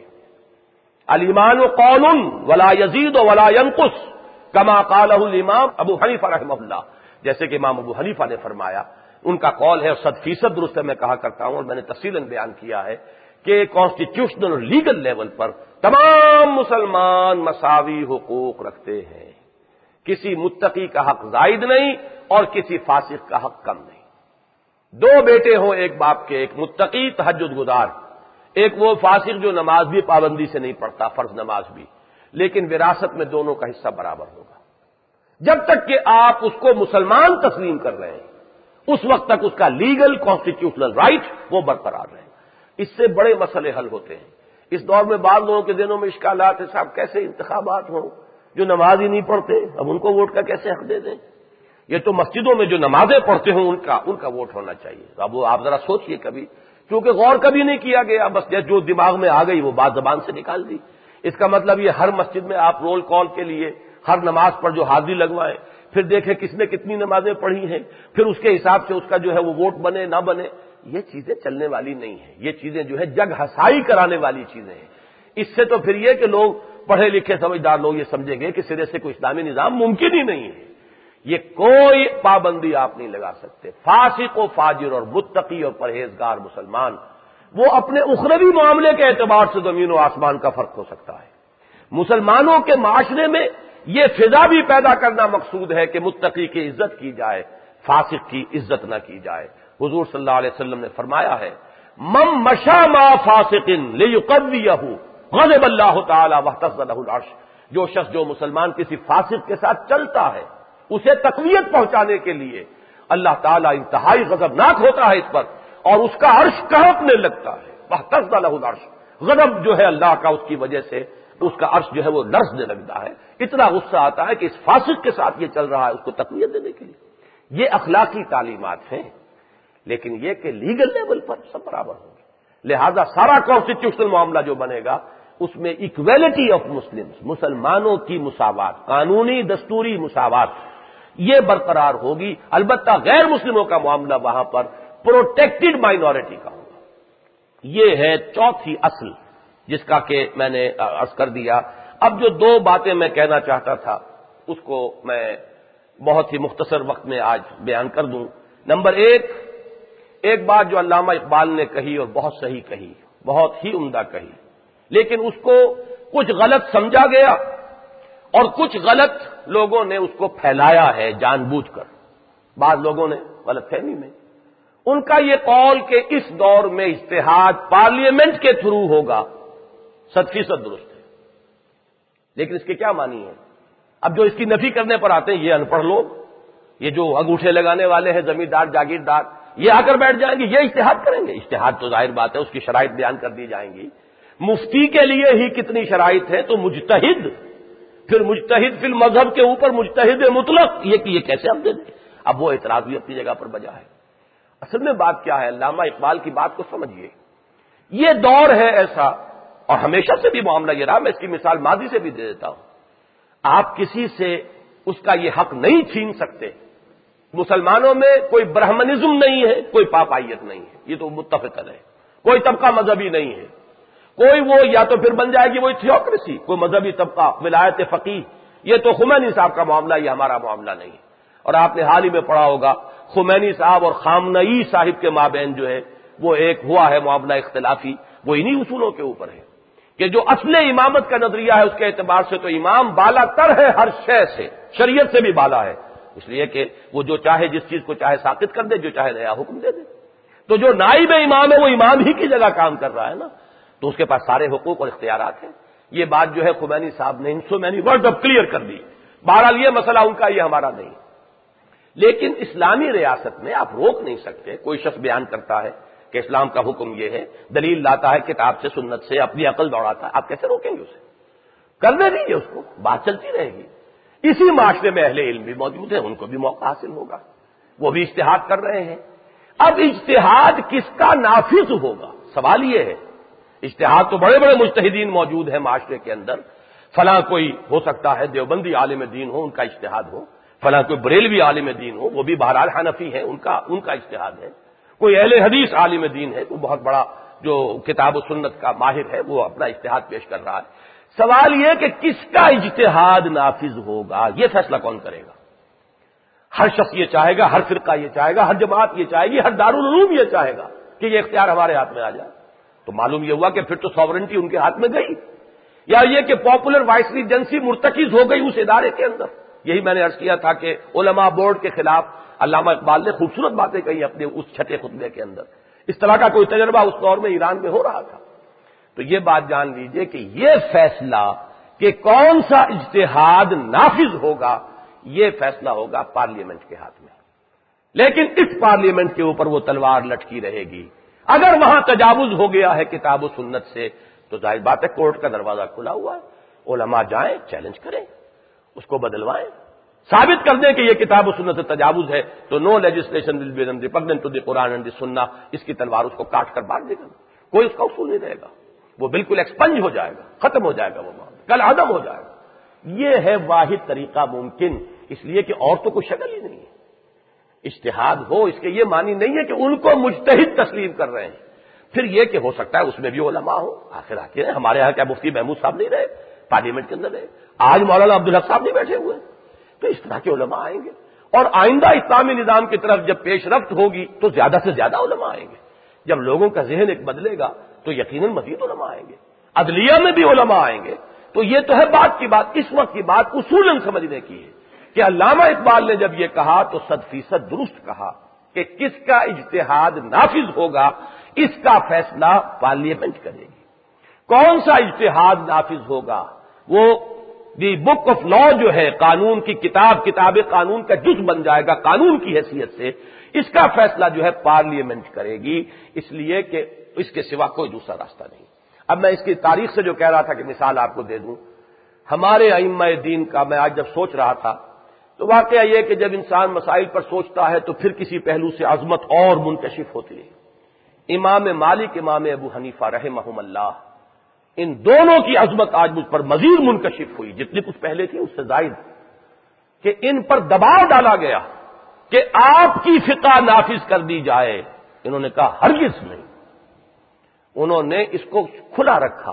الایمان قول ولا یزید ولا ینقص کما قالہ الامام ابو حنیفہ رحمہ اللہ، جیسے کہ امام ابو حنیفہ نے فرمایا، ان کا قول ہے اور صد فیصد درست ہے، میں کہا کرتا ہوں اور میں نے تفصیلاً بیان کیا ہے کہ کانسٹیٹیوشنل اور لیگل لیول پر تمام مسلمان مساوی حقوق رکھتے ہیں، کسی متقی کا حق زائد نہیں اور کسی فاسق کا حق کم نہیں۔ دو بیٹے ہوں ایک باپ کے، ایک متقی تہجد گزار، ایک وہ فاسق جو نماز بھی پابندی سے نہیں پڑھتا، فرض نماز بھی، لیکن وراثت میں دونوں کا حصہ برابر ہوگا۔ جب تک کہ آپ اس کو مسلمان تسلیم کر رہے ہیں اس وقت تک اس کا لیگل کانسٹیٹیوشنل رائٹ وہ برقرار رہے گا۔ اس سے بڑے مسئلے حل ہوتے ہیں۔ اس دور میں بعض لوگوں کے دنوں میں اشکالات ہیں، صاحب کیسے انتخابات ہوں، جو نماز ہی نہیں پڑھتے اب ان کو ووٹ کا کیسے حق دے دیں؟ یہ تو مسجدوں میں جو نمازیں پڑھتے ہوں ان کا ان کا ووٹ ہونا چاہیے۔ اب وہ آپ ذرا سوچئے کبھی، کیونکہ غور کبھی نہیں کیا گیا، بس جو دماغ میں آ گئی وہ بات زبان سے نکال دی۔ اس کا مطلب یہ ہر مسجد میں آپ رول کال کے لیے ہر نماز پر جو حاضری لگوائیں، پھر دیکھیں کس نے کتنی نمازیں پڑھی ہیں، پھر اس کے حساب سے اس کا جو ہے وہ ووٹ بنے نہ بنے، یہ چیزیں چلنے والی نہیں ہیں۔ یہ چیزیں جو ہے جگ ہسائی کرانے والی چیزیں ہیں۔ اس سے تو پھر یہ کہ لوگ پڑھے لکھے سمجھدار لوگ یہ سمجھیں گے کہ سرے سے کوئی اسلامی نظام ممکن ہی نہیں ہے۔ یہ کوئی پابندی آپ نہیں لگا سکتے۔ فاسق و فاجر اور متقی اور پرہیزگار مسلمان، وہ اپنے اخروی معاملے کے اعتبار سے زمین و آسمان کا فرق ہو سکتا ہے۔ مسلمانوں کے معاشرے میں یہ فضا بھی پیدا کرنا مقصود ہے کہ متقی کی عزت کی جائے، فاسق کی عزت نہ کی جائے۔ حضور صلی اللہ علیہ وسلم نے فرمایا ہے، من مشى مع فاسق ليقويه غضب اللہ تعالی واهتز له العرش، جو شخص جو مسلمان کسی فاسق کے ساتھ چلتا ہے اسے تقویت پہنچانے کے لیے اللہ تعالیٰ انتہائی غضبناک ہوتا ہے اس پر، اور اس کا عرش کانپنے لگتا ہے۔ واهتز له العرش، غضب جو ہے اللہ کا اس کی وجہ سے اس کا عرش جو ہے وہ لرزنے لگتا ہے، اتنا غصہ آتا ہے کہ اس فاسق کے ساتھ یہ چل رہا ہے، اس کو تقویت دینے کے لیے۔ یہ اخلاقی تعلیمات ہیں، لیکن یہ کہ لیگل لیول پر سب برابر ہوں گے، لہذا سارا کانسٹیٹیوشنل معاملہ جو بنے گا اس میں ایکویلٹی آف مسلمز، مسلمانوں کی مساوات، قانونی دستوری مساوات یہ برقرار ہوگی۔ البتہ غیر مسلموں کا معاملہ وہاں پر پروٹیکٹڈ مائنورٹی کا ہوگا۔ یہ ہے چوتھی اصل جس کا کہ میں نے عرض کر دیا۔ اب جو دو باتیں میں کہنا چاہتا تھا اس کو میں بہت ہی مختصر وقت میں آج بیان کر دوں۔ نمبر ایک ایک بات جو علامہ اقبال نے کہی اور بہت صحیح کہی، بہت ہی عمدہ کہی، لیکن اس کو کچھ غلط سمجھا گیا اور کچھ غلط لوگوں نے اس کو پھیلایا ہے جان بوجھ کر، بعض لوگوں نے غلط فہمی میں۔ ان کا یہ قول کہ اس دور میں اجتہاد پارلیمنٹ کے تھرو ہوگا صد فیصد درست ہے، لیکن اس کے کیا معنی ہے؟ اب جو اس کی نفی کرنے پر آتے ہیں یہ ان پڑھ لوگ، یہ جو انگوٹھے لگانے والے ہیں زمیندار جاگیردار، یہ آ کر بیٹھ جائیں گے، یہ اجتہاد کریں گے۔ اجتہاد تو ظاہر بات ہے اس کی شرائط بیان کر دی جائیں گی، مفتی کے لیے ہی کتنی شرائط ہے، تو مجتہد، پھر مجتہد فی المذہب کے اوپر مجتہد مطلق، یہ کہ یہ کیسے ہم دے دیں؟ اب وہ اعتراض بھی اپنی جگہ پر بجا ہے۔ اصل میں بات کیا ہے، علامہ اقبال کی بات کو سمجھیے، یہ دور ہے ایسا، اور ہمیشہ سے بھی معاملہ یہ رہا، میں اس کی مثال ماضی سے بھی دے دیتا ہوں، آپ کسی سے اس کا یہ حق نہیں چھین سکتے مسلمانوں میں کوئی برہمنزم نہیں ہے، کوئی پاپائیت نہیں ہے، یہ تو متفق ہے. کوئی طبقہ مذہبی نہیں ہے، کوئی وہ یا تو پھر بن جائے گی وہی تھیوکریسی، کوئی مذہبی طبقہ، ولایت فقیہ. یہ تو خمینی صاحب کا معاملہ، یہ ہمارا معاملہ نہیں ہے. اور آپ نے حال ہی میں پڑھا ہوگا خمینی صاحب اور خامنئی صاحب کے مابین جو ہے وہ ایک ہوا ہے معاملہ اختلافی، وہ انہی اصولوں کے اوپر ہے کہ جو اصل امامت کا نظریہ ہے اس کے اعتبار سے تو امام بالا تر ہے ہر شے سے، شریعت سے بھی بالا ہے، اس لیے کہ وہ جو چاہے جس چیز کو چاہے ساقط کر دے، جو چاہے نیا حکم دے دے. تو جو نائب امام ہے وہ امام ہی کی جگہ کام کر رہا ہے نا، تو اس کے پاس سارے حقوق اور اختیارات ہیں. یہ بات جو ہے خمینی صاحب نے ان سو مینی ورڈ اب کلیئر کر دی. بہرحال یہ مسئلہ ان کا، یہ ہمارا نہیں. لیکن اسلامی ریاست میں آپ روک نہیں سکتے. کوئی شخص بیان کرتا ہے کہ اسلام کا حکم یہ ہے، دلیل لاتا ہے کتاب سے سنت سے، اپنی عقل دوڑاتا ہے، آپ کیسے روکیں گے اسے؟ کرنے دیجیے اس کو، بات چلتی رہے گی. اسی معاشرے میں اہل علم بھی موجود ہیں، ان کو بھی موقع حاصل ہوگا، وہ بھی اجتہاد کر رہے ہیں. اب اجتہاد کس کا نافذ ہوگا، سوال یہ ہے. اجتہاد تو بڑے بڑے مجتہدین موجود ہیں معاشرے کے اندر. فلاں کوئی ہو سکتا ہے دیوبندی عالم دین ہو، ان کا اجتہاد ہو. فلاں کوئی بریلوی عالم دین ہو، وہ بھی بہرحال حنفی ہے، ان کا ان کا اجتہاد ہے. کوئی اہل حدیث عالم دین ہے، کوئی بہت بڑا جو کتاب و سنت کا ماہر ہے، وہ اپنا اجتہاد پیش کر رہا ہے. سوال یہ کہ کس کا اجتہاد نافذ ہوگا، یہ فیصلہ کون کرے گا؟ ہر شخص یہ چاہے گا، ہر فرقہ یہ چاہے گا، ہر جماعت یہ چاہے گی، ہر دارالعلوم یہ چاہے گا کہ یہ اختیار ہمارے ہاتھ میں آ جائے. تو معلوم یہ ہوا کہ پھر تو ساورنٹی ان کے ہاتھ میں گئی، یا یہ کہ پاپولر وائس ریجنسی مرتکز ہو گئی اس ادارے کے اندر. یہی میں نے عرض کیا تھا کہ علماء بورڈ کے خلاف علامہ اقبال نے خوبصورت باتیں کہی اپنے اس چھٹے خطبے کے اندر. اس طرح کا کوئی تجربہ اس دور میں ایران میں ہو رہا تھا. تو یہ بات جان لیجئے کہ یہ فیصلہ کہ کون سا اجتہاد نافذ ہوگا، یہ فیصلہ ہوگا پارلیمنٹ کے ہاتھ میں. لیکن اس پارلیمنٹ کے اوپر وہ تلوار لٹکی رہے گی. اگر وہاں تجاوز ہو گیا ہے کتاب و سنت سے تو ظاہر بات ہے کورٹ کا دروازہ کھلا ہوا ہے. علماء جائیں، چیلنج کریں، اس کو بدلوائیں، ثابت کر دیں کہ یہ کتاب و سنت سے تجاوز ہے، تو no legislation will be repugnant to the Quran and the Sunnah. اس کی تلوار اس کو کاٹ کر باندھ دے گا، کوئی اس کا اصول نہیں رہے گا، وہ بالکل ایکسپنج ہو جائے گا، ختم ہو جائے گا، وہ معاملہ کل عدم ہو جائے گا. یہ ہے واحد طریقہ ممکن، اس لیے کہ اور تو کوئی شکل ہی نہیں ہے. اجتہاد ہو اس کے یہ معنی نہیں ہے کہ ان کو مجتہد تسلیم کر رہے ہیں. پھر یہ کہ ہو سکتا ہے اس میں بھی علماء ہو، آخر آخر ہیں. ہمارے یہاں کیا مفتی محمود صاحب نہیں رہے پارلیمنٹ کے اندر رہے، آج مولانا عبدالحق صاحب نہیں بیٹھے ہوئے. تو اس طرح کے علماء آئیں گے، اور آئندہ اسلامی نظام کی طرف جب پیش رفت ہوگی تو زیادہ سے زیادہ علماء آئیں گے. جب لوگوں کا ذہن ایک بدلے گا تو یقیناً مزید علماء آئیں گے، عدلیہ میں بھی علماء آئیں گے. تو یہ تو ہے بات کی بات، اس وقت کی بات اصولاً سمجھنے کی ہے کہ علامہ اقبال نے جب یہ کہا تو صد فیصد درست کہا کہ کس کا اجتہاد نافذ ہوگا، اس کا فیصلہ پارلیمنٹ کرے گی. کون سا اجتہاد نافذ ہوگا، وہ دی بک آف لا جو ہے، قانون کی کتاب، کتاب قانون کا جز بن جائے گا قانون کی حیثیت سے، اس کا فیصلہ جو ہے پارلیمنٹ کرے گی. اس لیے کہ اس کے سوا کوئی دوسرا راستہ نہیں. اب میں اس کی تاریخ سے جو کہہ رہا تھا کہ مثال آپ کو دے دوں، ہمارے ائمہ دین کا میں آج جب سوچ رہا تھا تو واقعہ یہ کہ جب انسان مسائل پر سوچتا ہے تو پھر کسی پہلو سے عظمت اور منکشف ہوتی ہے. امام مالک، امام ابو حنیفہ رحمہم اللہ، ان دونوں کی عظمت آج مجھ پر مزید منکشف ہوئی، جتنی کچھ پہلے تھی اس سے زائد، کہ ان پر دباؤ ڈالا گیا کہ آپ کی فقہ نافذ کر دی جائے. انہوں نے کہا ہرگز نہیں. انہوں نے اس کو کھلا رکھا.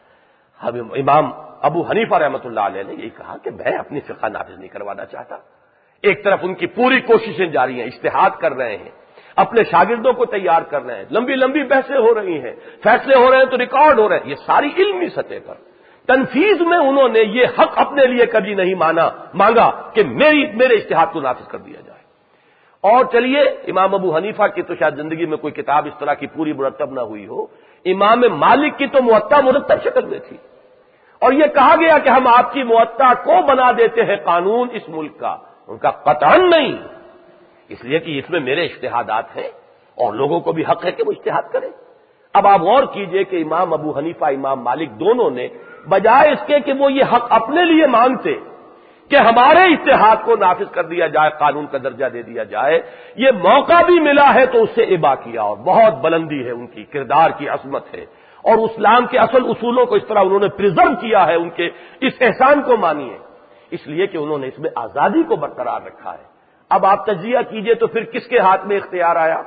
امام ابو حنیفہ رحمۃ اللہ علیہ نے یہی کہا کہ میں اپنی فقہ نافذ نہیں کروانا چاہتا. ایک طرف ان کی پوری کوششیں جاری ہیں، اجتہاد کر رہے ہیں، اپنے شاگردوں کو تیار کر رہے ہیں، لمبی لمبی بحثیں ہو رہی ہیں، فیصلے ہو رہے ہیں تو ریکارڈ ہو رہے ہیں، یہ ساری علمی سطح پر. تنفیذ میں انہوں نے یہ حق اپنے لیے کبھی نہیں مانا مانگا کہ میری میرے اجتہاد کو نافذ کر دیا جائے. اور چلیے امام ابو حنیفہ کی تو شاید زندگی میں کوئی کتاب اس طرح کی پوری مرتب نہ ہوئی ہو، امام مالک کی تو موطا مرتب شکل میں تھی، اور یہ کہا گیا کہ ہم آپ کی موطا کو بنا دیتے ہیں قانون اس ملک کا. ان کا قطعاً نہیں، اس لیے کہ اس میں میرے اجتہادات ہیں اور لوگوں کو بھی حق ہے کہ وہ اجتہاد کریں. اب آپ غور کیجئے کہ امام ابو حنیفہ، امام مالک دونوں نے بجائے اس کے کہ وہ یہ حق اپنے لیے مانگتے کہ ہمارے اجتہاد کو نافذ کر دیا جائے، قانون کا درجہ دے دیا جائے، یہ موقع بھی ملا ہے تو اس سے ابا کیا. اور بہت بلندی ہے ان کی، کردار کی عظمت ہے، اور اسلام کے اصل اصولوں کو اس طرح انہوں نے پریزرو کیا ہے، ان کے اس احسان کو مانیے. اس لیے کہ انہوں نے اس میں آزادی کو برقرار رکھا ہے. اب آپ تجزیہ کیجئے تو پھر کس کے ہاتھ میں اختیار آیا؟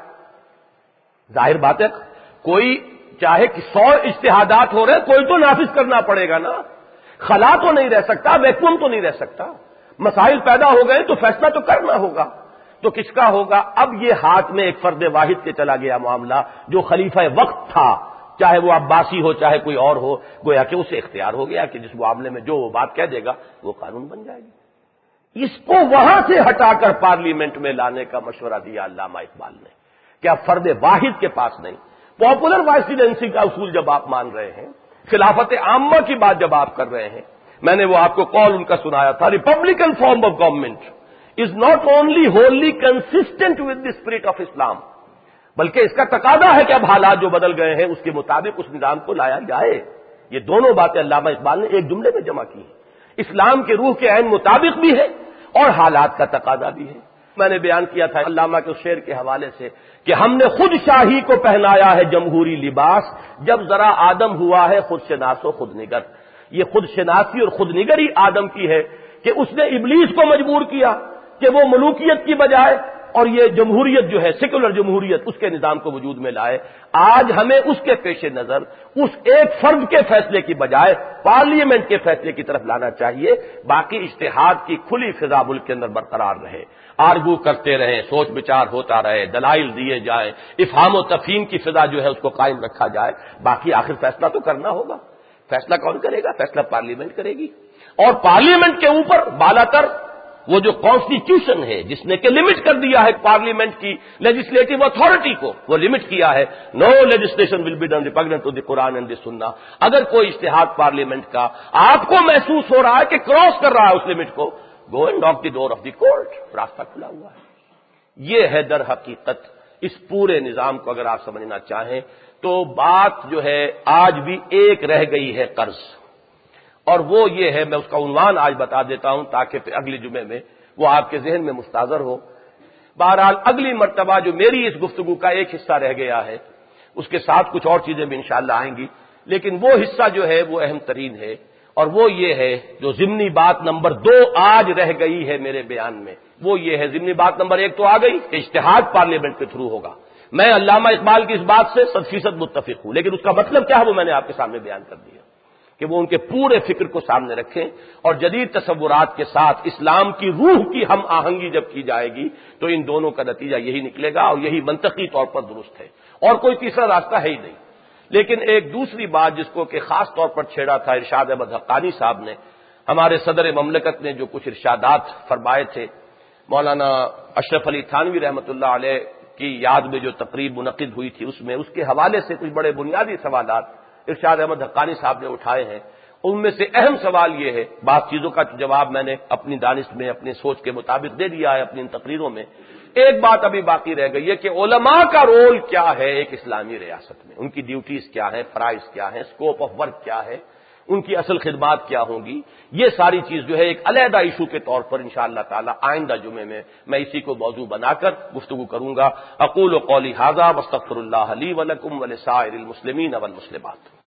ظاہر بات ہے کوئی چاہے کہ سو اجتہادات ہو رہے کوئی تو نافذ کرنا پڑے گا نا. خلا تو نہیں رہ سکتا، ویکوم تو نہیں رہ سکتا. مسائل پیدا ہو گئے تو فیصلہ تو کرنا ہوگا. تو کس کا ہوگا؟ اب یہ ہاتھ میں ایک فرد واحد کے چلا گیا معاملہ جو خلیفہ وقت تھا، چاہے وہ عباسی ہو چاہے کوئی اور ہو، گویا کہ اسے اختیار ہو گیا کہ جس معاملے میں جو وہ بات کہہ دے گا وہ قانون بن جائے گی. اس کو وہاں سے ہٹا کر پارلیمنٹ میں لانے کا مشورہ دیا علامہ اقبال نے. کیا فرد واحد کے پاس نہیں؟ پاپولر وائسیڈنسی کا اصول جب آپ مان رہے ہیں، خلافت عامہ کی بات جب آپ کر رہے ہیں، میں نے وہ آپ کو قول ان کا سنایا تھا، republican form of government is not only wholly consistent with the spirit of Islam, بلکہ اس کا تقاضا ہے کہ اب حالات جو بدل گئے ہیں اس کے مطابق اس نظام کو لایا جائے. یہ دونوں باتیں علامہ اقبال نے ایک جملے میں جمع کی ہیں. اسلام کے روح کے عین مطابق بھی ہے اور حالات کا تقاضا بھی ہے. میں نے بیان کیا تھا علامہ کے شعر کے حوالے سے کہ ہم نے خود شاہی کو پہنایا ہے جمہوری لباس، جب ذرا آدم ہوا ہے خود شناس و خود نگر. یہ خود شناسی اور خود نگری آدم کی ہے کہ اس نے ابلیس کو مجبور کیا کہ وہ ملوکیت کی بجائے اور یہ جمہوریت جو ہے سیکولر جمہوریت اس کے نظام کو وجود میں لائے. آج ہمیں اس کے پیش نظر اس ایک فرد کے فیصلے کی بجائے پارلیمنٹ کے فیصلے کی طرف لانا چاہیے. باقی اجتہاد کی کھلی فضا ملک کے اندر برقرار رہے، آرگو کرتے رہیں، سوچ بچار ہوتا رہے، دلائل دیے جائیں، افہام و تفہیم کی فضا جو ہے اس کو قائم رکھا جائے. باقی آخر فیصلہ تو کرنا ہوگا. فیصلہ کون کرے گا؟ فیصلہ پارلیمنٹ کرے گی. اور پارلیمنٹ کے اوپر بالا تر وہ جو کانسٹیٹیوشن ہے جس نے کہ لمٹ کر دیا ہے پارلیمنٹ کی لیجسلیٹو اتھارٹی کو، وہ لمٹ کیا ہے no legislation will be done repugnant to the Quran and the Sunnah. اگر کوئی اجتہاد پارلیمنٹ کا آپ کو محسوس ہو رہا ہے کہ کراس کر رہا ہے اس لمٹ کو، گو اینڈ ناک دی ڈور آف دی کورٹ. راستہ کھلا ہوا ہے. یہ ہے در حقیقت اس پورے نظام کو اگر آپ سمجھنا چاہیں تو بات جو ہے آج بھی ایک رہ گئی ہے قرض، اور وہ یہ ہے، میں اس کا عنوان آج بتا دیتا ہوں تاکہ پھر اگلے جمعے میں وہ آپ کے ذہن میں مستحضر ہو. بہرحال اگلی مرتبہ جو میری اس گفتگو کا ایک حصہ رہ گیا ہے اس کے ساتھ کچھ اور چیزیں بھی انشاءاللہ آئیں گی، لیکن وہ حصہ جو ہے وہ اہم ترین ہے، اور وہ یہ ہے جو ضمنی بات نمبر دو آج رہ گئی ہے میرے بیان میں. وہ یہ ہے، ضمنی بات نمبر ایک تو آ گئی کہ اجتہاد پارلیمنٹ کے تھرو ہوگا. میں علامہ اقبال کی اس بات سے صد فیصد متفق ہوں، لیکن اس کا مطلب کیا ہے وہ میں نے آپ کے سامنے بیان کر دیا کہ وہ ان کے پورے فکر کو سامنے رکھیں اور جدید تصورات کے ساتھ اسلام کی روح کی ہم آہنگی جب کی جائے گی تو ان دونوں کا نتیجہ یہی نکلے گا، اور یہی منطقی طور پر درست ہے، اور کوئی تیسرا راستہ ہے ہی نہیں. لیکن ایک دوسری بات جس کو کہ خاص طور پر چھیڑا تھا ارشاد احمد حقانی صاحب نے، ہمارے صدر مملکت نے جو کچھ ارشادات فرمائے تھے، مولانا اشرف علی تھانوی رحمۃ اللہ علیہ کی یاد میں جو تقریب منعقد ہوئی تھی اس میں اس کے حوالے سے کچھ بڑے بنیادی سوالات ارشاد احمد حقانی صاحب نے اٹھائے ہیں. ان میں سے اہم سوال یہ ہے، بعض چیزوں کا جواب میں نے اپنی دانش میں اپنی سوچ کے مطابق دے دیا ہے اپنی ان تقریروں میں. ایک بات ابھی باقی رہ گئی ہے کہ علماء کا رول کیا ہے ایک اسلامی ریاست میں، ان کی ڈیوٹیز کیا ہیں، فرائض کیا ہیں، اسکوپ آف ورک کیا ہے، ان کی اصل خدمات کیا ہوں گی. یہ ساری چیز جو ہے ایک علیحدہ ایشو کے طور پر انشاءاللہ تعالی آئندہ جمعے میں میں اسی کو موضوع بنا کر گفتگو کروں گا. اقول قولی ھذا واستغفر اللہ لی ولکم ولسائر المسلمین والمسلمات.